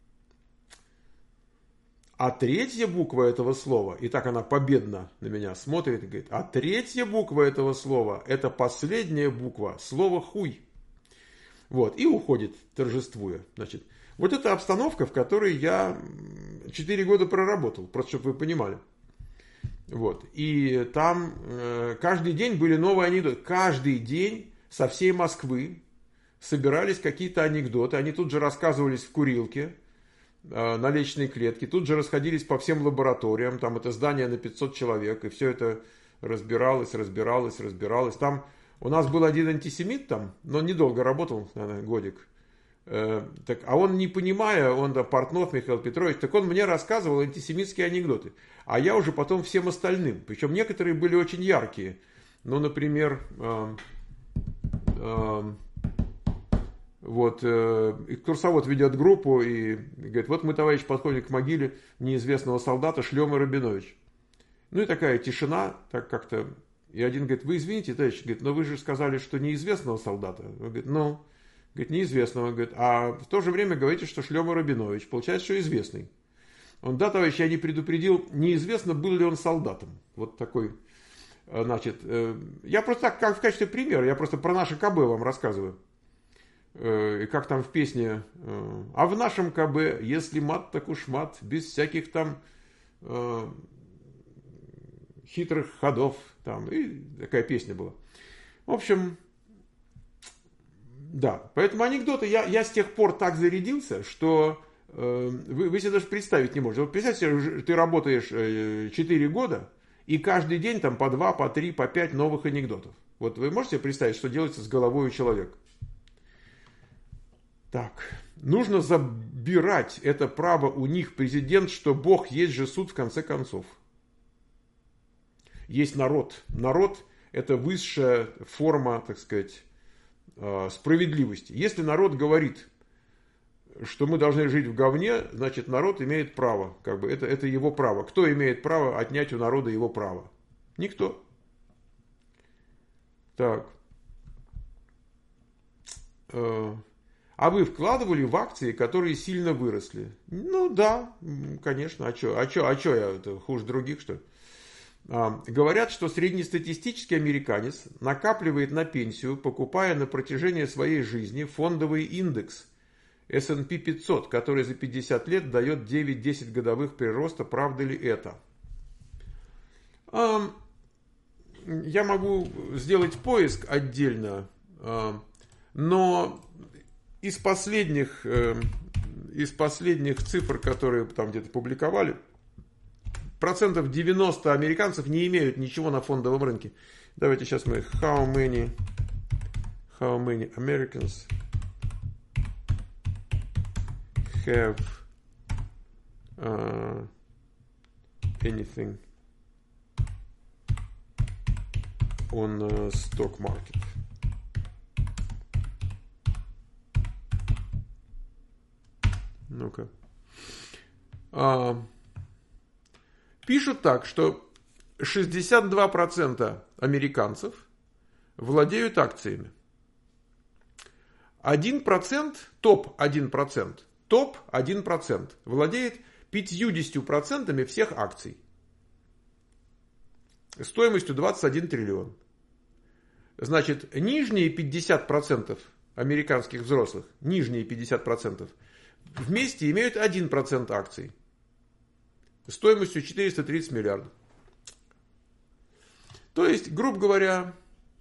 А 3 буква этого слова, и так она победно на меня смотрит и говорит, а 3 буква этого слова, это последняя буква слова хуй. Вот, и уходит, торжествуя. Значит, вот это обстановка, в которой я 4 года проработал, просто чтобы вы понимали. Вот, и там каждый день были новые анекдоты. Каждый день со всей Москвы собирались какие-то анекдоты. Они тут же рассказывались в курилке, на лестничной клетке. Тут же расходились по всем лабораториям. Там это здание на 500 человек. И все это разбиралось. Там у нас был один антисемит там, но недолго работал, наверное, годик. А он, не понимая, он Портнов Михаил Петрович, так он мне рассказывал антисемитские анекдоты. А я уже потом всем остальным. Причем некоторые были очень яркие. Ну, например, вот экскурсовод ведет группу и говорит, вот мы, товарищ, подходим к могиле неизвестного солдата Шлёмы Рабинович. Ну и такая тишина, так как-то. И один говорит, вы извините, товарищ, говорит, но вы же сказали, что неизвестного солдата. Он говорит, ну, говорит, неизвестного. Он говорит, а в то же время говорите, что Шлёма Рабинович. Получается, что известный. Он, да, товарищ, я не предупредил, неизвестно, был ли он солдатом. Вот такой, значит, я просто так, как в качестве примера, я просто про наше КБ вам рассказываю. И как там в песне, а в нашем КБ, если мат, так уж мат, без всяких там хитрых ходов. Там, и такая песня была. В общем, да, поэтому анекдоты, я с тех пор так зарядился, что вы себе даже представить не можете. Вот представьте себе, ты работаешь 4 года, и каждый день там по 2, по 3, по 5 новых анекдотов. Вот вы можете себе представить, что делается с головой у человека? Так, нужно забирать это право у них, президент, что Бог есть же суд в конце концов. Есть народ. Народ – это высшая форма, так сказать, справедливости. Если народ говорит, что мы должны жить в говне, значит, народ имеет право. Как бы это его право. Кто имеет право отнять у народа его право? Никто. Так. А вы вкладывали в акции, которые сильно выросли? Ну да, конечно. А что я это хуже других, что ли? Говорят, что среднестатистический американец накапливает на пенсию, покупая на протяжении своей жизни фондовый индекс S&P 500, который за 50 лет дает 9-10 годовых прироста. Правда ли это? Я могу сделать поиск отдельно, но из последних цифр, которые там где-то публиковали, 90% американцев не имеют ничего на фондовом рынке. Давайте сейчас мы how many Americans have anything on stock market. Ну-ка. Пишут так, что 62% американцев владеют акциями. 1%, топ-1% владеет 50% всех акций. Стоимостью 21 триллион. Значит, нижние 50% американских взрослых, нижние 50% вместе имеют 1% акций. Стоимостью 430 миллиардов. То есть, грубо говоря,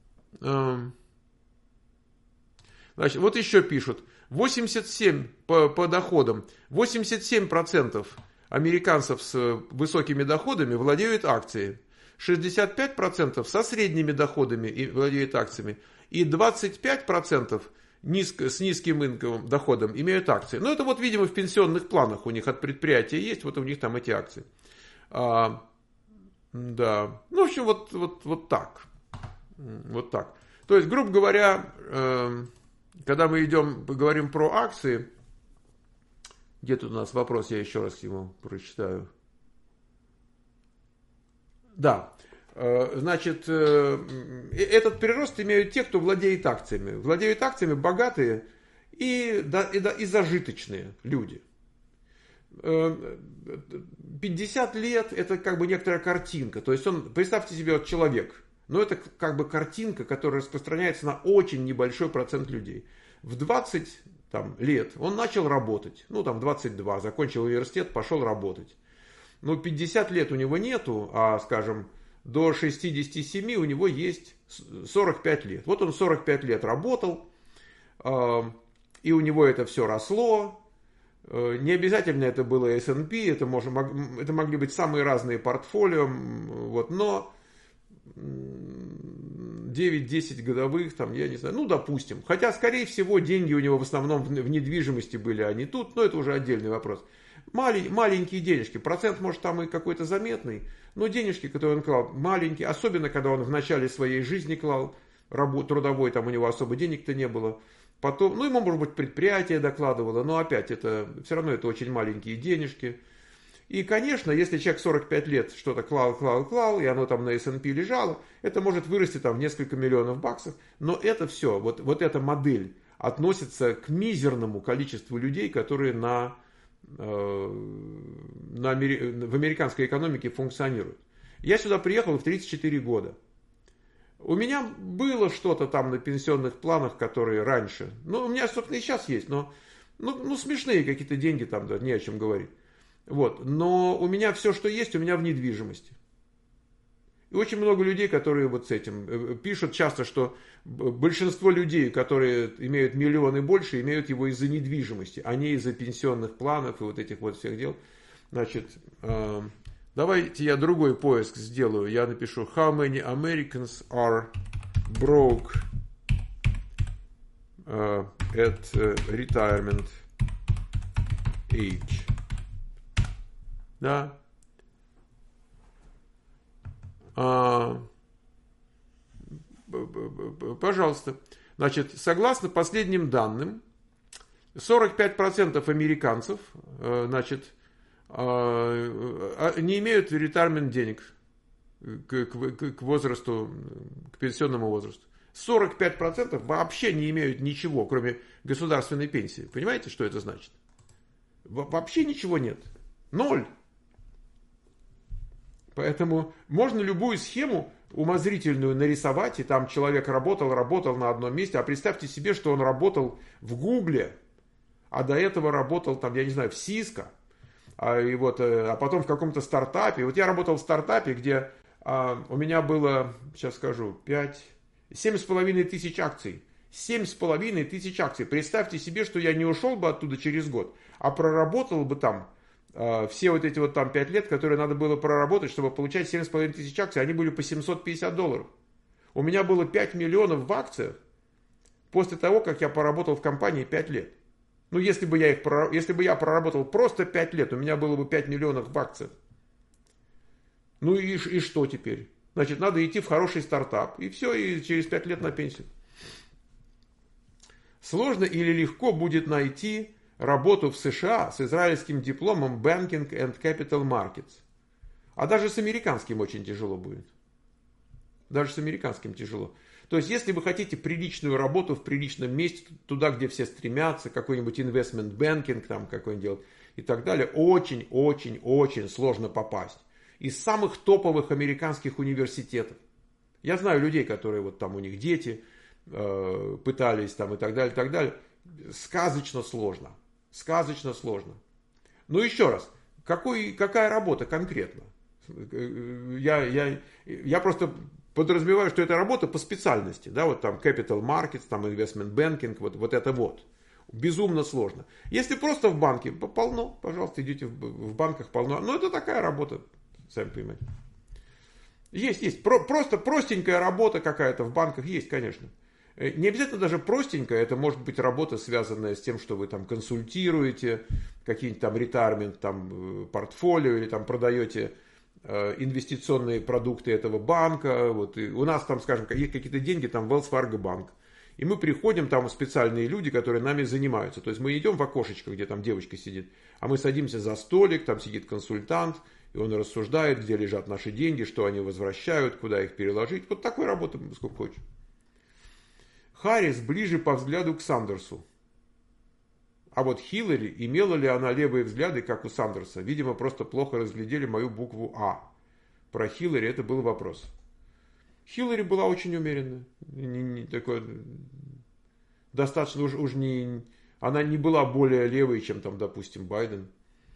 значит, вот еще пишут, 87 по доходам, 87% американцев с высокими доходами владеют акциями, 65% со средними доходами владеют акциями, и 25% с низким доходом имеют акции. Ну, это вот, видимо, в пенсионных планах у них от предприятия есть, вот у них там эти акции. Да. Ну, в общем, вот так. Вот так. То есть, грубо говоря, когда мы говорим про акции, где тут у нас вопрос, я еще раз его прочитаю. Да. Значит, этот прирост имеют те, кто владеет акциями. Владеют акциями богатые и зажиточные люди. 50 лет это как бы некоторая картинка. То есть представьте себе, вот человек, но это как бы картинка, которая распространяется на очень небольшой процент людей. В 20 лет он начал работать, 22, закончил университет, пошел работать. 50 лет у него нету, а, скажем, до 67 у него есть 45 лет. Вот он 45 лет работал, и у него это все росло. Не обязательно это было S&P, это могли быть самые разные портфолио, но 9-10 годовых, я не знаю, допустим. Хотя, скорее всего, деньги у него в основном в недвижимости были, а не тут, но это уже отдельный вопрос. Маленькие денежки, процент может там и какой-то заметный, но денежки, которые он клал, маленькие, особенно когда он в начале своей жизни клал, трудовой, там у него особо денег-то не было. Потом, ему, может быть, предприятие докладывало, но опять, это все равно это очень маленькие денежки. И, конечно, если человек 45 лет что-то клал, и оно там на S&P лежало, это может вырасти в несколько миллионов баксов, но это все, вот эта модель относится к мизерному количеству людей, которые в американской экономике функционируют. Я сюда приехал в 34 года. У меня было что-то там на пенсионных планах, которые раньше, у меня, собственно, и сейчас есть, но смешные какие-то деньги там, да, не о чем говорить. Но у меня все, что есть, у меня в недвижимости. И очень много людей, которые с этим пишут часто, что большинство людей, которые имеют миллион и больше, имеют его из-за недвижимости, а не из-за пенсионных планов и этих всех дел. Значит, давайте я другой поиск сделаю. Я напишу how many Americans are broke at retirement Да. Пожалуйста. Значит, согласно последним данным, 45% американцев, значит, не имеют ретайрмент денег к возрасту, к пенсионному возрасту. 45% вообще не имеют ничего, кроме государственной пенсии. Понимаете, что это значит? Вообще ничего нет. Ноль. Поэтому можно любую схему умозрительную нарисовать, и там человек работал на одном месте, а представьте себе, что он работал в Гугле, а до этого работал там, я не знаю, в Cisco, а потом в каком-то стартапе. Вот я работал в стартапе, где у меня было, сейчас скажу, 7,5 тысяч акций. 7,5 тысяч акций. Представьте себе, что я не ушел бы оттуда через год, а проработал бы там все вот эти вот там 5 лет, которые надо было проработать, чтобы получать 7,5 тысяч акций. Они были по $750. У меня было 5 миллионов в акциях после того, как я поработал в компании 5 лет. Ну, если бы я проработал просто 5 лет, у меня было бы 5 миллионов в акциях. Ну и что теперь? Значит, надо идти в хороший стартап, и все, и через 5 лет на пенсию. Сложно или легко будет найти работу в США с израильским дипломом Banking and Capital Markets? А даже с американским очень тяжело будет. Даже с американским тяжело. То есть, если вы хотите приличную работу в приличном месте, туда, где все стремятся, какой-нибудь investment banking там какой-нибудь делать и так далее, очень сложно попасть. Из самых топовых американских университетов. Я знаю людей, которые вот там у них дети пытались там и так далее, и так далее. Сказочно сложно. Сказочно сложно. Ну еще раз, какая работа конкретно? Я просто подразумеваю, что это работа по специальности. Да, вот там capital markets, там investment banking, вот это вот. Безумно сложно. Если просто в банке, полно, пожалуйста, идите в банках полно. Но это такая работа. Сами понимаете. Есть. Просто простенькая работа какая-то в банках есть, конечно. Не обязательно даже простенькая, это может быть работа, связанная с тем, что вы там консультируете, какие-нибудь там ретайрмент, там портфолио, или там продаете инвестиционные продукты этого банка. Вот. И у нас там, скажем, есть какие-то деньги, там Wells Fargo банк. И мы приходим, там специальные люди, которые нами занимаются. То есть мы идем в окошечко, где там девочка сидит, а мы садимся за столик, там сидит консультант, и он рассуждает, где лежат наши деньги, что они возвращают, куда их переложить. Вот такой работы сколько хочешь. Харрис ближе по взгляду к Сандерсу. А вот Хиллари, имела ли она левые взгляды, как у Сандерса? Видимо, просто плохо разглядели мою букву А. Про Хиллари это был вопрос. Хиллари была очень умеренная. Достаточно уж не... Она не была более левой, чем там, допустим, Байден.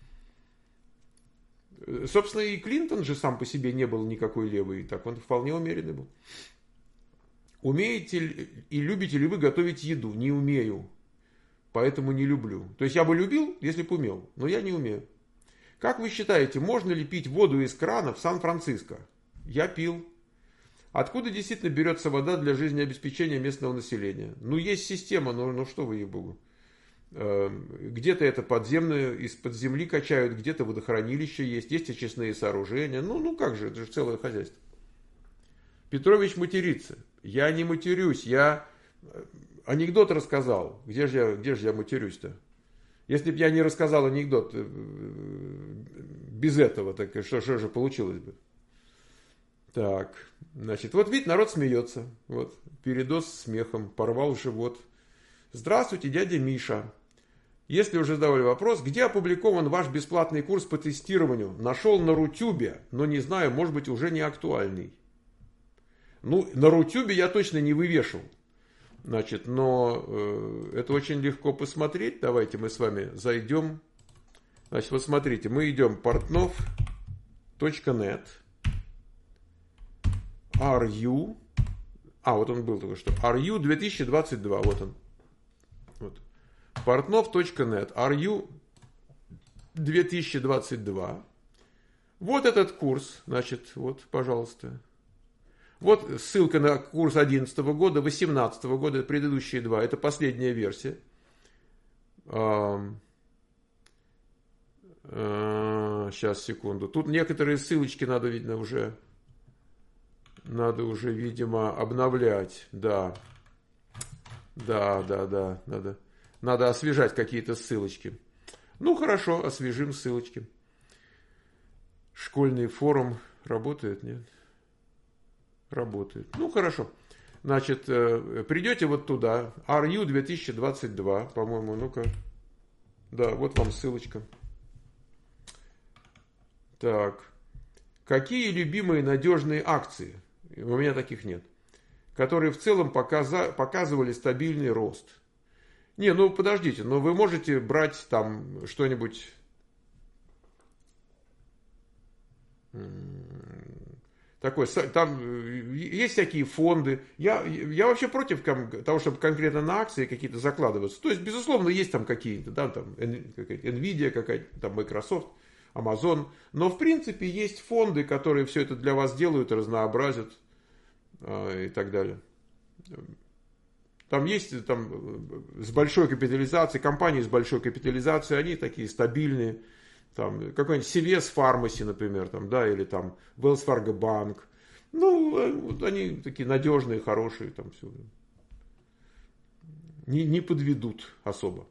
Собственно, и Клинтон же сам по себе не был никакой левый. Так он вполне умеренный был. Умеете и любите ли вы готовить еду? Не умею. Поэтому не люблю. То есть я бы любил, если бы умел. Но я не умею. Как вы считаете, можно ли пить воду из крана в Сан-Франциско? Я пил. Откуда действительно берется вода для жизнеобеспечения местного населения? Ну, есть система, ну что вы, ей-богу. Где-то это подземное, из-под земли качают, где-то водохранилище есть очистные сооружения. Ну как же, это же целое хозяйство. Петрович матерится. Я не матерюсь, я анекдот рассказал. Где же я матерюсь-то? Если бы я не рассказал анекдот без этого, так что же получилось бы? Так, значит, вот видите, народ смеется. Вот, передоз смехом, порвал живот. Здравствуйте, дядя Миша. Если уже задавали вопрос, где опубликован ваш бесплатный курс по тестированию? Нашел на Рутюбе, но не знаю, может быть, уже не актуальный. Ну, на Рутюбе я точно не вывешивал. Значит, но это очень легко посмотреть. Давайте мы с вами зайдем. Значит, вот смотрите, мы идем portnov.net. RU. Вот он был только что. RU 2022. Вот он. Вот. Portnov.net. RU 2022. Вот этот курс. Значит, вот, пожалуйста. Вот ссылка на курс 2011 года, 2018 года, предыдущие два. Это последняя версия. Сейчас, секунду. Тут некоторые ссылочки надо, видно, уже... Надо уже, видимо, обновлять. Да. Да. Надо освежать какие-то ссылочки. Ну, хорошо, освежим ссылочки. Школьный форум работает, нет? Работает. Ну, хорошо. Значит, придете вот туда. RU 2022, по-моему. Ну-ка. Да, вот вам ссылочка. Так. Какие любимые надежные акции? У меня таких нет. Которые в целом показывали стабильный рост. Не, ну подождите, но вы можете брать там что-нибудь... Такой, там есть всякие фонды. Я вообще против того, чтобы конкретно на акции какие-то закладываться. То есть, безусловно, есть там какие-то, да, там Nvidia какая-то, там Microsoft, Amazon. Но, в принципе, есть фонды, которые все это для вас делают, разнообразят и так далее. Там есть там, с большой капитализацией, компании с большой капитализацией, они такие стабильные. Там, какой-нибудь CVS Pharmacy, например, там, да, или там Wells Fargo Bank. Ну, вот они такие надежные, хорошие, там все. Не подведут особо.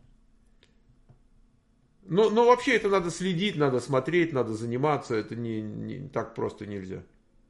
Но вообще это надо следить, надо смотреть, надо заниматься. Это не так просто нельзя.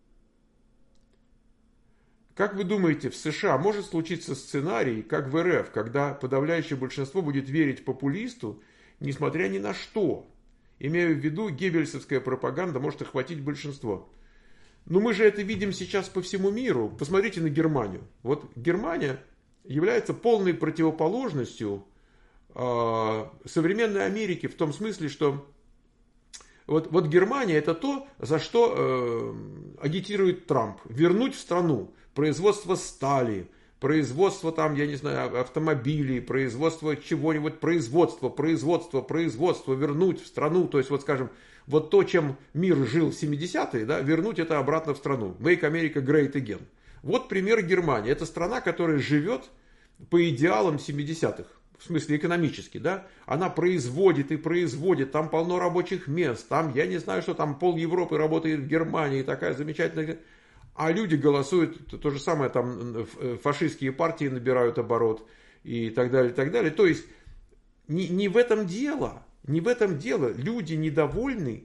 Как вы думаете, в США может случиться сценарий, как в РФ, когда подавляющее большинство будет верить популисту, несмотря ни на что? Имею в виду, геббельсовская пропаганда может охватить большинство. Но мы же это видим сейчас по всему миру. Посмотрите на Германию. Вот Германия является полной противоположностью современной Америки в том смысле, что вот Германия это то, за что агитирует Трамп. Вернуть в страну производство стали, производство там, я не знаю, автомобилей, производство чего-нибудь, производство, вернуть в страну. То есть, вот скажем, вот то, чем мир жил в 70-е, да, вернуть это обратно в страну. Make America Great Again. Вот пример Германии. Это страна, которая живет по идеалам 70-х. В смысле экономически, да. Она производит и производит. Там полно рабочих мест. Там, я не знаю, что там пол Европы работает в Германии. Такая замечательная... А люди голосуют, то же самое, там фашистские партии набирают оборот и так далее, и так далее. То есть не в этом дело, не в этом дело. Люди недовольны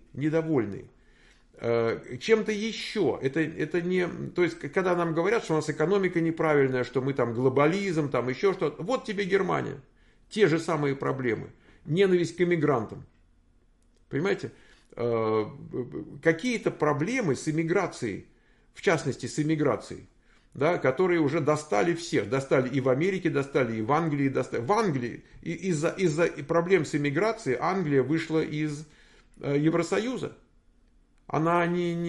чем-то еще. Это не, то есть когда нам говорят, что у нас экономика неправильная, что мы там глобализм, там еще что-то. Вот тебе Германия, те же самые проблемы, ненависть к иммигрантам, понимаете? Какие-то проблемы с иммиграцией. В частности, с иммиграцией, да, которые уже достали всех. Достали и в Америке, достали и в Англии. В Англии из-за проблем с иммиграцией Англия вышла из Евросоюза. Она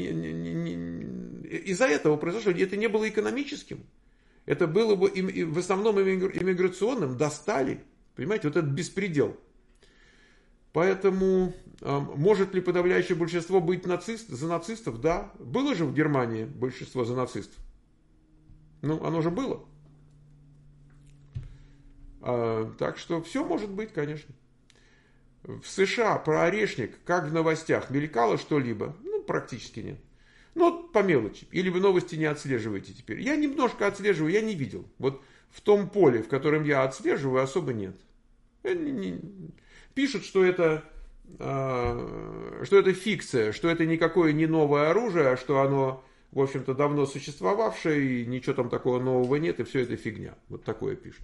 из-за этого произошло. Это не было экономическим. Это было бы в основном иммиграционным. Достали. Понимаете, вот этот беспредел. Поэтому может ли подавляющее большинство быть за нацистов? Да. Было же в Германии большинство за нацистов. Ну, оно же было. Так что все может быть, конечно. В США про орешник, как в новостях, мелькало что-либо? Ну, практически нет. Ну, по мелочи. Или вы новости не отслеживаете теперь. Я немножко отслеживаю, я не видел. Вот в том поле, в котором я отслеживаю, особо нет. Пишут, что это фикция, что это никакое не новое оружие, а что оно, в общем-то, давно существовавшее, и ничего там такого нового нет, и все это фигня. Вот такое пишут.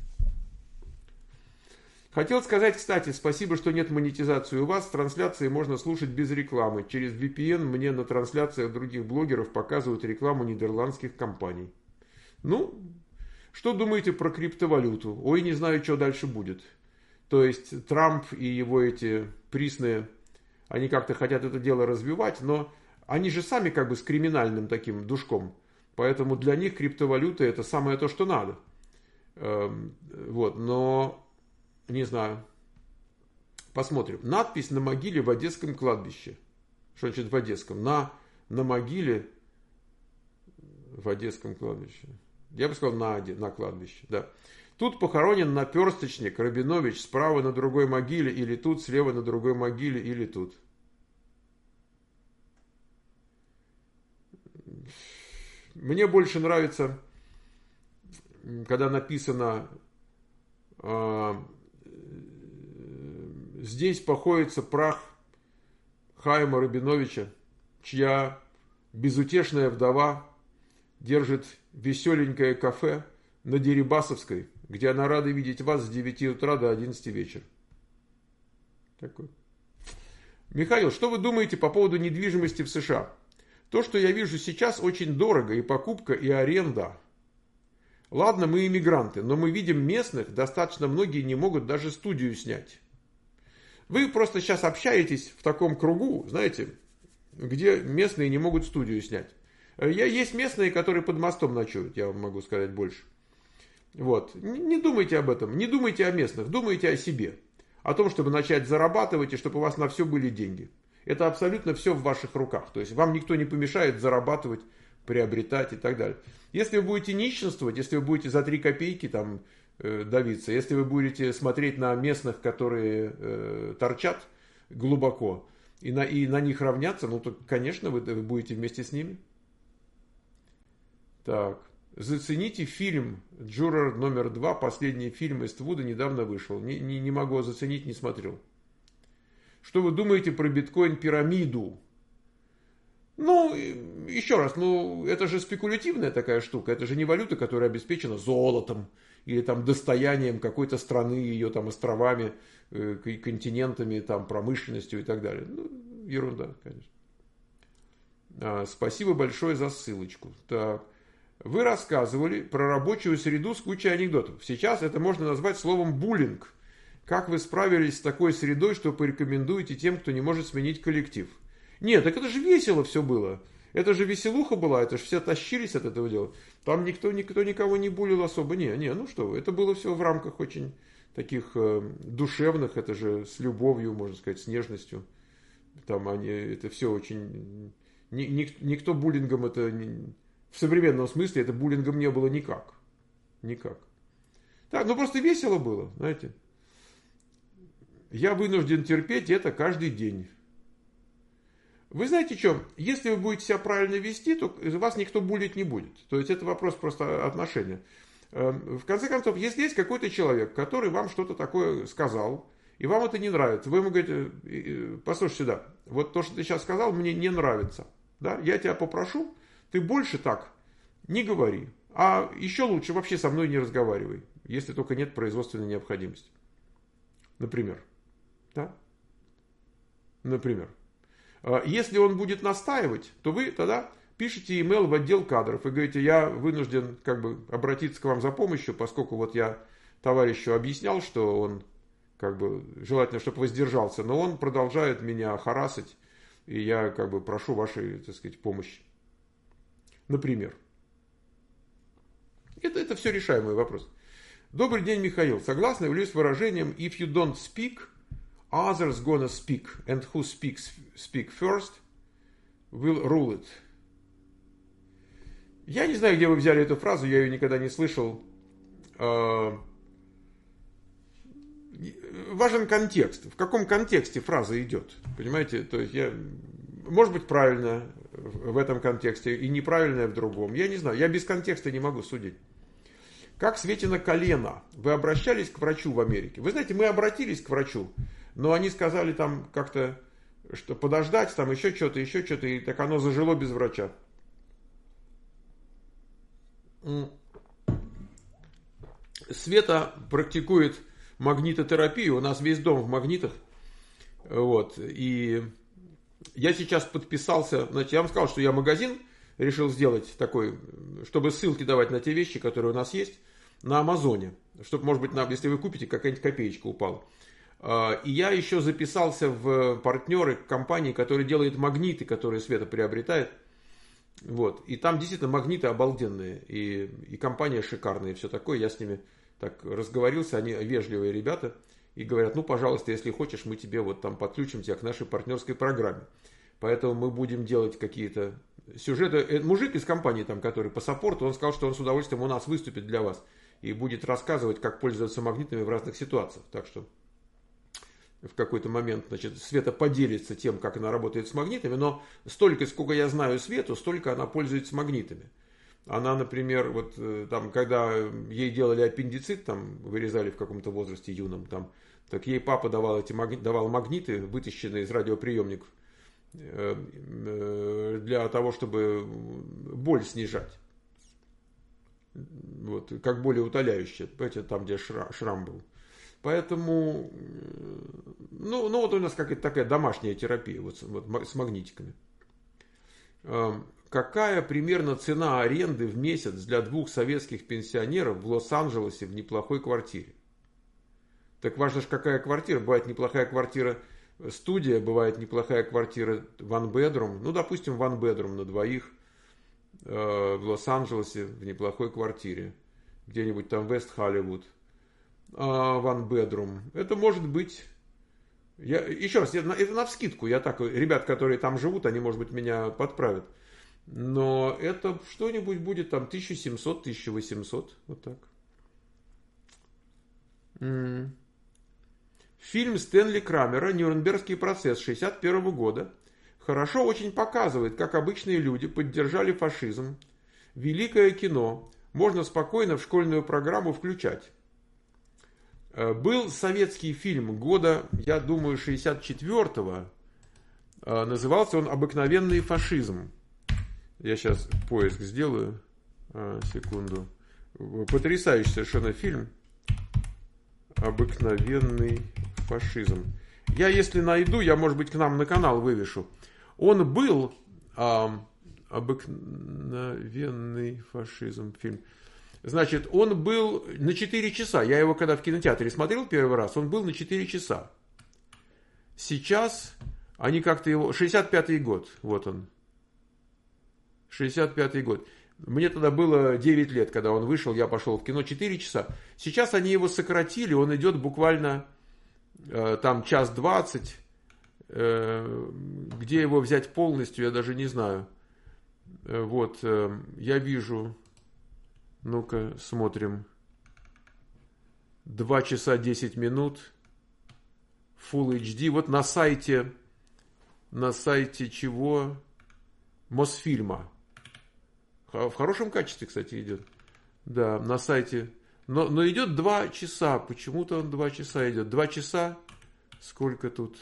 Хотел сказать, кстати, спасибо, что нет монетизации у вас. Трансляции можно слушать без рекламы. Через VPN мне на трансляциях других блогеров показывают рекламу нидерландских компаний. Ну, что думаете про криптовалюту? Ой, не знаю, что дальше будет. То есть Трамп и его эти присные, они как-то хотят это дело развивать, но они же сами как бы с криминальным таким душком. Поэтому для них криптовалюта это самое то, что надо. Вот, но не знаю. Посмотрим. Надпись на могиле в Одесском кладбище. Что значит в Одесском? На могиле в Одесском кладбище. Я бы сказал, на кладбище, да. Тут похоронен наперсточник Рабинович, справа на другой могиле или тут, слева на другой могиле или тут. Мне больше нравится, когда написано здесь покоится прах Хаима Рабиновича, чья безутешная вдова держит веселенькое кафе на Дерибасовской, где она рада видеть вас с 9 утра до 11 вечера. Такой. Михаил, что вы думаете по поводу недвижимости в США? То, что я вижу сейчас, очень дорого, и покупка, и аренда. Ладно, мы иммигранты, но мы видим местных, достаточно многие не могут даже студию снять. Вы просто сейчас общаетесь в таком кругу, знаете, где местные не могут студию снять. Есть местные, которые под мостом ночуют, я вам могу сказать больше. Вот. Не думайте об этом, не думайте о местных, думайте о себе. О том, чтобы начать зарабатывать и чтобы у вас на все были деньги. Это абсолютно все в ваших руках. То есть вам никто не помешает зарабатывать, приобретать и так далее. Если вы будете нищенствовать, если вы будете за 3 копейки там давиться, если вы будете смотреть на местных, которые торчат глубоко, и на них равняться, ну то, конечно, вы будете вместе с ними. Так. Зацените фильм «Джурор номер 2», последний фильм Иствуда, недавно вышел. Не могу заценить, не смотрел. Что вы думаете про биткоин-пирамиду? Ну, еще раз, это же спекулятивная такая штука. Это же не валюта, которая обеспечена золотом или там достоянием какой-то страны, ее там островами, континентами, там промышленностью и так далее. Ну, ерунда, конечно. Спасибо большое за ссылочку. Так. Вы рассказывали про рабочую среду с кучей анекдотов. Сейчас это можно назвать словом буллинг. Как вы справились с такой средой, что порекомендуете тем, кто не может сменить коллектив? Нет, так это же весело все было. Это же веселуха была, это же все тащились от этого дела. Там никто никого не булил особо. Ну что вы, это было все в рамках очень таких душевных, это же с любовью, можно сказать, с нежностью. Там это все очень... Никто буллингом это... В современном смысле это буллингом не было никак. Никак. Так, просто весело было, знаете. Я вынужден терпеть это каждый день. Вы знаете что, если вы будете себя правильно вести, то вас никто буллить не будет. То есть это вопрос просто отношения. В конце концов, если есть какой-то человек, который вам что-то такое сказал, и вам это не нравится, вы ему говорите, послушай сюда, вот то, что ты сейчас сказал, мне не нравится. Да? Я тебя попрошу, ты больше так не говори. А еще лучше вообще со мной не разговаривай, если только нет производственной необходимости. Например. Да? Например. Если он будет настаивать, то вы тогда пишите имейл в отдел кадров и говорите, я вынужден обратиться к вам за помощью, поскольку вот я товарищу объяснял, что он желательно, чтобы воздержался, но он продолжает меня харасить, и я прошу вашей, так сказать, помощи. Например. Это все решаемый вопрос. Добрый день, Михаил. Согласны ли с выражением if you don't speak, others gonna speak, and who speak first will rule it. Я не знаю, где вы взяли эту фразу, я ее никогда не слышал. Важен контекст. В каком контексте фраза идет? Понимаете? То есть может быть, правильно в этом контексте и неправильное в другом. Я не знаю. Я без контекста не могу судить. Как Светина колено? Вы обращались к врачу в Америке? Вы знаете, мы обратились к врачу, но они сказали там как-то, что подождать, там еще что-то, и так оно зажило без врача. Света практикует магнитотерапию, у нас весь дом в магнитах. Вот, и я сейчас подписался, значит, я вам сказал, что я магазин решил сделать такой, чтобы ссылки давать на те вещи, которые у нас есть, на Амазоне. Чтобы, может быть, если вы купите, какая-нибудь копеечка упала. И я еще записался в партнеры компании, которая делает магниты, которые Света приобретает. Вот. И там действительно магниты обалденные. И компания шикарная, и все такое. Я с ними так разговорился, они вежливые ребята. И говорят, пожалуйста, если хочешь, мы тебе вот там подключим тебя к нашей партнерской программе. Поэтому мы будем делать какие-то сюжета. Мужик из компании, там, который по саппорту, он сказал, что он с удовольствием у нас выступит для вас и будет рассказывать, как пользоваться магнитами в разных ситуациях. Так что в какой-то момент, значит, Света поделится тем, как она работает с магнитами, но столько, сколько я знаю Свету, столько она пользуется магнитами. Она, например, вот там, когда ей делали аппендицит, там, вырезали в каком-то возрасте юном, там, так ей папа давал магниты, вытащенные из радиоприемников, для того, чтобы боль снижать. Вот, как болеутоляющее, понимаете, там, где шрам был. Поэтому, ну вот у нас какая-то такая домашняя терапия вот с магнитиками. Какая примерно цена аренды в месяц для 2 советских пенсионеров в Лос-Анджелесе в неплохой квартире? Так важно же, какая квартира. Бывает неплохая квартира студия, бывает неплохая квартира one bedroom. Ну, допустим, one bedroom на двоих в Лос-Анджелесе в неплохой квартире. Где-нибудь там Вест-Холливуд. One bedroom. Это может быть... еще раз, это навскидку. Я так, ребят, которые там живут, они, может быть, меня подправят. Но это что-нибудь будет там 1700-1800. Вот так. Фильм Стэнли Крамера «Нюрнбергский процесс» 1961 года хорошо очень показывает, как обычные люди поддержали фашизм. Великое кино. Можно спокойно в школьную программу включать. Был советский фильм года, я думаю, 64-го. Назывался он «Обыкновенный фашизм». Я сейчас поиск сделаю. Секунду. Потрясающий совершенно фильм. «Обыкновенный фашизм». Я, если найду, я, может быть, к нам на канал вывешу. Он был «Обыкновенный фашизм» фильм. Значит, он был на 4 часа. Я его когда в кинотеатре смотрел первый раз, он был на 4 часа. Сейчас они как-то его... 65-й год, вот он. 65-й год. Мне тогда было 9 лет, когда он вышел, я пошел в кино 4 часа. Сейчас они его сократили, он идет буквально там 1:20. Где его взять полностью, я даже не знаю. Вот, я вижу... Ну-ка, смотрим. 2 часа 10 минут. Full HD. Вот на сайте чего? Мосфильма. В хорошем качестве, кстати, идет. Да, на сайте. Но идет 2 часа. Почему-то он 2 часа идет. 2 часа. Сколько тут?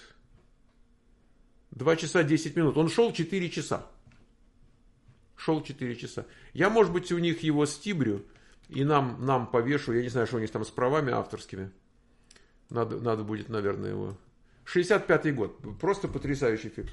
2 часа 10 минут. Он шел 4 часа. Шел 4 часа. Я, может быть, у них его стибрю и нам повешу. Я не знаю, что у них там с правами авторскими. Надо будет, наверное, его. 65-й год. Просто потрясающий фильм.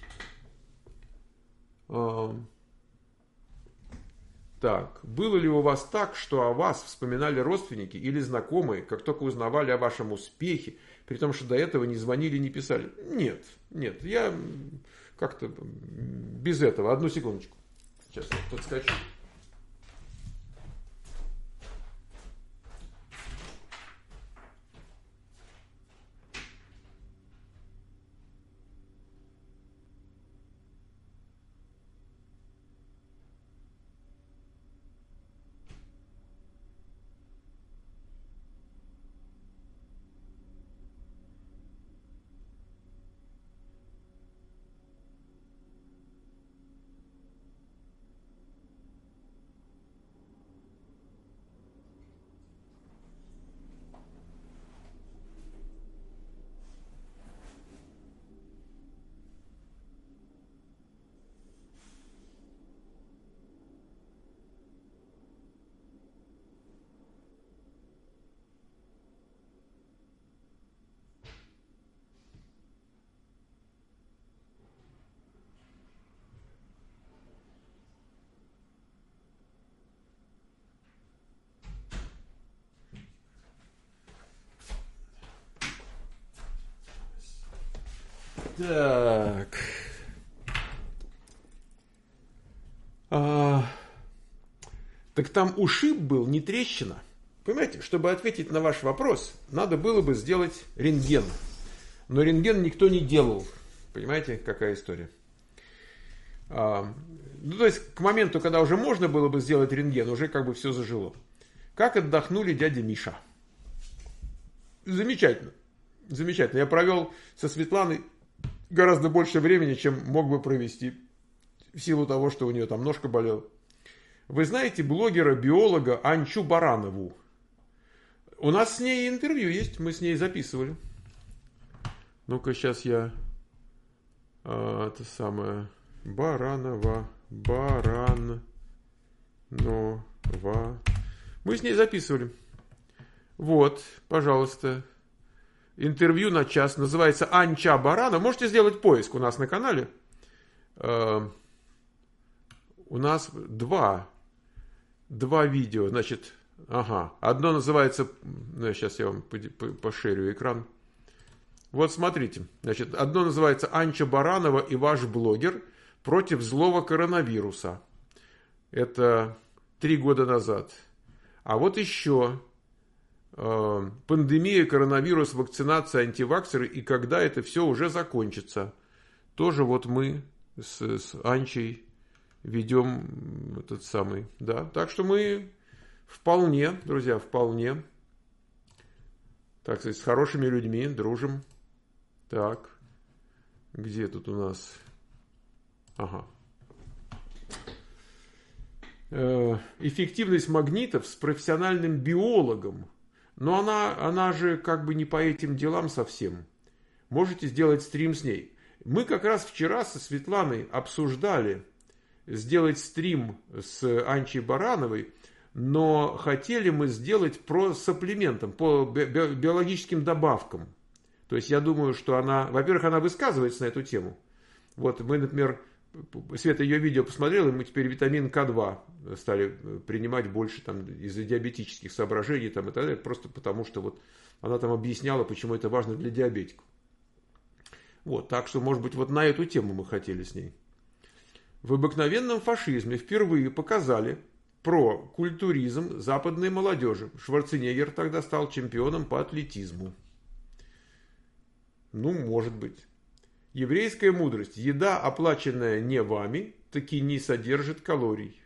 Так. Было ли у вас так, что о вас вспоминали родственники или знакомые, как только узнавали о вашем успехе, при том, что до этого не звонили, не писали? Нет. Я как-то без этого. Одну секундочку. Сейчас я подскочу. Так. Так там ушиб был, не трещина. Понимаете, чтобы ответить на ваш вопрос, надо было бы сделать рентген. Но рентген никто не делал. Понимаете, какая история? Ну, то есть, к моменту, когда уже можно было бы сделать рентген, уже как бы все зажило. Как отдохнули дядя Миша? Замечательно. Замечательно. Я провел со Светланой гораздо больше времени, чем мог бы провести. В силу того, что у нее там ножка болела. Вы знаете блогера-биолога Анчу Баранову? У нас с ней интервью есть, мы с ней записывали. Ну-ка, сейчас я... это самое... Баранова. Мы с ней записывали. Вот, пожалуйста. Интервью на час. Называется Анча Баранова. Можете сделать поиск у нас на канале. У нас два видео. Значит, одно называется... Сейчас я вам пошерю экран. Вот смотрите. Значит, одно называется «Анча Баранова и ваш блогер против злого коронавируса». Это 3 года назад. А вот еще пандемия, коронавирус, вакцинация, антиваксеры и когда это все уже закончится. Тоже вот мы с Анчей ведем этот самый. Да? Так что мы вполне, друзья, вполне, так сказать, с хорошими людьми дружим. Так, где тут у нас? Эффективность магнитов с профессиональным биологом. Но она же как бы не по этим делам совсем. Можете сделать стрим с ней. Мы как раз вчера со Светланой обсуждали сделать стрим с Анчей Барановой, но хотели мы сделать про сапплиментам, по биологическим добавкам. То есть я думаю, что она, во-первых, она высказывается на эту тему. Вот мы, например, Света ее видео посмотрела, и мы теперь витамин К2 стали принимать больше там, из-за диабетических соображений там, и так далее, просто потому что вот она там объясняла, почему это важно для диабетиков. Вот, так что, может быть, вот на эту тему мы хотели с ней. В обыкновенном фашизме впервые показали про культуризм западной молодежи. Шварценеггер тогда стал чемпионом по атлетизму. Ну, может быть. Еврейская мудрость. Еда, оплаченная не вами, таки не содержит калорий.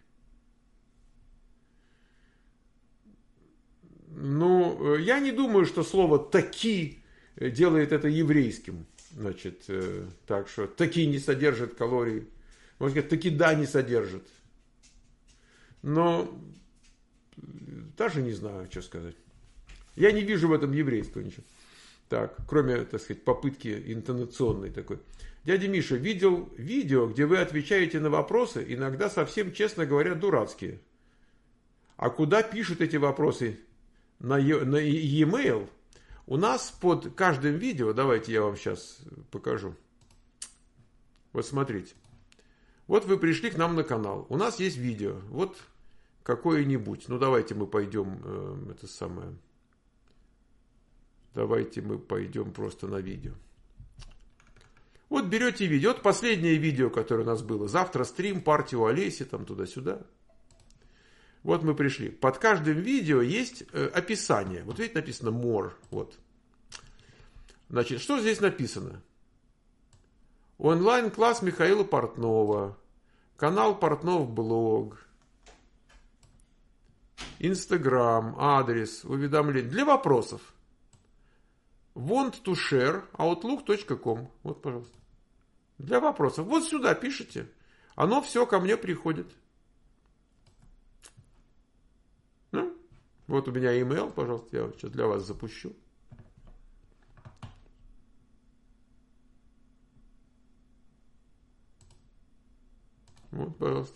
Ну, я не думаю, что слово «таки» делает это еврейским. Значит, так что «таки» не содержит калорий. Можно сказать, «таки да» не содержит. Но даже не знаю, что сказать. Я не вижу в этом еврейства ничего. Так, кроме, так сказать, попытки интонационной такой. Дядя Миша, видел видео, где вы отвечаете на вопросы, иногда совсем, честно говоря, дурацкие. А куда пишут эти вопросы? На e-mail? У нас под каждым видео, давайте я вам сейчас покажу. Вот смотрите. Вот вы пришли к нам на канал. У нас есть видео. Вот какое-нибудь. Ну, давайте мы пойдем, это самое... Давайте мы пойдем просто на видео. Вот берете видео. Вот последнее видео, которое у нас было. Завтра стрим, партия у Олеси, там туда-сюда. Вот мы пришли. Под каждым видео есть описание. Вот видите, написано more. Вот. Значит, что здесь написано? Онлайн-класс Михаила Портнова. Канал Портнов блог. Инстаграм, адрес, уведомления. Для вопросов. Want to share outlook.com. Вот, пожалуйста. Для вопросов. Вот сюда пишите. Оно все ко мне приходит. Ну, вот у меня email, пожалуйста. Я сейчас для вас запущу. Вот, пожалуйста.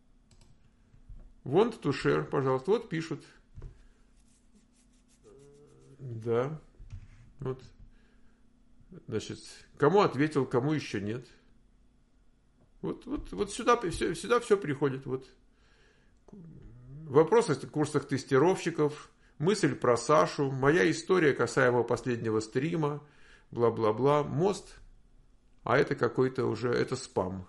Want to share, пожалуйста. Вот пишут. Да. Вот. Значит, кому ответил, кому еще нет. Вот сюда все приходит. Вот. Вопрос о курсах тестировщиков, мысль про Сашу, моя история касаемо последнего стрима, бла-бла-бла, мост. А это какой-то уже, это спам.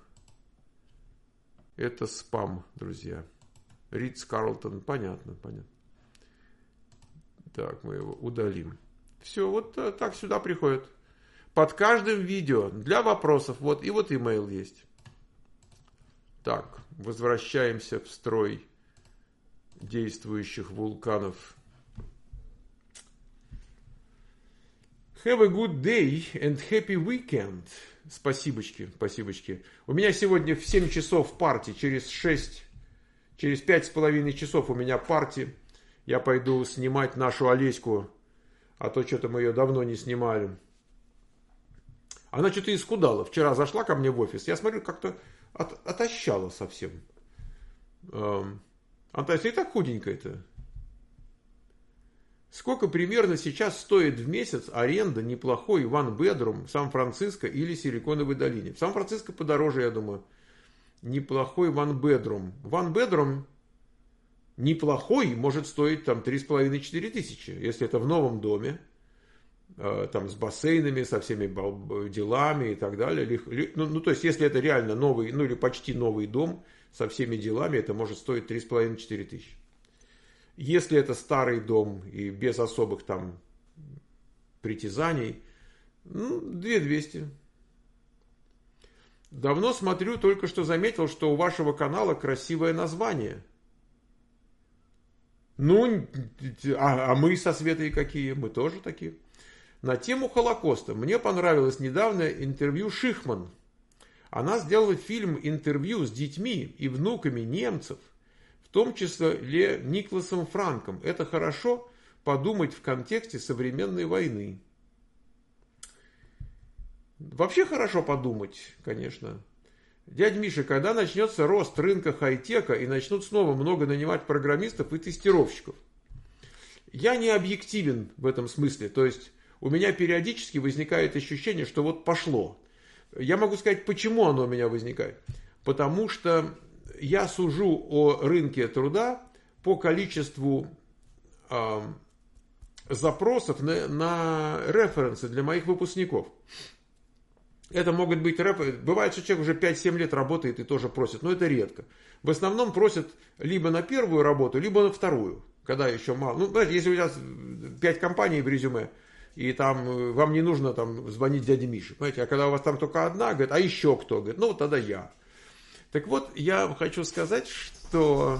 Это спам, друзья. Ридс Карлтон, понятно. Так, мы его удалим. Все, вот так сюда приходит. Под каждым видео для вопросов. Вот, и вот имейл есть. Так, возвращаемся в строй действующих вулканов. Have a good day and happy weekend. Спасибочки, спасибочки. У меня сегодня в 7 часов партии, через 5,5 часов у меня партии. Я пойду снимать нашу Олеську, а то что-то мы ее давно не снимали. Она что-то исхудала. Вчера зашла ко мне в офис, я смотрю, как-то отощала совсем. Антася, и так худенькая-то. Сколько примерно сейчас стоит в месяц аренда неплохой one bedroom в Сан-Франциско или Силиконовой долине? В Сан-Франциско подороже, я думаю. Неплохой one bedroom. One bedroom неплохой может стоить там 3,5-4 тысячи, если это в новом доме, там с бассейнами, со всеми делами и так далее. Ну, то есть, если это реально новый, ну или почти новый дом со всеми делами, это может стоить 3,5-4 тысячи. Если это старый дом и без особых там притязаний, ну, 2200. Давно смотрю, только что заметил, что у вашего канала красивое название. Ну, а мы со Светой какие? Мы тоже такие. На тему Холокоста. Мне понравилось недавно интервью Шихман. Она сделала фильм-интервью с детьми и внуками немцев, в том числе Никласом Франком. Это хорошо подумать в контексте современной войны. Вообще хорошо подумать, конечно. Дядь Миша, когда начнется рост рынка хай-тека и начнут снова много нанимать программистов и тестировщиков? Я не объективен в этом смысле. То есть у меня периодически возникает ощущение, что вот пошло. Я могу сказать, почему оно у меня возникает. Потому что я сужу о рынке труда по количеству запросов на референсы для моих выпускников. Это могут быть референсы. Бывает, что человек уже 5-7 лет работает и тоже просит, но это редко. В основном просят либо на первую работу, либо на вторую, когда еще мало. Ну, знаете, если у вас 5 компаний в резюме, и там вам не нужно там звонить дяде Мише, понимаете, а когда у вас там только одна, говорит, а еще кто? Говорит, ну, вот тогда я. Так вот, я хочу сказать, что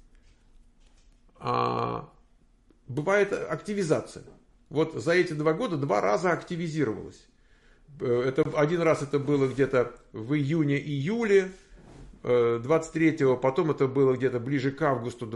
бывает активизация. Вот за эти 2 года 2 раза активизировалась. Один раз это было где-то в июне-июле 23-го, потом это было где-то ближе к августу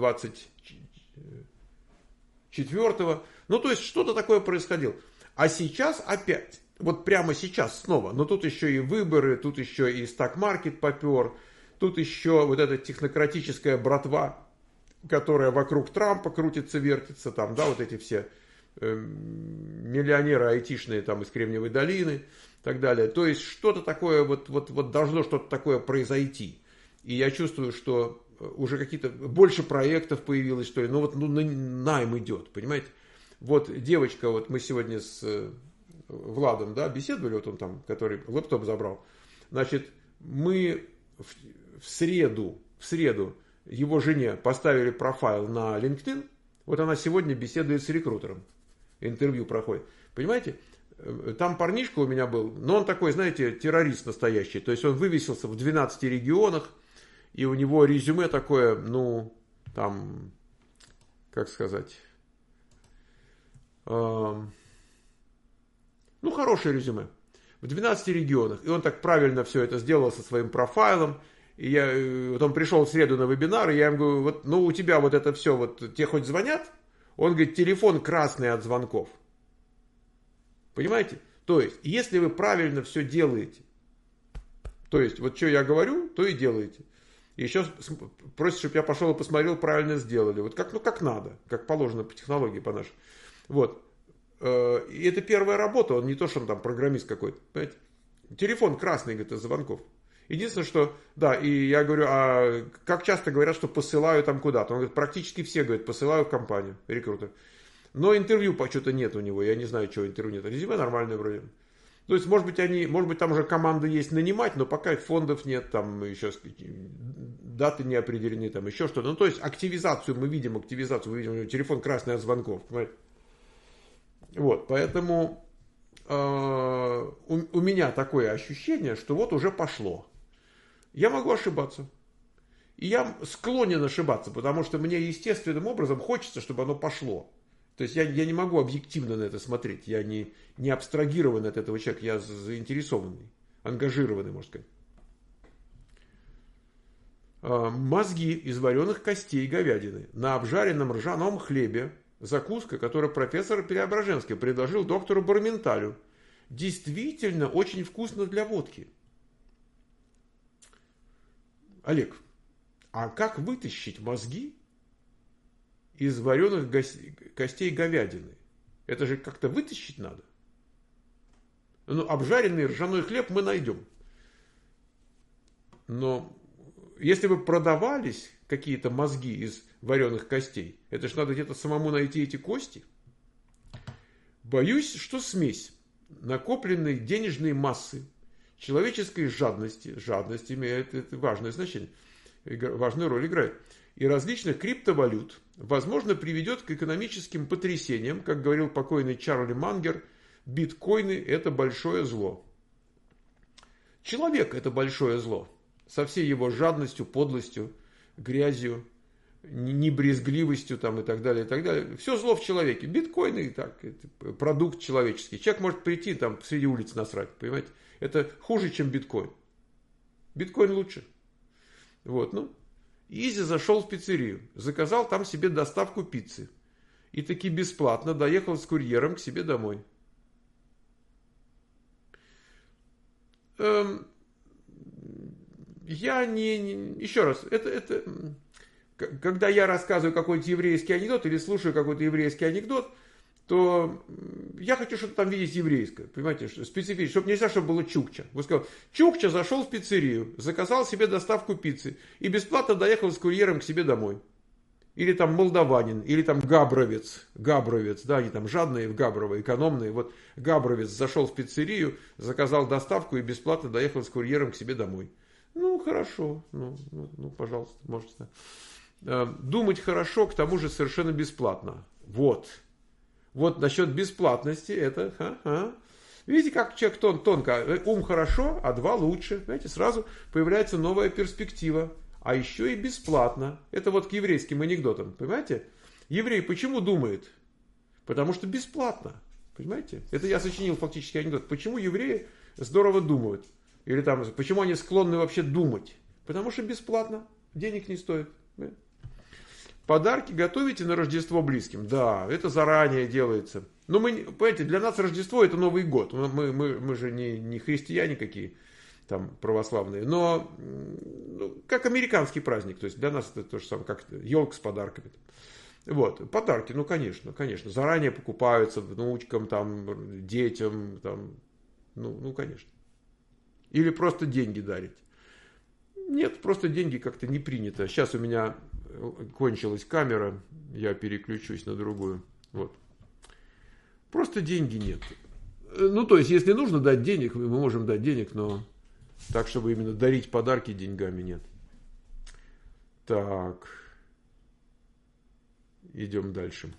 24-го. Ну, то есть, что-то такое происходило. А сейчас опять, вот прямо сейчас снова, но тут еще и выборы, тут еще и стак-маркет попер, тут еще вот эта технократическая братва, которая вокруг Трампа крутится, вертится, там, да, вот эти все миллионеры айтишные там из Кремниевой долины и так далее. То есть, что-то такое, вот должно что-то такое произойти. И я чувствую, что уже какие-то, больше проектов появилось, что ли, найм идет, понимаете? Вот девочка, вот мы сегодня с Владом, да, беседовали, вот он там, который лэптоп забрал. Значит, мы в среду его жене поставили профайл на LinkedIn, вот она сегодня беседует с рекрутером, интервью проходит. Понимаете, там парнишка у меня был, но он такой, знаете, террорист настоящий, то есть он вывесился в 12 регионах, и у него резюме такое, ну, там, как сказать, ну, хорошее резюме. В 12 регионах. И он так правильно все это сделал со своим профайлом. И вот он пришел в среду на вебинар, и я ему говорю, вот, ну, у тебя вот это все, вот, тебе хоть звонят? Он говорит, телефон красный от звонков. Понимаете? То есть, если вы правильно все делаете, то есть, вот что я говорю, то и делаете. И еще просит, чтобы я пошел и посмотрел, правильно сделали. Вот как, ну, как надо, как положено по технологии, по нашей. Вот. И это первая работа, он не то, что он там программист какой-то. Понимаете? Телефон красный, говорит, от звонков. Единственное, что, да, и я говорю, а как часто говорят, что посылаю там куда-то? Он говорит, практически все, говорят, посылаю в компанию, рекрутер. Но интервью почему-то нет у него, я не знаю, чего интервью нет. Резюме нормальное вроде. То есть, может быть, там уже команда есть нанимать, но пока фондов нет, там еще даты не определены, там еще что-то. Ну, то есть, мы видим телефон красный от звонков, понимаете? Вот, поэтому у меня такое ощущение, что вот уже пошло. Я могу ошибаться. И я склонен ошибаться, потому что мне естественным образом хочется, чтобы оно пошло. То есть я не могу объективно на это смотреть. Я не абстрагирован от этого человека. Я заинтересованный, ангажированный, можно сказать. Мозги из вареных костей говядины на обжаренном ржаном хлебе. Закуска, которую профессор Преображенский предложил доктору Барменталю. Действительно очень вкусно для водки. Олег, а как вытащить мозги из вареных костей говядины? Это же как-то вытащить надо. Ну, обжаренный ржаной хлеб мы найдем. Но если бы продавались какие-то мозги из вареных костей, это же надо где-то самому найти эти кости. Боюсь, что смесь накопленной денежной массы, человеческой жадности имеет это важное значение, важную роль играет, и различных криптовалют, возможно, приведет к экономическим потрясениям, как говорил покойный Чарли Мангер, биткоины – это большое зло. Человек – это большое зло, со всей его жадностью, подлостью, грязью, небрезгливостью там, и так далее, и так далее. Все зло в человеке. Биткоины, так, это продукт человеческий. Человек может прийти там посреди улицы насрать, понимаете? Это хуже, чем биткоин. Биткоин лучше. Вот, ну. Изи зашел в пиццерию, заказал там себе доставку пиццы. И таки бесплатно доехал с курьером к себе домой. Еще раз, когда я рассказываю какой-то еврейский анекдот или слушаю какой-то еврейский анекдот, то я хочу что-то там видеть еврейское, понимаете, специфическое, чтобы нельзя, чтобы было Чукча. Вы сказали, Чукча зашел в пиццерию, заказал себе доставку пиццы и бесплатно доехал с курьером к себе домой. Или там молдаванин, или там габровец, да, они там жадные в Габрово, экономные. Вот габровец зашел в пиццерию, заказал доставку и бесплатно доехал с курьером к себе домой. Ну, хорошо, ну пожалуйста, можете. Думать хорошо, к тому же совершенно бесплатно. Вот насчет бесплатности, это... Видите, как человек тонко. Ум хорошо, а два лучше. Знаете, сразу появляется новая перспектива. А еще и бесплатно. Это вот к еврейским анекдотам, понимаете? Еврей почему думает? Потому что бесплатно. Понимаете? Это я сочинил фактически анекдот. Почему евреи здорово думают? Или там, почему они склонны вообще думать? Потому что бесплатно. Денег не стоит. Подарки готовите на Рождество близким? Да, это заранее делается. Но мы, понимаете, для нас Рождество это Новый год. Мы же не христиане какие там православные. Но как американский праздник. То есть для нас это то же самое, как елка с подарками. Вот, подарки, ну конечно. Заранее покупаются внучкам, там, детям, там, ну конечно. Или просто деньги дарить. Нет, просто деньги как-то не принято. Сейчас у меня кончилась камера, я переключусь на другую. Вот. Просто деньги нет. Ну, то есть, если нужно дать денег, мы можем дать денег, но так, чтобы именно дарить подарки деньгами, нет. Так. Идем дальше.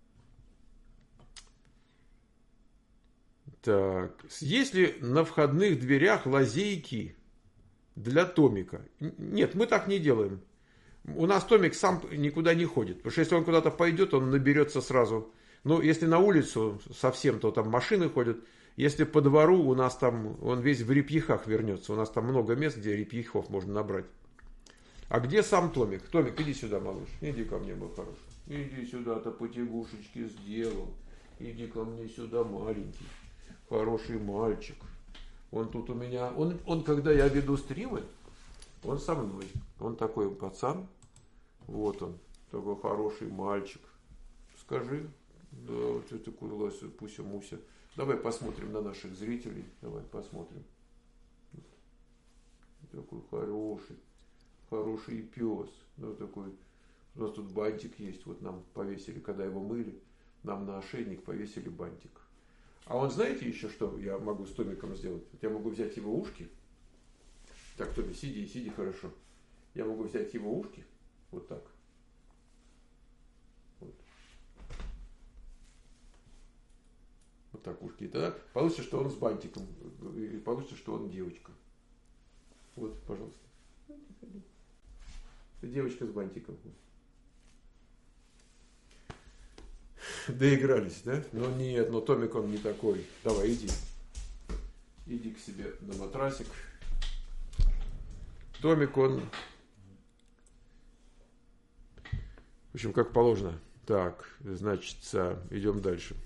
Так. Есть ли на входных дверях лазейки для томика? Нет, мы так не делаем. У нас томик сам никуда не ходит. Потому что если он куда-то пойдет, он наберется сразу. Ну, если на улицу совсем, то там машины ходят. Если по двору, у нас там, он весь в репьихах вернется. У нас там много мест, где репьихов можно набрать. А где сам томик? Томик, иди сюда, малыш. Иди ко мне, мой хороший. Иди сюда, то потягушечки сделал. Иди ко мне сюда, маленький. Хороший мальчик. Он тут у меня... Он когда я веду стримы, он со мной. Он такой пацан. Вот он. Такой хороший мальчик. Скажи. Да, вот ты такой лась, Пуся-Муся. Давай посмотрим на наших зрителей. Давай посмотрим. Такой хороший пес. Ну, такой. У нас тут бантик есть. Вот нам повесили, когда его мыли, нам на ошейник повесили бантик. А он, знаете еще, что я могу с Томиком сделать? Вот я могу взять его ушки. Так, Томи, сиди хорошо. Я могу взять его ушки. Вот так. Вот так ушки. И тогда получится, что он с бантиком. И получится, что он девочка. Вот, пожалуйста. Это девочка с бантиком. Доигрались, да? Но нет, но Томик он не такой. Давай, иди. Иди к себе на матрасик. Томик он... В общем, как положено. Так, значит, идем дальше.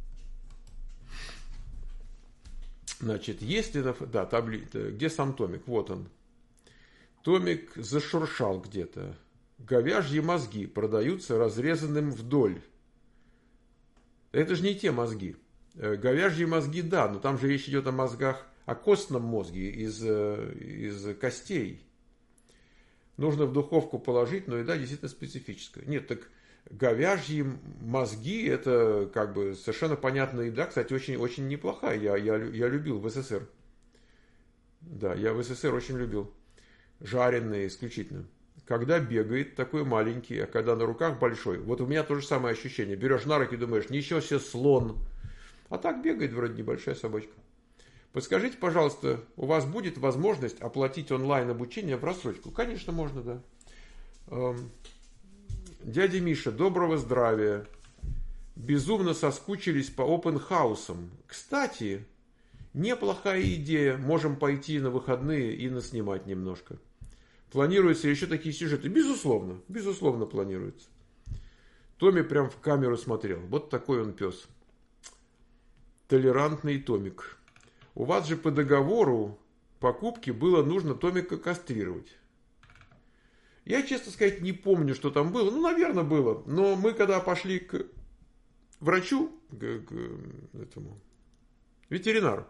Значит, если... Да, таблица. Где сам Томик? Вот он. Томик зашуршал где-то. Говяжьи мозги продаются разрезанным вдоль. Это же не те мозги. Говяжьи мозги, да, но там же речь идет о мозгах, о костном мозге из костей. Нужно в духовку положить, но еда действительно специфическая. Нет, так говяжьи мозги, это как бы совершенно понятная еда. Кстати, очень неплохая. Я любил в СССР. Да, я в СССР очень любил. Жареные исключительно. Когда бегает такой маленький, а когда на руках большой. Вот у меня то же самое ощущение. Берешь на руки и думаешь, ничего себе слон. А так бегает вроде небольшая собачка. Подскажите, пожалуйста, у вас будет возможность оплатить онлайн обучение в рассрочку? Конечно, можно, да. Дядя Миша, доброго здравия. Безумно соскучились по опенхаусам. Кстати, неплохая идея. Можем пойти на выходные и наснимать немножко. Планируются еще такие сюжеты? Безусловно, безусловно планируется. Томми прям в камеру смотрел. Вот такой он пес. Толерантный Томик. У вас же по договору покупки было нужно Томика кастрировать. Я, честно сказать, не помню, что там было. Ну, наверное, было. Но мы, когда пошли к врачу, к этому ветеринару,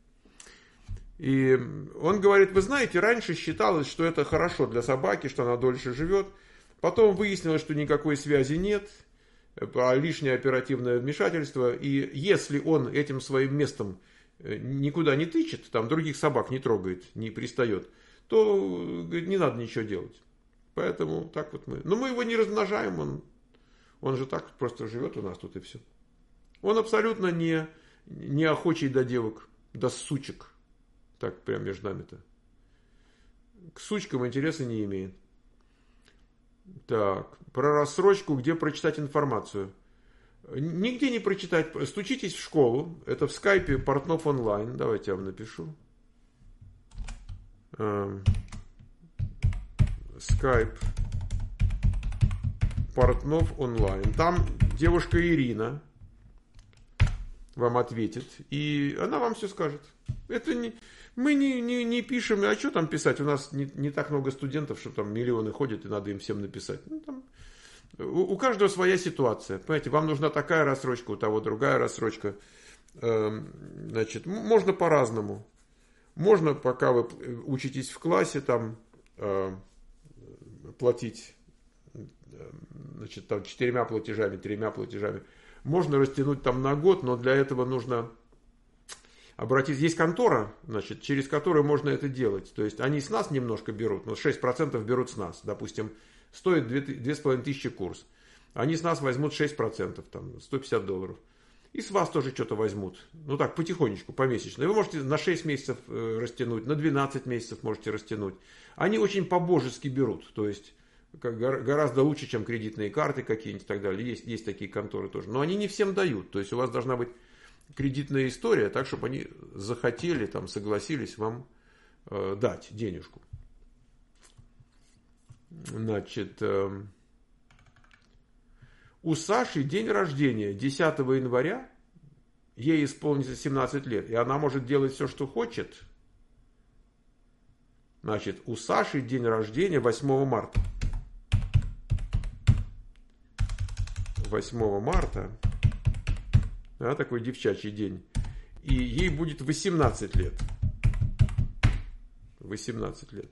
и он говорит, вы знаете, раньше считалось, что это хорошо для собаки, что она дольше живет. Потом выяснилось, что никакой связи нет, а лишнее оперативное вмешательство. И если он этим своим местом никуда не тычет, там других собак не трогает, не пристает, то говорит, не надо ничего делать. Поэтому так вот мы. Но мы его не размножаем, он же так просто живет у нас тут и все. Он абсолютно не охочий до девок, до сучек. Так прям между нами-то. К сучкам интереса не имеет. Так, про рассрочку, где прочитать информацию. Нигде не прочитать. Стучитесь в школу. Это в скайпе Портнов онлайн. Давайте я вам напишу. Скайп Портнов онлайн. Там девушка Ирина вам ответит. И она вам все скажет. Это не... Мы не пишем, а что там писать? У нас не так много студентов, что там миллионы ходят, и надо им всем написать. Ну, там, у каждого своя ситуация. Понимаете, вам нужна такая рассрочка, у того другая рассрочка. Значит, можно по-разному. Можно, пока вы учитесь в классе, там платить, значит, там 4 платежами, 3 платежами. Можно растянуть там на год, но для этого нужно... Обратиться, есть контора, значит, через которую можно это делать. То есть они с нас немножко берут, но 6% берут с нас. Допустим, стоит 2500 курс. Они с нас возьмут 6%, там, $150. И с вас тоже что-то возьмут. Ну так, потихонечку, помесячно. И вы можете на 6 месяцев растянуть, на 12 месяцев можете растянуть. Они очень по-божески берут. То есть гораздо лучше, чем кредитные карты какие-нибудь и так далее. Есть такие конторы тоже. Но они не всем дают. То есть у вас должна быть кредитная история, так, чтобы они захотели, там, согласились вам дать денежку. Значит, у Саши день рождения 10 января, ей исполнится 17 лет, и она может делать все, что хочет. Значит, у Саши день рождения 8 марта. 8 марта. Да, такой девчачий день. И ей будет 18 лет. 18 лет.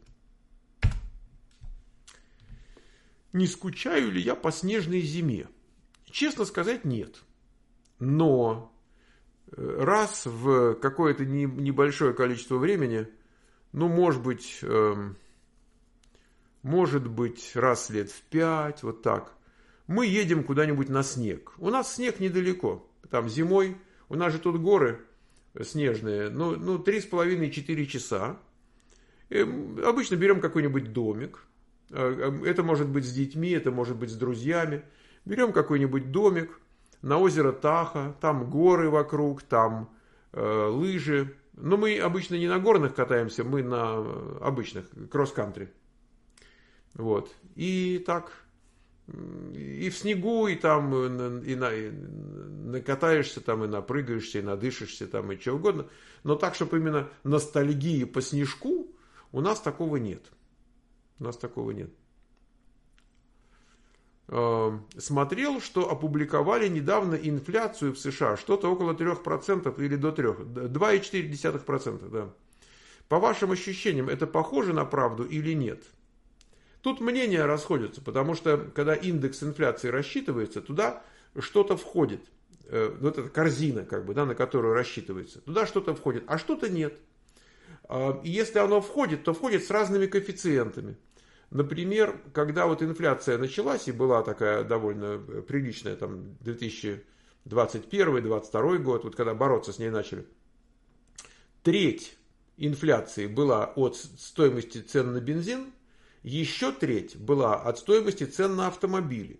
Не скучаю ли я по снежной зиме? Честно сказать, нет. Но раз в какое-то небольшое количество времени, ну, может быть, раз лет в 5, вот так, мы едем куда-нибудь на снег. У нас снег недалеко. Там зимой, у нас же тут горы снежные, ну 3,5-4 часа. И обычно берем какой-нибудь домик, Это может быть с детьми, это может быть с друзьями. Берем какой-нибудь домик на озеро Таха, там горы вокруг, там лыжи. Но мы обычно не на горных катаемся, мы на обычных, кросс-кантри. Вот. И так, и в снегу, и там, и накатаешься, там, и напрыгаешься, и надышишься, там, и чего угодно. Но так, чтобы именно ностальгии по снежку, у нас такого нет. У нас такого нет. Смотрел, что опубликовали недавно инфляцию в США, что-то около 3% или до 3%, 2,4%, да. По вашим ощущениям, это похоже на правду или нет? Тут мнения расходятся, потому что, когда индекс инфляции рассчитывается, туда что-то входит. Вот эта корзина, как бы, да, на которую рассчитывается. Туда что-то входит, а что-то нет. И если оно входит, то входит с разными коэффициентами. Например, когда вот инфляция началась и была такая довольно приличная, там 2021-2022 год, вот когда бороться с ней начали, треть инфляции была от стоимости цен на бензин, еще треть была от стоимости цен на автомобили.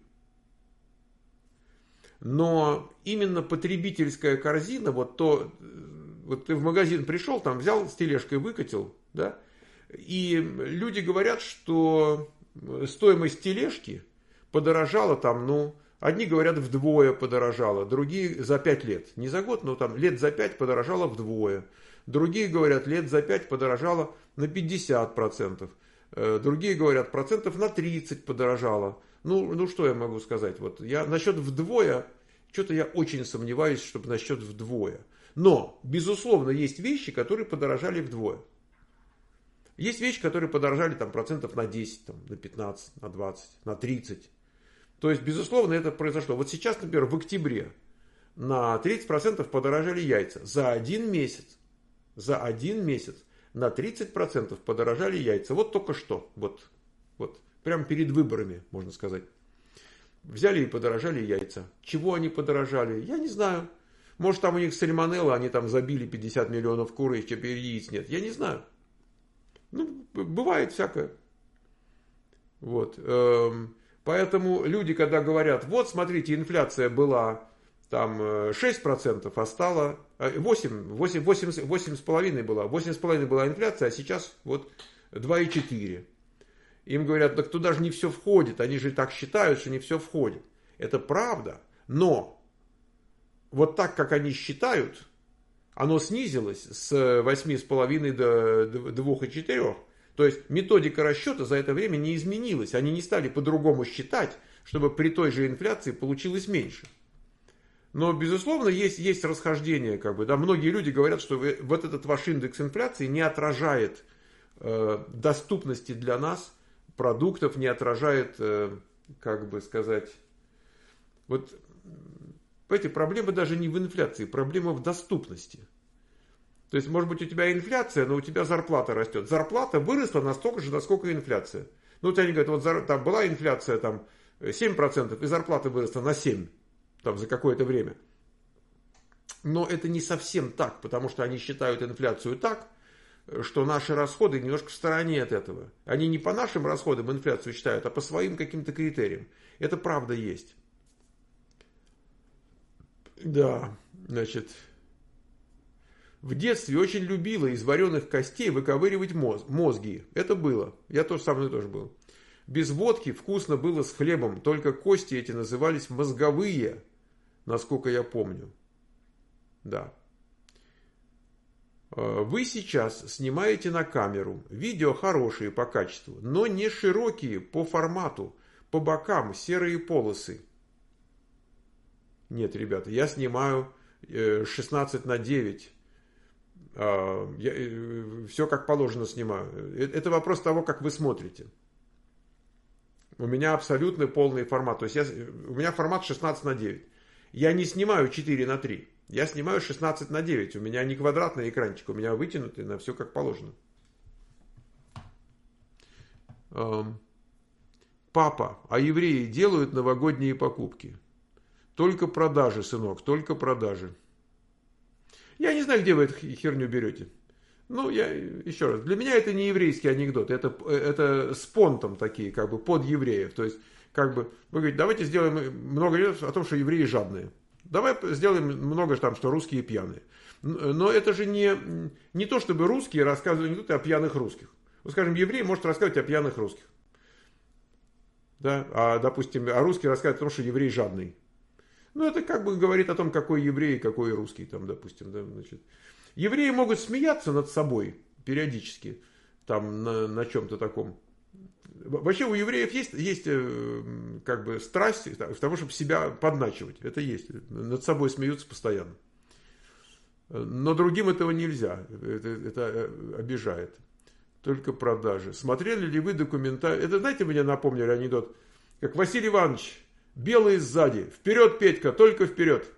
Но именно потребительская корзина, вот ты в магазин пришел, там взял с тележкой, выкатил, да, и люди говорят, что стоимость тележки подорожала там, одни говорят вдвое подорожала, другие за 5 лет. Не за год, но там лет за 5 подорожала вдвое. Другие говорят, лет за 5 подорожала на 50%. Другие говорят, процентов на 30 подорожала. Ну что я могу сказать? Вот я насчет вдвое, что-то я очень сомневаюсь, чтобы насчет вдвое. Но, безусловно, есть вещи, которые подорожали вдвое. Есть вещи, которые подорожали там, процентов на 10, там, на 15, на 20, на 30. То есть, безусловно, это произошло. Вот сейчас, например, в октябре на 30% подорожали яйца. За один месяц на 30% подорожали яйца. Вот только что. Вот. Прямо перед выборами, можно сказать. Взяли и подорожали яйца. Чего они подорожали? Я не знаю. Может, там у них сальмонелла, они там забили 50 миллионов кур, и теперь яиц нет. Я не знаю. Бывает всякое. Вот. Поэтому люди, когда говорят, вот, смотрите, инфляция была там 6%, а стала 8,5 была. 8,5 была инфляция, а сейчас вот 2,4. Им говорят, так туда же не все входит. Они же так считают, что не все входит. Это правда. Но вот так, как они считают, оно снизилось с 8,5 до 2,4. То есть методика расчета за это время не изменилась. Они не стали по-другому считать, чтобы при той же инфляции получилось меньше. Но, безусловно, есть расхождение. Как бы, да. Многие люди говорят, что вот этот ваш индекс инфляции не отражает доступности для нас продуктов, не отражает, как бы сказать, вот эти проблемы даже не в инфляции, проблема в доступности. То есть, может быть, у тебя инфляция, но у тебя зарплата растет. Зарплата выросла настолько же, насколько инфляция. Вот они говорят, вот там была инфляция там, 7%, и зарплата выросла на 7% там, за какое-то время. Но это не совсем так, потому что они считают инфляцию так, что наши расходы немножко в стороне от этого. Они не по нашим расходам инфляцию считают, а по своим каким-то критериям. Это правда есть. Да, значит, в детстве очень любила из вареных костей выковыривать мозги. Это было. Я тоже со мной тоже был. Без водки вкусно было с хлебом, только кости эти назывались мозговые, насколько я помню. Да. Вы сейчас снимаете на камеру. Видео хорошие по качеству, но не широкие по формату. По бокам серые полосы. Нет, ребята, я снимаю 16:9. Я все как положено снимаю. Это вопрос того, как вы смотрите. У меня абсолютно полный формат. То есть у меня формат 16:9. Я не снимаю 4:3. Я снимаю 16:9. У меня не квадратный экранчик, у меня вытянутый на все как положено. Папа, а евреи делают новогодние покупки? Только продажи, сынок, только продажи. Я не знаю, где вы эту херню берете. Ну, я еще раз, для меня это не еврейский анекдот, это с понтом такие, как бы под евреев. То есть, как бы, вы говорите, давайте сделаем много анекдотов о том, что евреи жадные. Давай сделаем много там, что русские пьяные. Но это же не то, чтобы русские рассказывают анекдоты о пьяных русских. Вот, скажем, еврей может рассказывать о пьяных русских. Да? А, допустим, а русский рассказывает о том, что еврей жадный. Ну, это как бы говорит о том, какой еврей, какой русский, там, допустим. Да, значит. Евреи могут смеяться над собой периодически, там, на чем-то таком. Вообще у евреев есть как бы страсть в того, чтобы себя подначивать. Это есть. Над собой смеются постоянно. Но другим этого нельзя. Это обижает. Только продажи. Смотрели ли вы документальный... Это, знаете, мне напомнили анекдот, как Василий Иванович, белый сзади. Вперед, Петька, только вперед.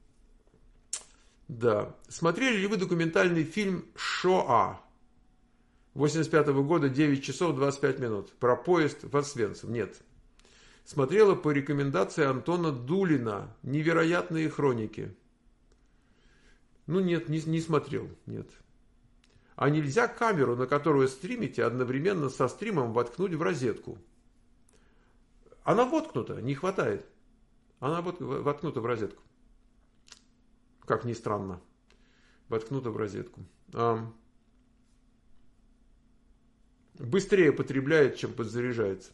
Да. Смотрели ли вы документальный фильм «Шоа»? 85 года, 9 часов 25 минут. Про поезд в Освенцим. Нет. Смотрела по рекомендации Антона Дулина. «Невероятные хроники». Ну нет, не смотрел. Нет. А нельзя камеру, на которую стримите, одновременно со стримом воткнуть в розетку? Она воткнута, не хватает. Она воткнута в розетку. Как ни странно. Воткнута в розетку. Быстрее потребляет, чем подзаряжается.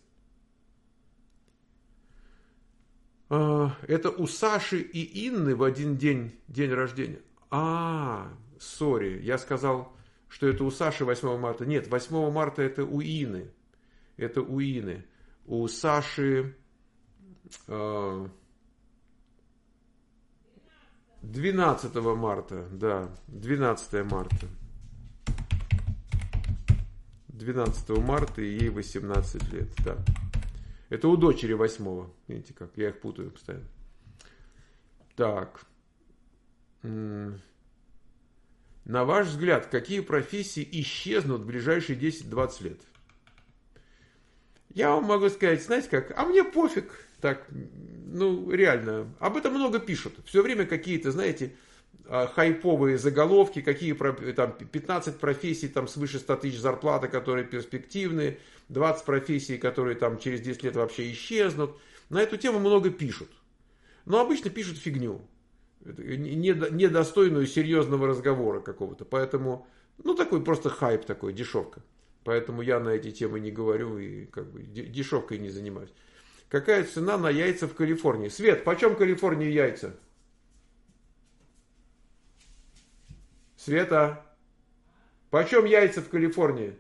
Это у Саши и Инны в один день рождения. Сори, я сказал, что это у Саши 8 марта. Нет, 8 марта это у Ины. Это у Ины. У Саши 12 марта. Да, 12 марта. 12 марта и ей 18 лет. Да. Это у дочери 8. Видите как, я их путаю постоянно. Так. На ваш взгляд, какие профессии исчезнут в ближайшие 10-20 лет? Я вам могу сказать, знаете как, а мне пофиг. Так, ну, реально, об этом много пишут. Все время какие-то, знаете, хайповые заголовки, какие там 15 профессий там свыше 100 тысяч зарплаты, которые перспективные, 20 профессий, которые там через 10 лет вообще исчезнут. На эту тему много пишут. Но обычно пишут фигню. Недостойную серьезного разговора какого-то. Поэтому, ну, такой просто хайп такой, дешевка. Поэтому я на эти темы не говорю и как бы дешевкой не занимаюсь. Какая цена на яйца в Калифорнии? Свет, почем в Калифорнии яйца? Света, почем яйца в Калифорнии?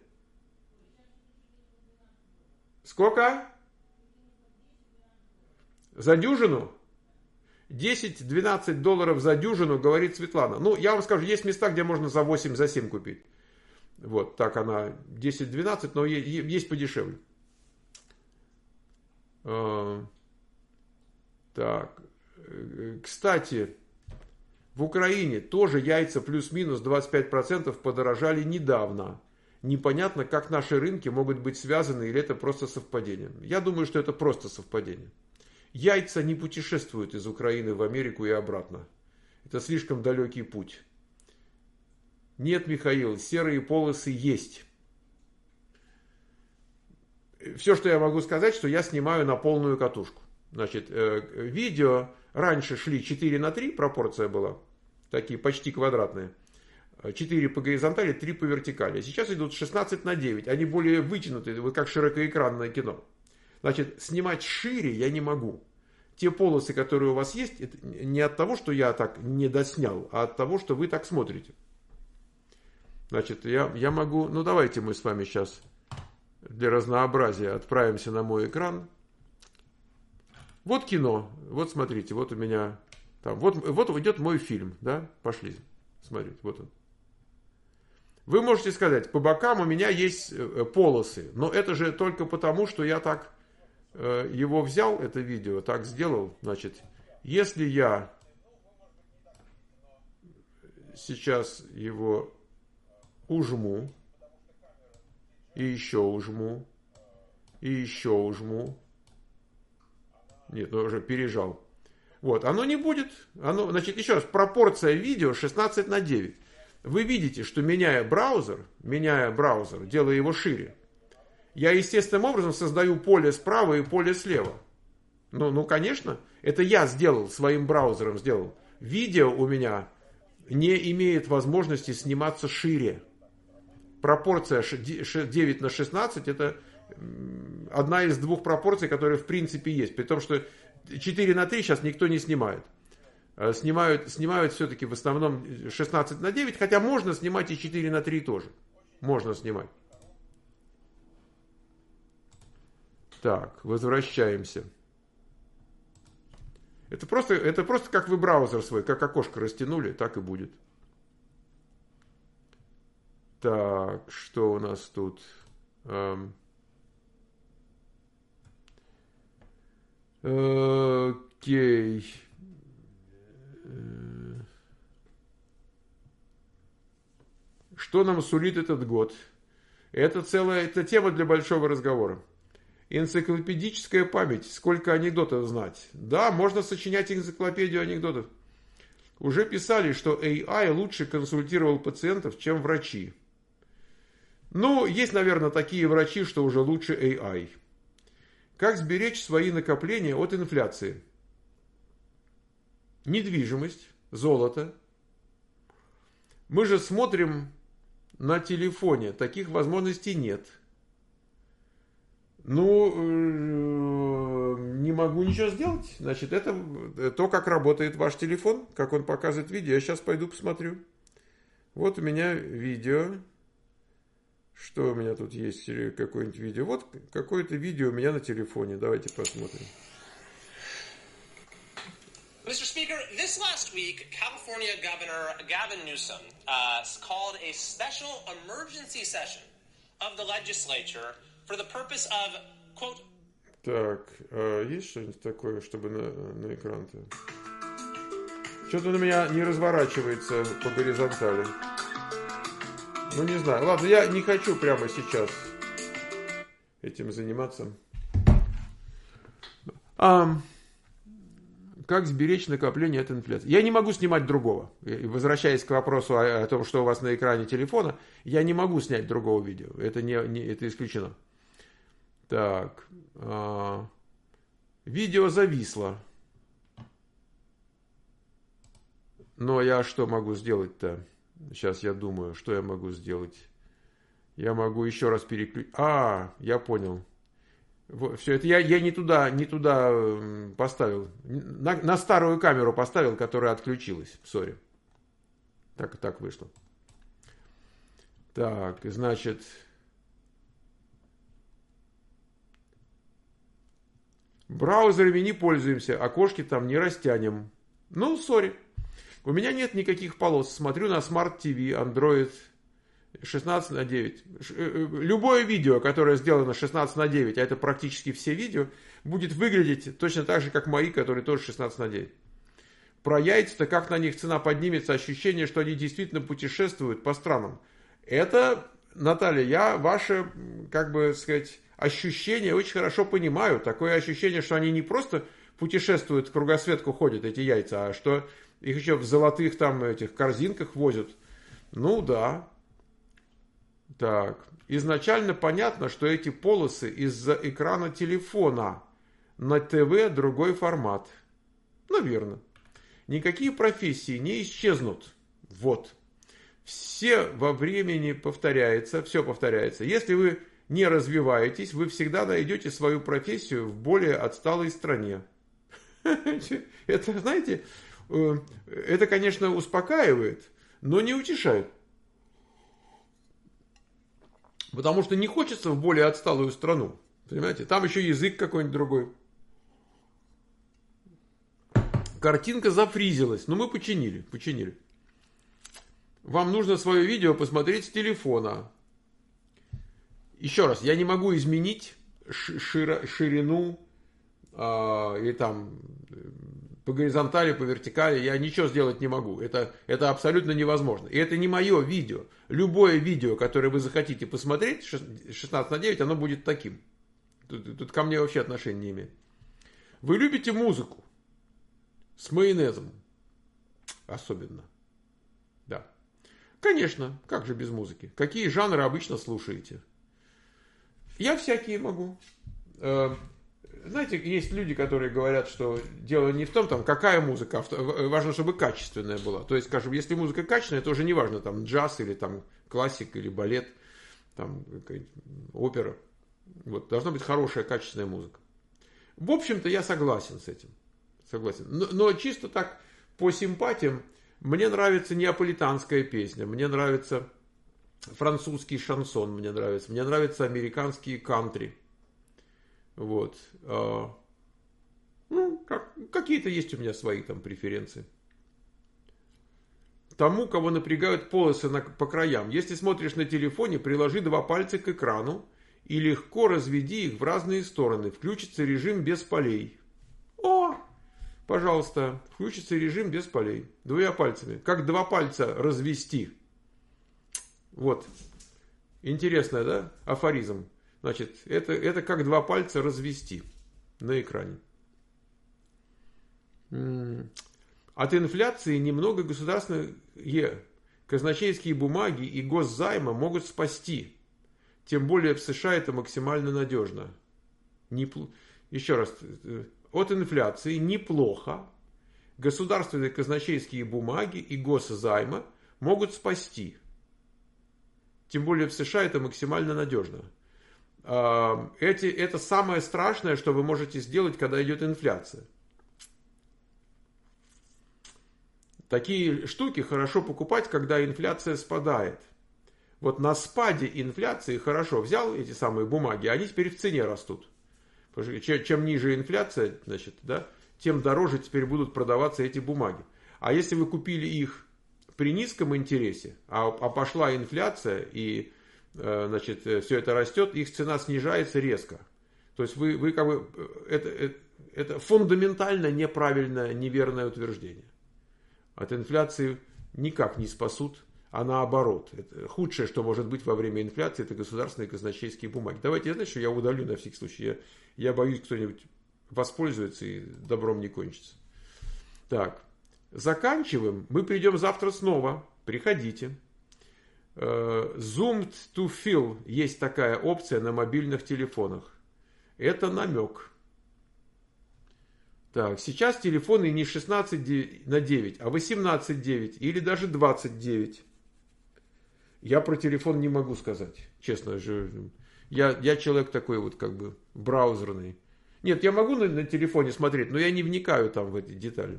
Сколько? За дюжину? 10-12 долларов за дюжину, говорит Светлана. Ну, я вам скажу, есть места, где можно за 8, за 7 купить. Вот, так она 10-12, но есть подешевле. Так, кстати, в Украине тоже яйца плюс-минус 25% подорожали недавно. Непонятно, как наши рынки могут быть связаны, или это просто совпадение. Я думаю, что это просто совпадение. Яйца не путешествуют из Украины в Америку и обратно. Это слишком далекий путь. Нет, Михаил, серые полосы есть. Все, что я могу сказать, что я снимаю на полную катушку. Значит, видео раньше шли 4:3, пропорция была. Такие почти квадратные. 4 по горизонтали, 3 по вертикали. Сейчас идут 16:9. Они более вытянутые, вот как широкоэкранное кино. Значит, снимать шире я не могу. Те полосы, которые у вас есть, это не от того, что я так не доснял, а от того, что вы так смотрите. Значит, я могу... Ну, давайте мы с вами сейчас для разнообразия отправимся на мой экран. Вот кино. Вот смотрите, вот у меня... Там, вот идет мой фильм, да? Пошли смотреть, вот он. Вы можете сказать, по бокам у меня есть полосы, но это же только потому, что я так его взял, это видео, так сделал. Значит, если я сейчас его ужму, и еще ужму, и еще ужму. Нет, ну уже пережал. Вот, оно не будет. Значит, еще раз, пропорция видео 16:9. вы видите, что меняя браузер, делая его шире, я естественным образом создаю поле справа и поле слева. Ну, конечно, это я сделал, своим браузером сделал. Видео у меня не имеет возможности сниматься шире. Пропорция 9:16 это одна из двух пропорций, которые в принципе есть. При том, что 4:3 сейчас никто не снимает. Снимают все-таки в основном 16:9, хотя можно снимать и 4:3 тоже. Можно снимать. Так, возвращаемся. Это просто как вы браузер свой, как окошко растянули, так и будет. Так, что у нас тут? Окей. Что нам сулит этот год? Это тема для большого разговора. Энциклопедическая память. Сколько анекдотов знать? Да, можно сочинять энциклопедию анекдотов. Уже писали, что AI лучше консультировал пациентов, чем врачи. Ну, есть, наверное, такие врачи, что уже лучше AI. Как сберечь свои накопления от инфляции? Недвижимость, золото. Мы же смотрим на телефоне. Таких возможностей нет. Ну, не могу ничего сделать. Значит, это то, как работает ваш телефон, как он показывает видео. Я сейчас пойду посмотрю. Вот у меня видео. Что у меня тут есть? Какое-нибудь видео? Вот какое-то видео у меня на телефоне. Давайте посмотрим. Mr. Speaker, this last week, California Governor Gavin Newsom called a special emergency session of the legislature for the purpose of, quote... Так, есть что-нибудь такое, чтобы на экран-то? Что-то у меня не разворачивается по горизонтали. Ну, не знаю. Ладно, я не хочу прямо сейчас этим заниматься. Как сберечь накопление от инфляции? Я не могу снимать другого. Возвращаясь к вопросу о том, что у вас на экране телефона, я не могу снять другого видео. Это это исключено. Так. Видео зависло. Но я что могу сделать-то? Сейчас я думаю, что я могу сделать. Я могу еще раз переключить. Я понял. Все это я не туда поставил. На старую камеру поставил, которая отключилась. Сори. Так вышло. Так, значит... Браузерами не пользуемся, окошки там не растянем. Ну, сори. У меня нет никаких полос. Смотрю на Smart TV, Android 16:9. Любое видео, которое сделано 16:9, а это практически все видео, будет выглядеть точно так же, как мои, которые тоже 16:9. Про яйца-то, как на них цена поднимется, ощущение, что они действительно путешествуют по странам. Это, Наталья, я ваше, как бы сказать, ощущение очень хорошо понимаю. Такое ощущение, что они не просто путешествуют, в кругосветку ходят, эти яйца, а что их еще в золотых там этих корзинках возят. Ну да. Так. Изначально понятно, что эти полосы из-за экрана телефона. На ТВ другой формат. Наверное. Никакие профессии не исчезнут. Вот. Все во времени повторяется, все повторяется. Если вы не развиваетесь, вы всегда найдете свою профессию в более отсталой стране. Это, знаете, это, конечно, успокаивает, но не утешает. Потому что не хочется в более отсталую страну. Понимаете? Там еще язык какой-нибудь другой. Картинка зафризилась, но мы починили. Вам нужно свое видео посмотреть с телефона. Еще раз, я не могу изменить ширину и там по горизонтали, по вертикали. Я ничего сделать не могу. Это абсолютно невозможно. И это не мое видео. Любое видео, которое вы захотите посмотреть, 16:9, оно будет таким. Тут ко мне вообще отношения не имеет. Вы любите музыку с майонезом. Особенно. Да. Конечно, как же без музыки? Какие жанры обычно слушаете? Я всякие могу. Знаете, есть люди, которые говорят, что дело не в том, там, какая музыка, важно, чтобы качественная была. То есть, скажем, если музыка качественная, то уже не важно, там, джаз или там классик или балет, там, опера. Вот, должна быть хорошая, качественная музыка. В общем-то, я согласен с этим. Согласен. Но чисто так, по симпатиям, мне нравится неаполитанская песня, мне нравится французский шансон, мне нравятся американские кантри. Вот. Ну, какие-то есть у меня свои там преференции. Тому, кого напрягают полосы по краям, если смотришь на телефоне, приложи 2 пальца к экрану и легко разведи их в разные стороны. Включится режим без полей. О! Пожалуйста, включится режим без полей. 2 пальцами. Как 2 пальца развести? Вот. Интересно, да? Афоризм. Значит, это как 2 пальца развести на экране. От инфляции немного государственные казначейские бумаги и госзаймы могут спасти. Тем более в США это максимально надежно. Еще раз. От инфляции неплохо. Государственные казначейские бумаги и госзаймы могут спасти. Тем более в США это максимально надежно. Это самое страшное, что вы можете сделать, когда идет инфляция. Такие штуки хорошо покупать, когда инфляция спадает. Вот на спаде инфляции хорошо взял эти самые бумаги, они теперь в цене растут. Чем ниже инфляция, значит, да, тем дороже теперь будут продаваться эти бумаги. А если вы купили их при низком интересе, а пошла инфляция и, значит, все это растет, их цена снижается резко. То есть вы как бы это фундаментально неправильное, неверное утверждение. От инфляции никак не спасут, а наоборот. Это худшее, что может быть во время инфляции, это государственные казначейские бумаги. Давайте, знаете, что я удалю на всякий случай. Я боюсь, кто-нибудь воспользуется и добром не кончится. Так, заканчиваем. Мы придем завтра снова. Приходите. Zoomed to fill. Есть такая опция на мобильных телефонах. Это намек. Так, сейчас телефоны не 16:9, а 18:9 или даже 29. Я про телефон не могу сказать, честно. Я человек такой вот как бы браузерный. Нет, я могу на телефоне смотреть, но я не вникаю там в эти детали.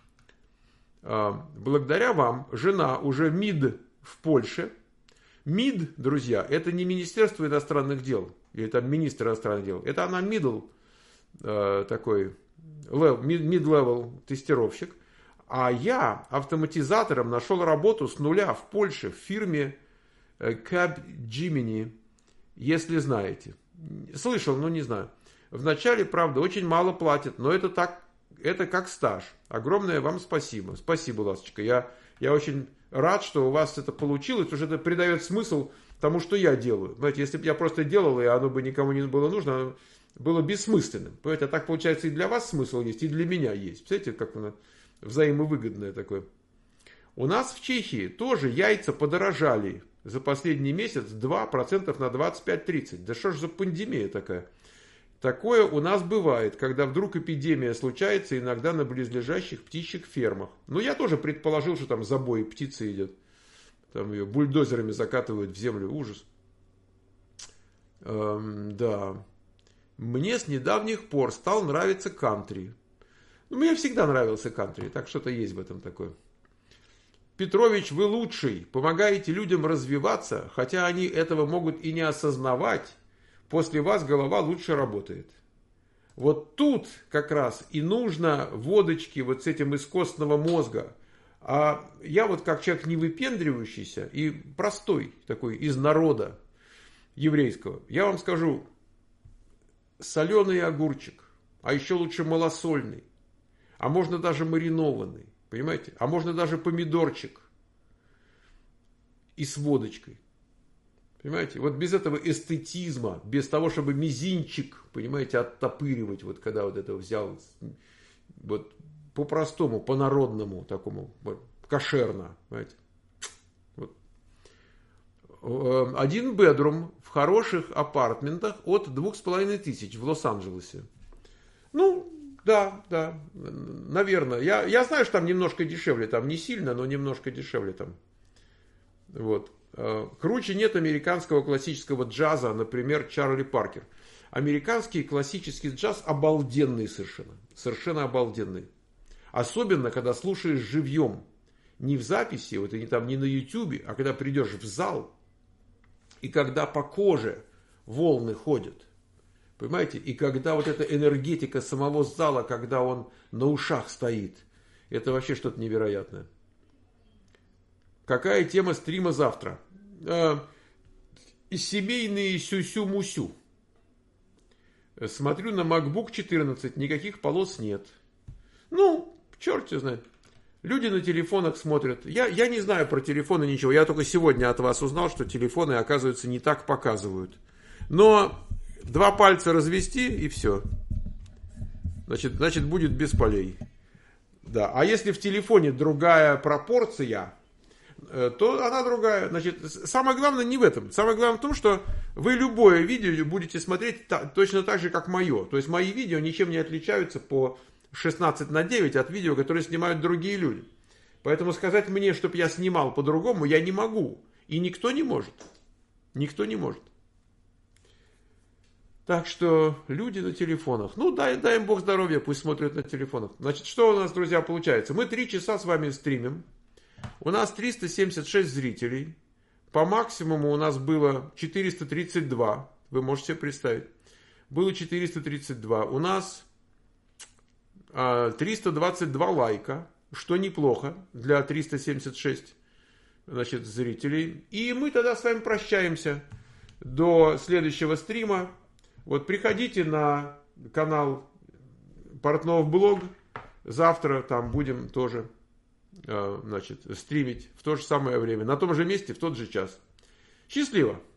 Благодаря вам жена уже МИД в Польше. МИД, друзья, это не Министерство иностранных дел, или там министр иностранных дел. Это она middle такой, mid-level тестировщик. А я автоматизатором нашел работу с нуля в Польше в фирме Capgemini, если знаете. Слышал, но не знаю. Вначале, правда, очень мало платят, но это как стаж. Огромное вам спасибо. Спасибо, ласточка. Я очень рад, что у вас это получилось, потому что это придает смысл тому, что я делаю. Знаете, если бы я просто делал, и оно бы никому не было нужно, оно было бессмысленным. Понимаете, а так получается и для вас смысл есть, и для меня есть. Представляете, как оно взаимовыгодное такое. У нас в Чехии тоже яйца подорожали за последний месяц 2% на 25-30. Да что ж за пандемия такая? Такое у нас бывает, когда вдруг эпидемия случается иногда на близлежащих птичьих фермах. Но я тоже предположил, что там забой птицы идет. Там ее бульдозерами закатывают в землю. Ужас. Да. Мне с недавних пор стал нравиться кантри. Ну, мне всегда нравился кантри, так что-то есть в этом такое. Петрович, вы лучший. Помогаете людям развиваться, хотя они этого могут и не осознавать. После вас голова лучше работает. Вот тут как раз и нужно водочки вот с этим из костного мозга. А я вот как человек не выпендривающийся и простой такой из народа еврейского, я вам скажу, соленый огурчик, а еще лучше малосольный, а можно даже маринованный, понимаете, а можно даже помидорчик и с водочкой. Понимаете, вот без этого эстетизма, без того, чтобы мизинчик, понимаете, оттопыривать, вот когда вот это взял, вот по-простому, по-народному, такому, вот, кошерно, понимаете, вот Один бедрум в хороших апартментах от 2500 в Лос-Анджелесе. Ну, да, наверное. Я знаю, что там немножко дешевле, там не сильно, но немножко дешевле там. Вот. Круче нет американского классического джаза, например, Чарли Паркер. Американский классический джаз обалденный совершенно. Совершенно обалденный. Особенно, когда слушаешь живьем. Не в записи, вот и там не на ютубе, а когда придешь в зал, и когда по коже волны ходят. Понимаете? И когда вот эта энергетика самого зала, когда он на ушах стоит. Это вообще что-то невероятное. Какая тема стрима завтра? Семейные сюсю-мусю. Смотрю на MacBook 14, никаких полос нет. Ну, черт его знает. Люди на телефонах смотрят. Я не знаю про телефоны ничего. Я только сегодня от вас узнал, что телефоны, оказывается, не так показывают. Но 2 пальца развести и все. Значит, будет без полей. Да. А если в телефоне другая пропорция, то она другая. Значит, самое главное не в этом. Самое главное в том, что вы любое видео будете смотреть точно так же, как мое. То есть мои видео ничем не отличаются по 16:9 от видео, которые снимают другие люди. Поэтому сказать мне, чтобы я снимал по-другому, я не могу. И никто не может. Никто не может. Так что люди на телефонах. Ну, дай им Бог здоровья, пусть смотрят на телефонах. Значит, что у нас, друзья, получается? Мы 3 часа с вами стримим. У нас 376 зрителей. По максимуму у нас было 432. Вы можете себе представить. Было 432. У нас 322 лайка, что неплохо для 376, значит, зрителей. И мы тогда с вами прощаемся до следующего стрима. Вот приходите на канал Портнов Блог. Завтра там будем тоже, значит, стримить в то же самое время, на том же месте, в тот же час. Счастливо!